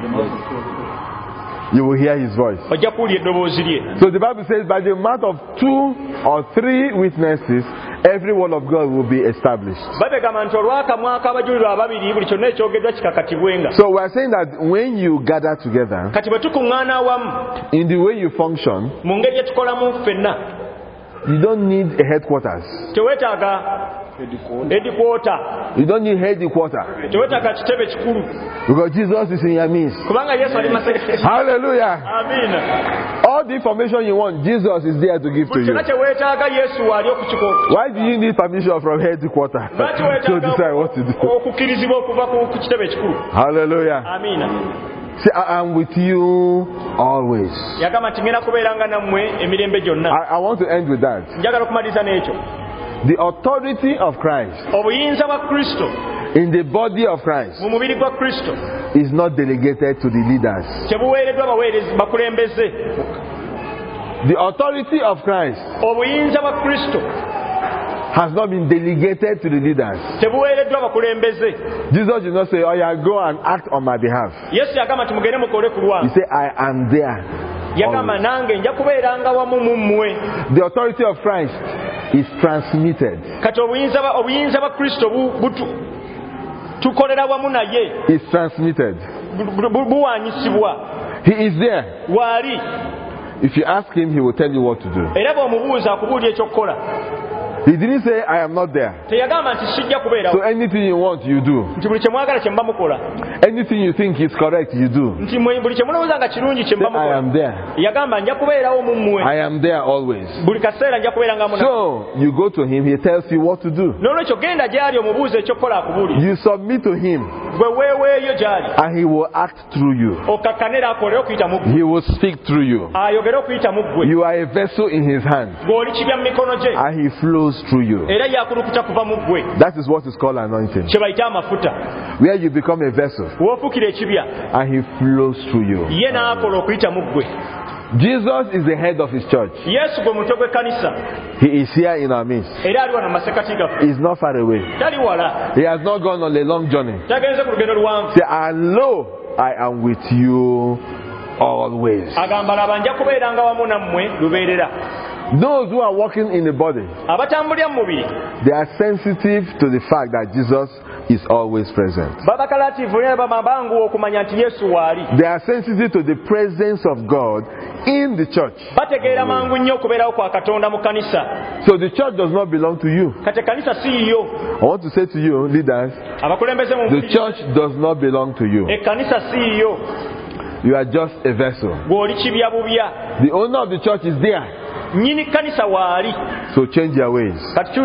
you will hear his voice. ojja kuwulira eddoboozi lye. So the Bible says, by the mouth of 2 or 3 witnesses, every word of God will be established. Babegamba nti olw'akamwa k'abajulirwa ababiri buli kyonna ekyogeddwa kikakatibwenga. So we are saying that when you gather together, Kati bwe tukuŋŋaana awamu in the way you function, mu ngeri gye tukolamu ffenna, you don't need a headquarters. teweetaaga headquarter, You don't need headquarter. teweetaaga kitebe kikulu, Because Jesus is in your midst. kubanga Yesu ali masekati. Hallelujah. Amiina. All the information you want, Jesus is there to give to Buli you. kyonna kye weetaaga Yesu waali okukikola. Why do you need permission from headquarters Lwaki to decide what to do? okukkirizibwa okuva ku kitebe ekikulu? Hallelujah. Amiina. Say, I am with you always. I want to end with that. The authority of Christ in the body of Christ is not delegated to the leaders. The authority of Christ has not been delegated to the leaders. Jesus did not say, oh yeah, go and act on my behalf. He said, I am there. The authority of Christ is transmitted. It's transmitted. He is there. If you ask him, he will tell you what to do. He didn't say, I am not there. So anything you want, you do. Anything you think is correct, you do. Say, I am there. I am there always. So you go to him, he tells you what to do. You submit to him, and he will act through you. He will speak through you. You are a vessel in his hand, and he flows through you. That is what is called anointing. Where you become a vessel and he flows through you. Jesus is the head of his church. He is here in our midst. He is not far away. He has not gone on a long journey. Say, lo, I am with you always. Those who are walking in the body, they are sensitive to the fact that Jesus is always present. They are sensitive to the presence of God in the church. So the church does not belong to you. I want to say to you, leaders, the church does not belong to you. You are just a vessel. The owner of the church is there. So change your ways.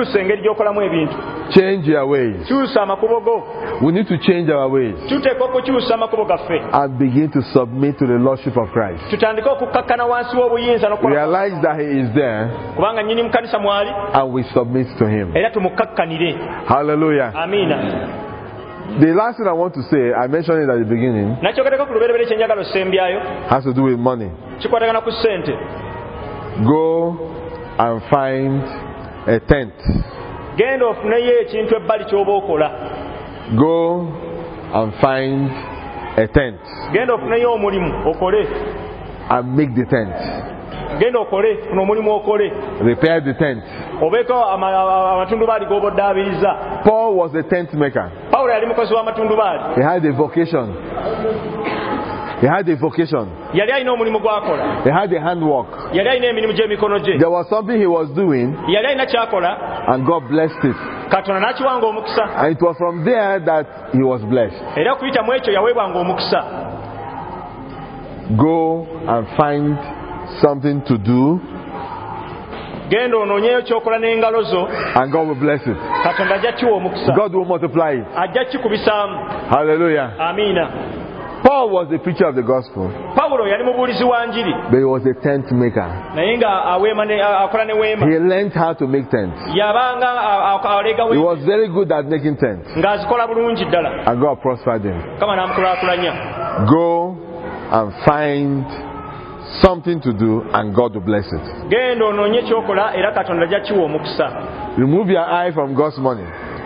Change your ways. We need to change our ways and begin to submit to the Lordship of Christ. Realize that he is there and we submit to him. Hallelujah. The last thing I want to say, I mentioned it at the beginning, has to do with money. Go and find a tent. Go and find a tent and make the tent. Repair the tent. Paul was a tent maker. He had a vocation. He had a vocation. He had a handwork. There was something he was doing, and God blessed it. And it was from there that he was blessed. Go and find something to do, and God will bless it. God will multiply it. Hallelujah. Paul was the preacher of the gospel, but he was a tent maker. He learned how to make tents. He was very good at making tents, and God prospered him. Go and find something to do, and God will bless it. Remove your eye from God's money.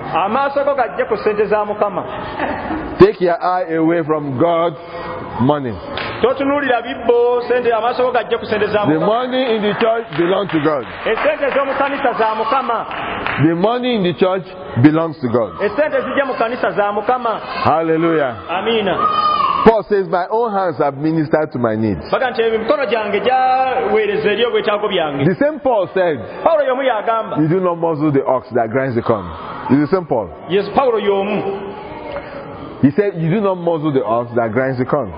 Take your eye away from God's money. The money in the church belongs to God. The money in the church belongs to God. Hallelujah. Paul says, my own hands have ministered to my needs. The same Paul said, you do not muzzle the ox that grinds the corn. It's the same Paul. Yes, Paul. He said, you do not muzzle the ox that grinds the corn.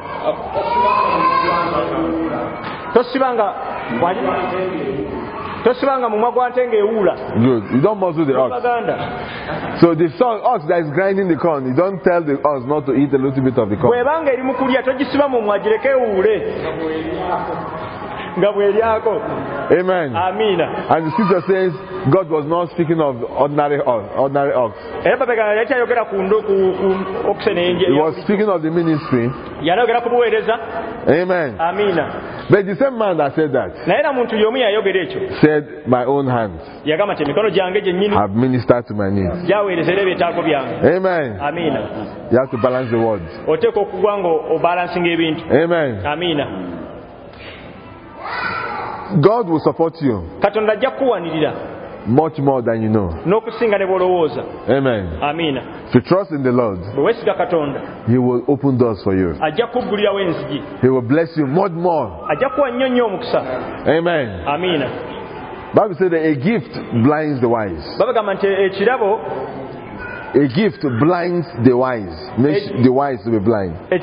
Good. You don't muzzle the ox. So the ox that is grinding the corn, you don't tell the ox not to eat a little bit of the corn. Amen. Amina. And the scripture says God was not speaking of ordinary ox. He was speaking of the ministry. Amen. Amina. But the same man that said that said, my own hands have ministered to my needs. Amen. Amina. You have to balance the words. Amen. Amina. God will support you much more than you know. Amen. Amina. If you trust in the Lord, He will open doors for you. He will bless you much more. Amen. Amina. Bible says that a gift blinds the wise. A gift blinds the wise, makes the wise to be blind. If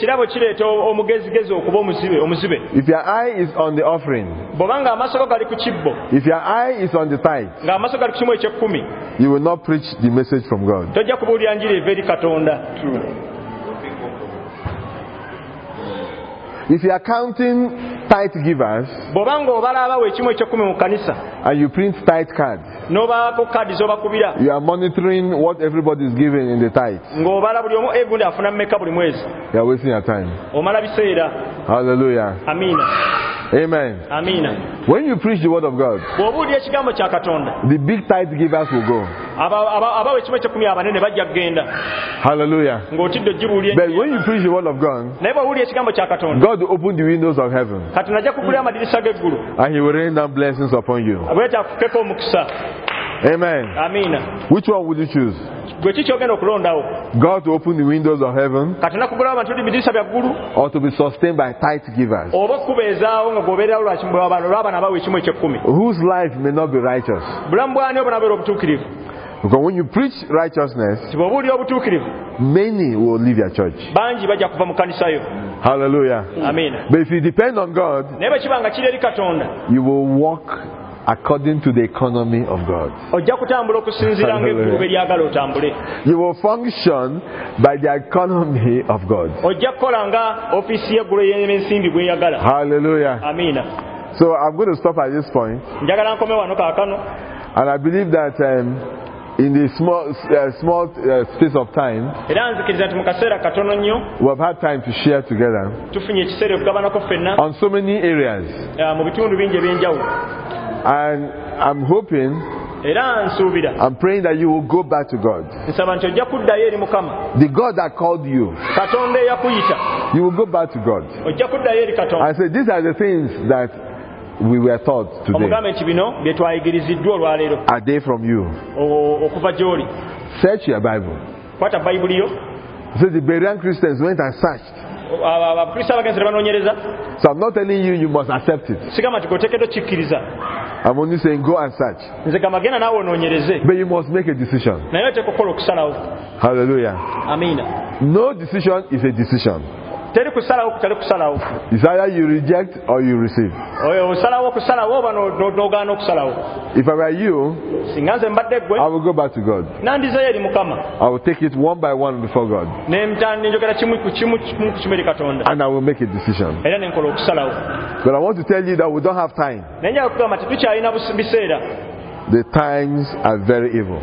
your eye is on the offering, if your eye is on the tithe, you will not preach the message from God. If you are counting tithe givers and you print tithe cards, you are monitoring what everybody is giving in the tithe, you are wasting your time. Hallelujah. Amen. When you preach the word of God, the big tithe givers will go. Hallelujah. But when you preach the word of God, God will open the windows of heaven and He will rain down blessings upon you. Amen. Which one would you choose? God to open the windows of heaven, or to be sustained by tithe givers whose life may not be righteous? Because when you preach righteousness, many will leave your church. Hallelujah. But if you depend on God, you will walk according to the economy of God. You will function by the economy of God. Hallelujah. So I'm going to stop at this point. And I believe that in the small space of time, we have had time to share together on so many areas. And I'm hoping, I'm praying that you will go back to God. The God that called you, you will go back to God and say, these are the things that we were taught today. Are they from you? Search your Bible. So the Berean Christians went and searched. So I'm not telling you you must accept it. I'm only saying go and search. But you must make a decision. Hallelujah. No decision is a decision. It's either you reject or you receive. If I were you, I will go back to God. I will take it one by one before God, and I will make a decision. But I want to tell you that we don't have time. The times are very evil.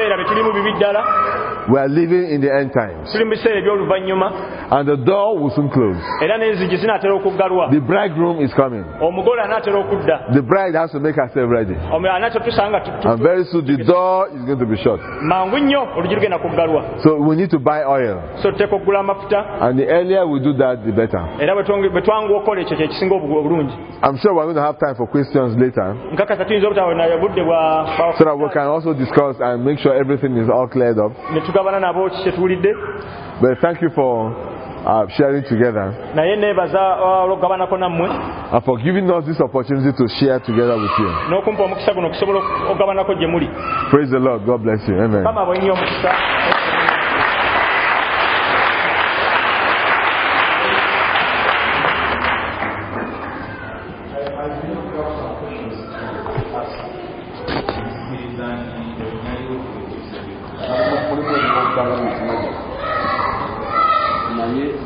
We are living in the end times, and the door will soon close. The bridegroom is coming. The bride has to make herself ready, and very soon the door is going to be shut. So we need to buy oil, and the earlier we do that, the better. I'm sure we're going to have time for questions later, so that we can also discuss and make sure everything is all cleared up. But thank you for sharing together, and for giving us this opportunity to share together with you. Praise the Lord. God bless you. Amen.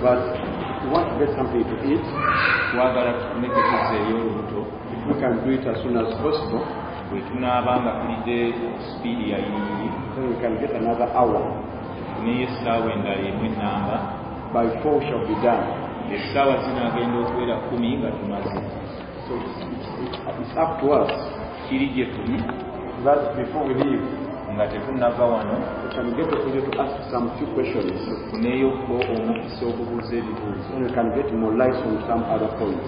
but we want to get something to eat. If we can do it as soon as possible, then we can get another hour. By 4 we shall be done. So it's up to us. But before we leave, we can get opportunity to ask some few questions. So we can get more light on some other points.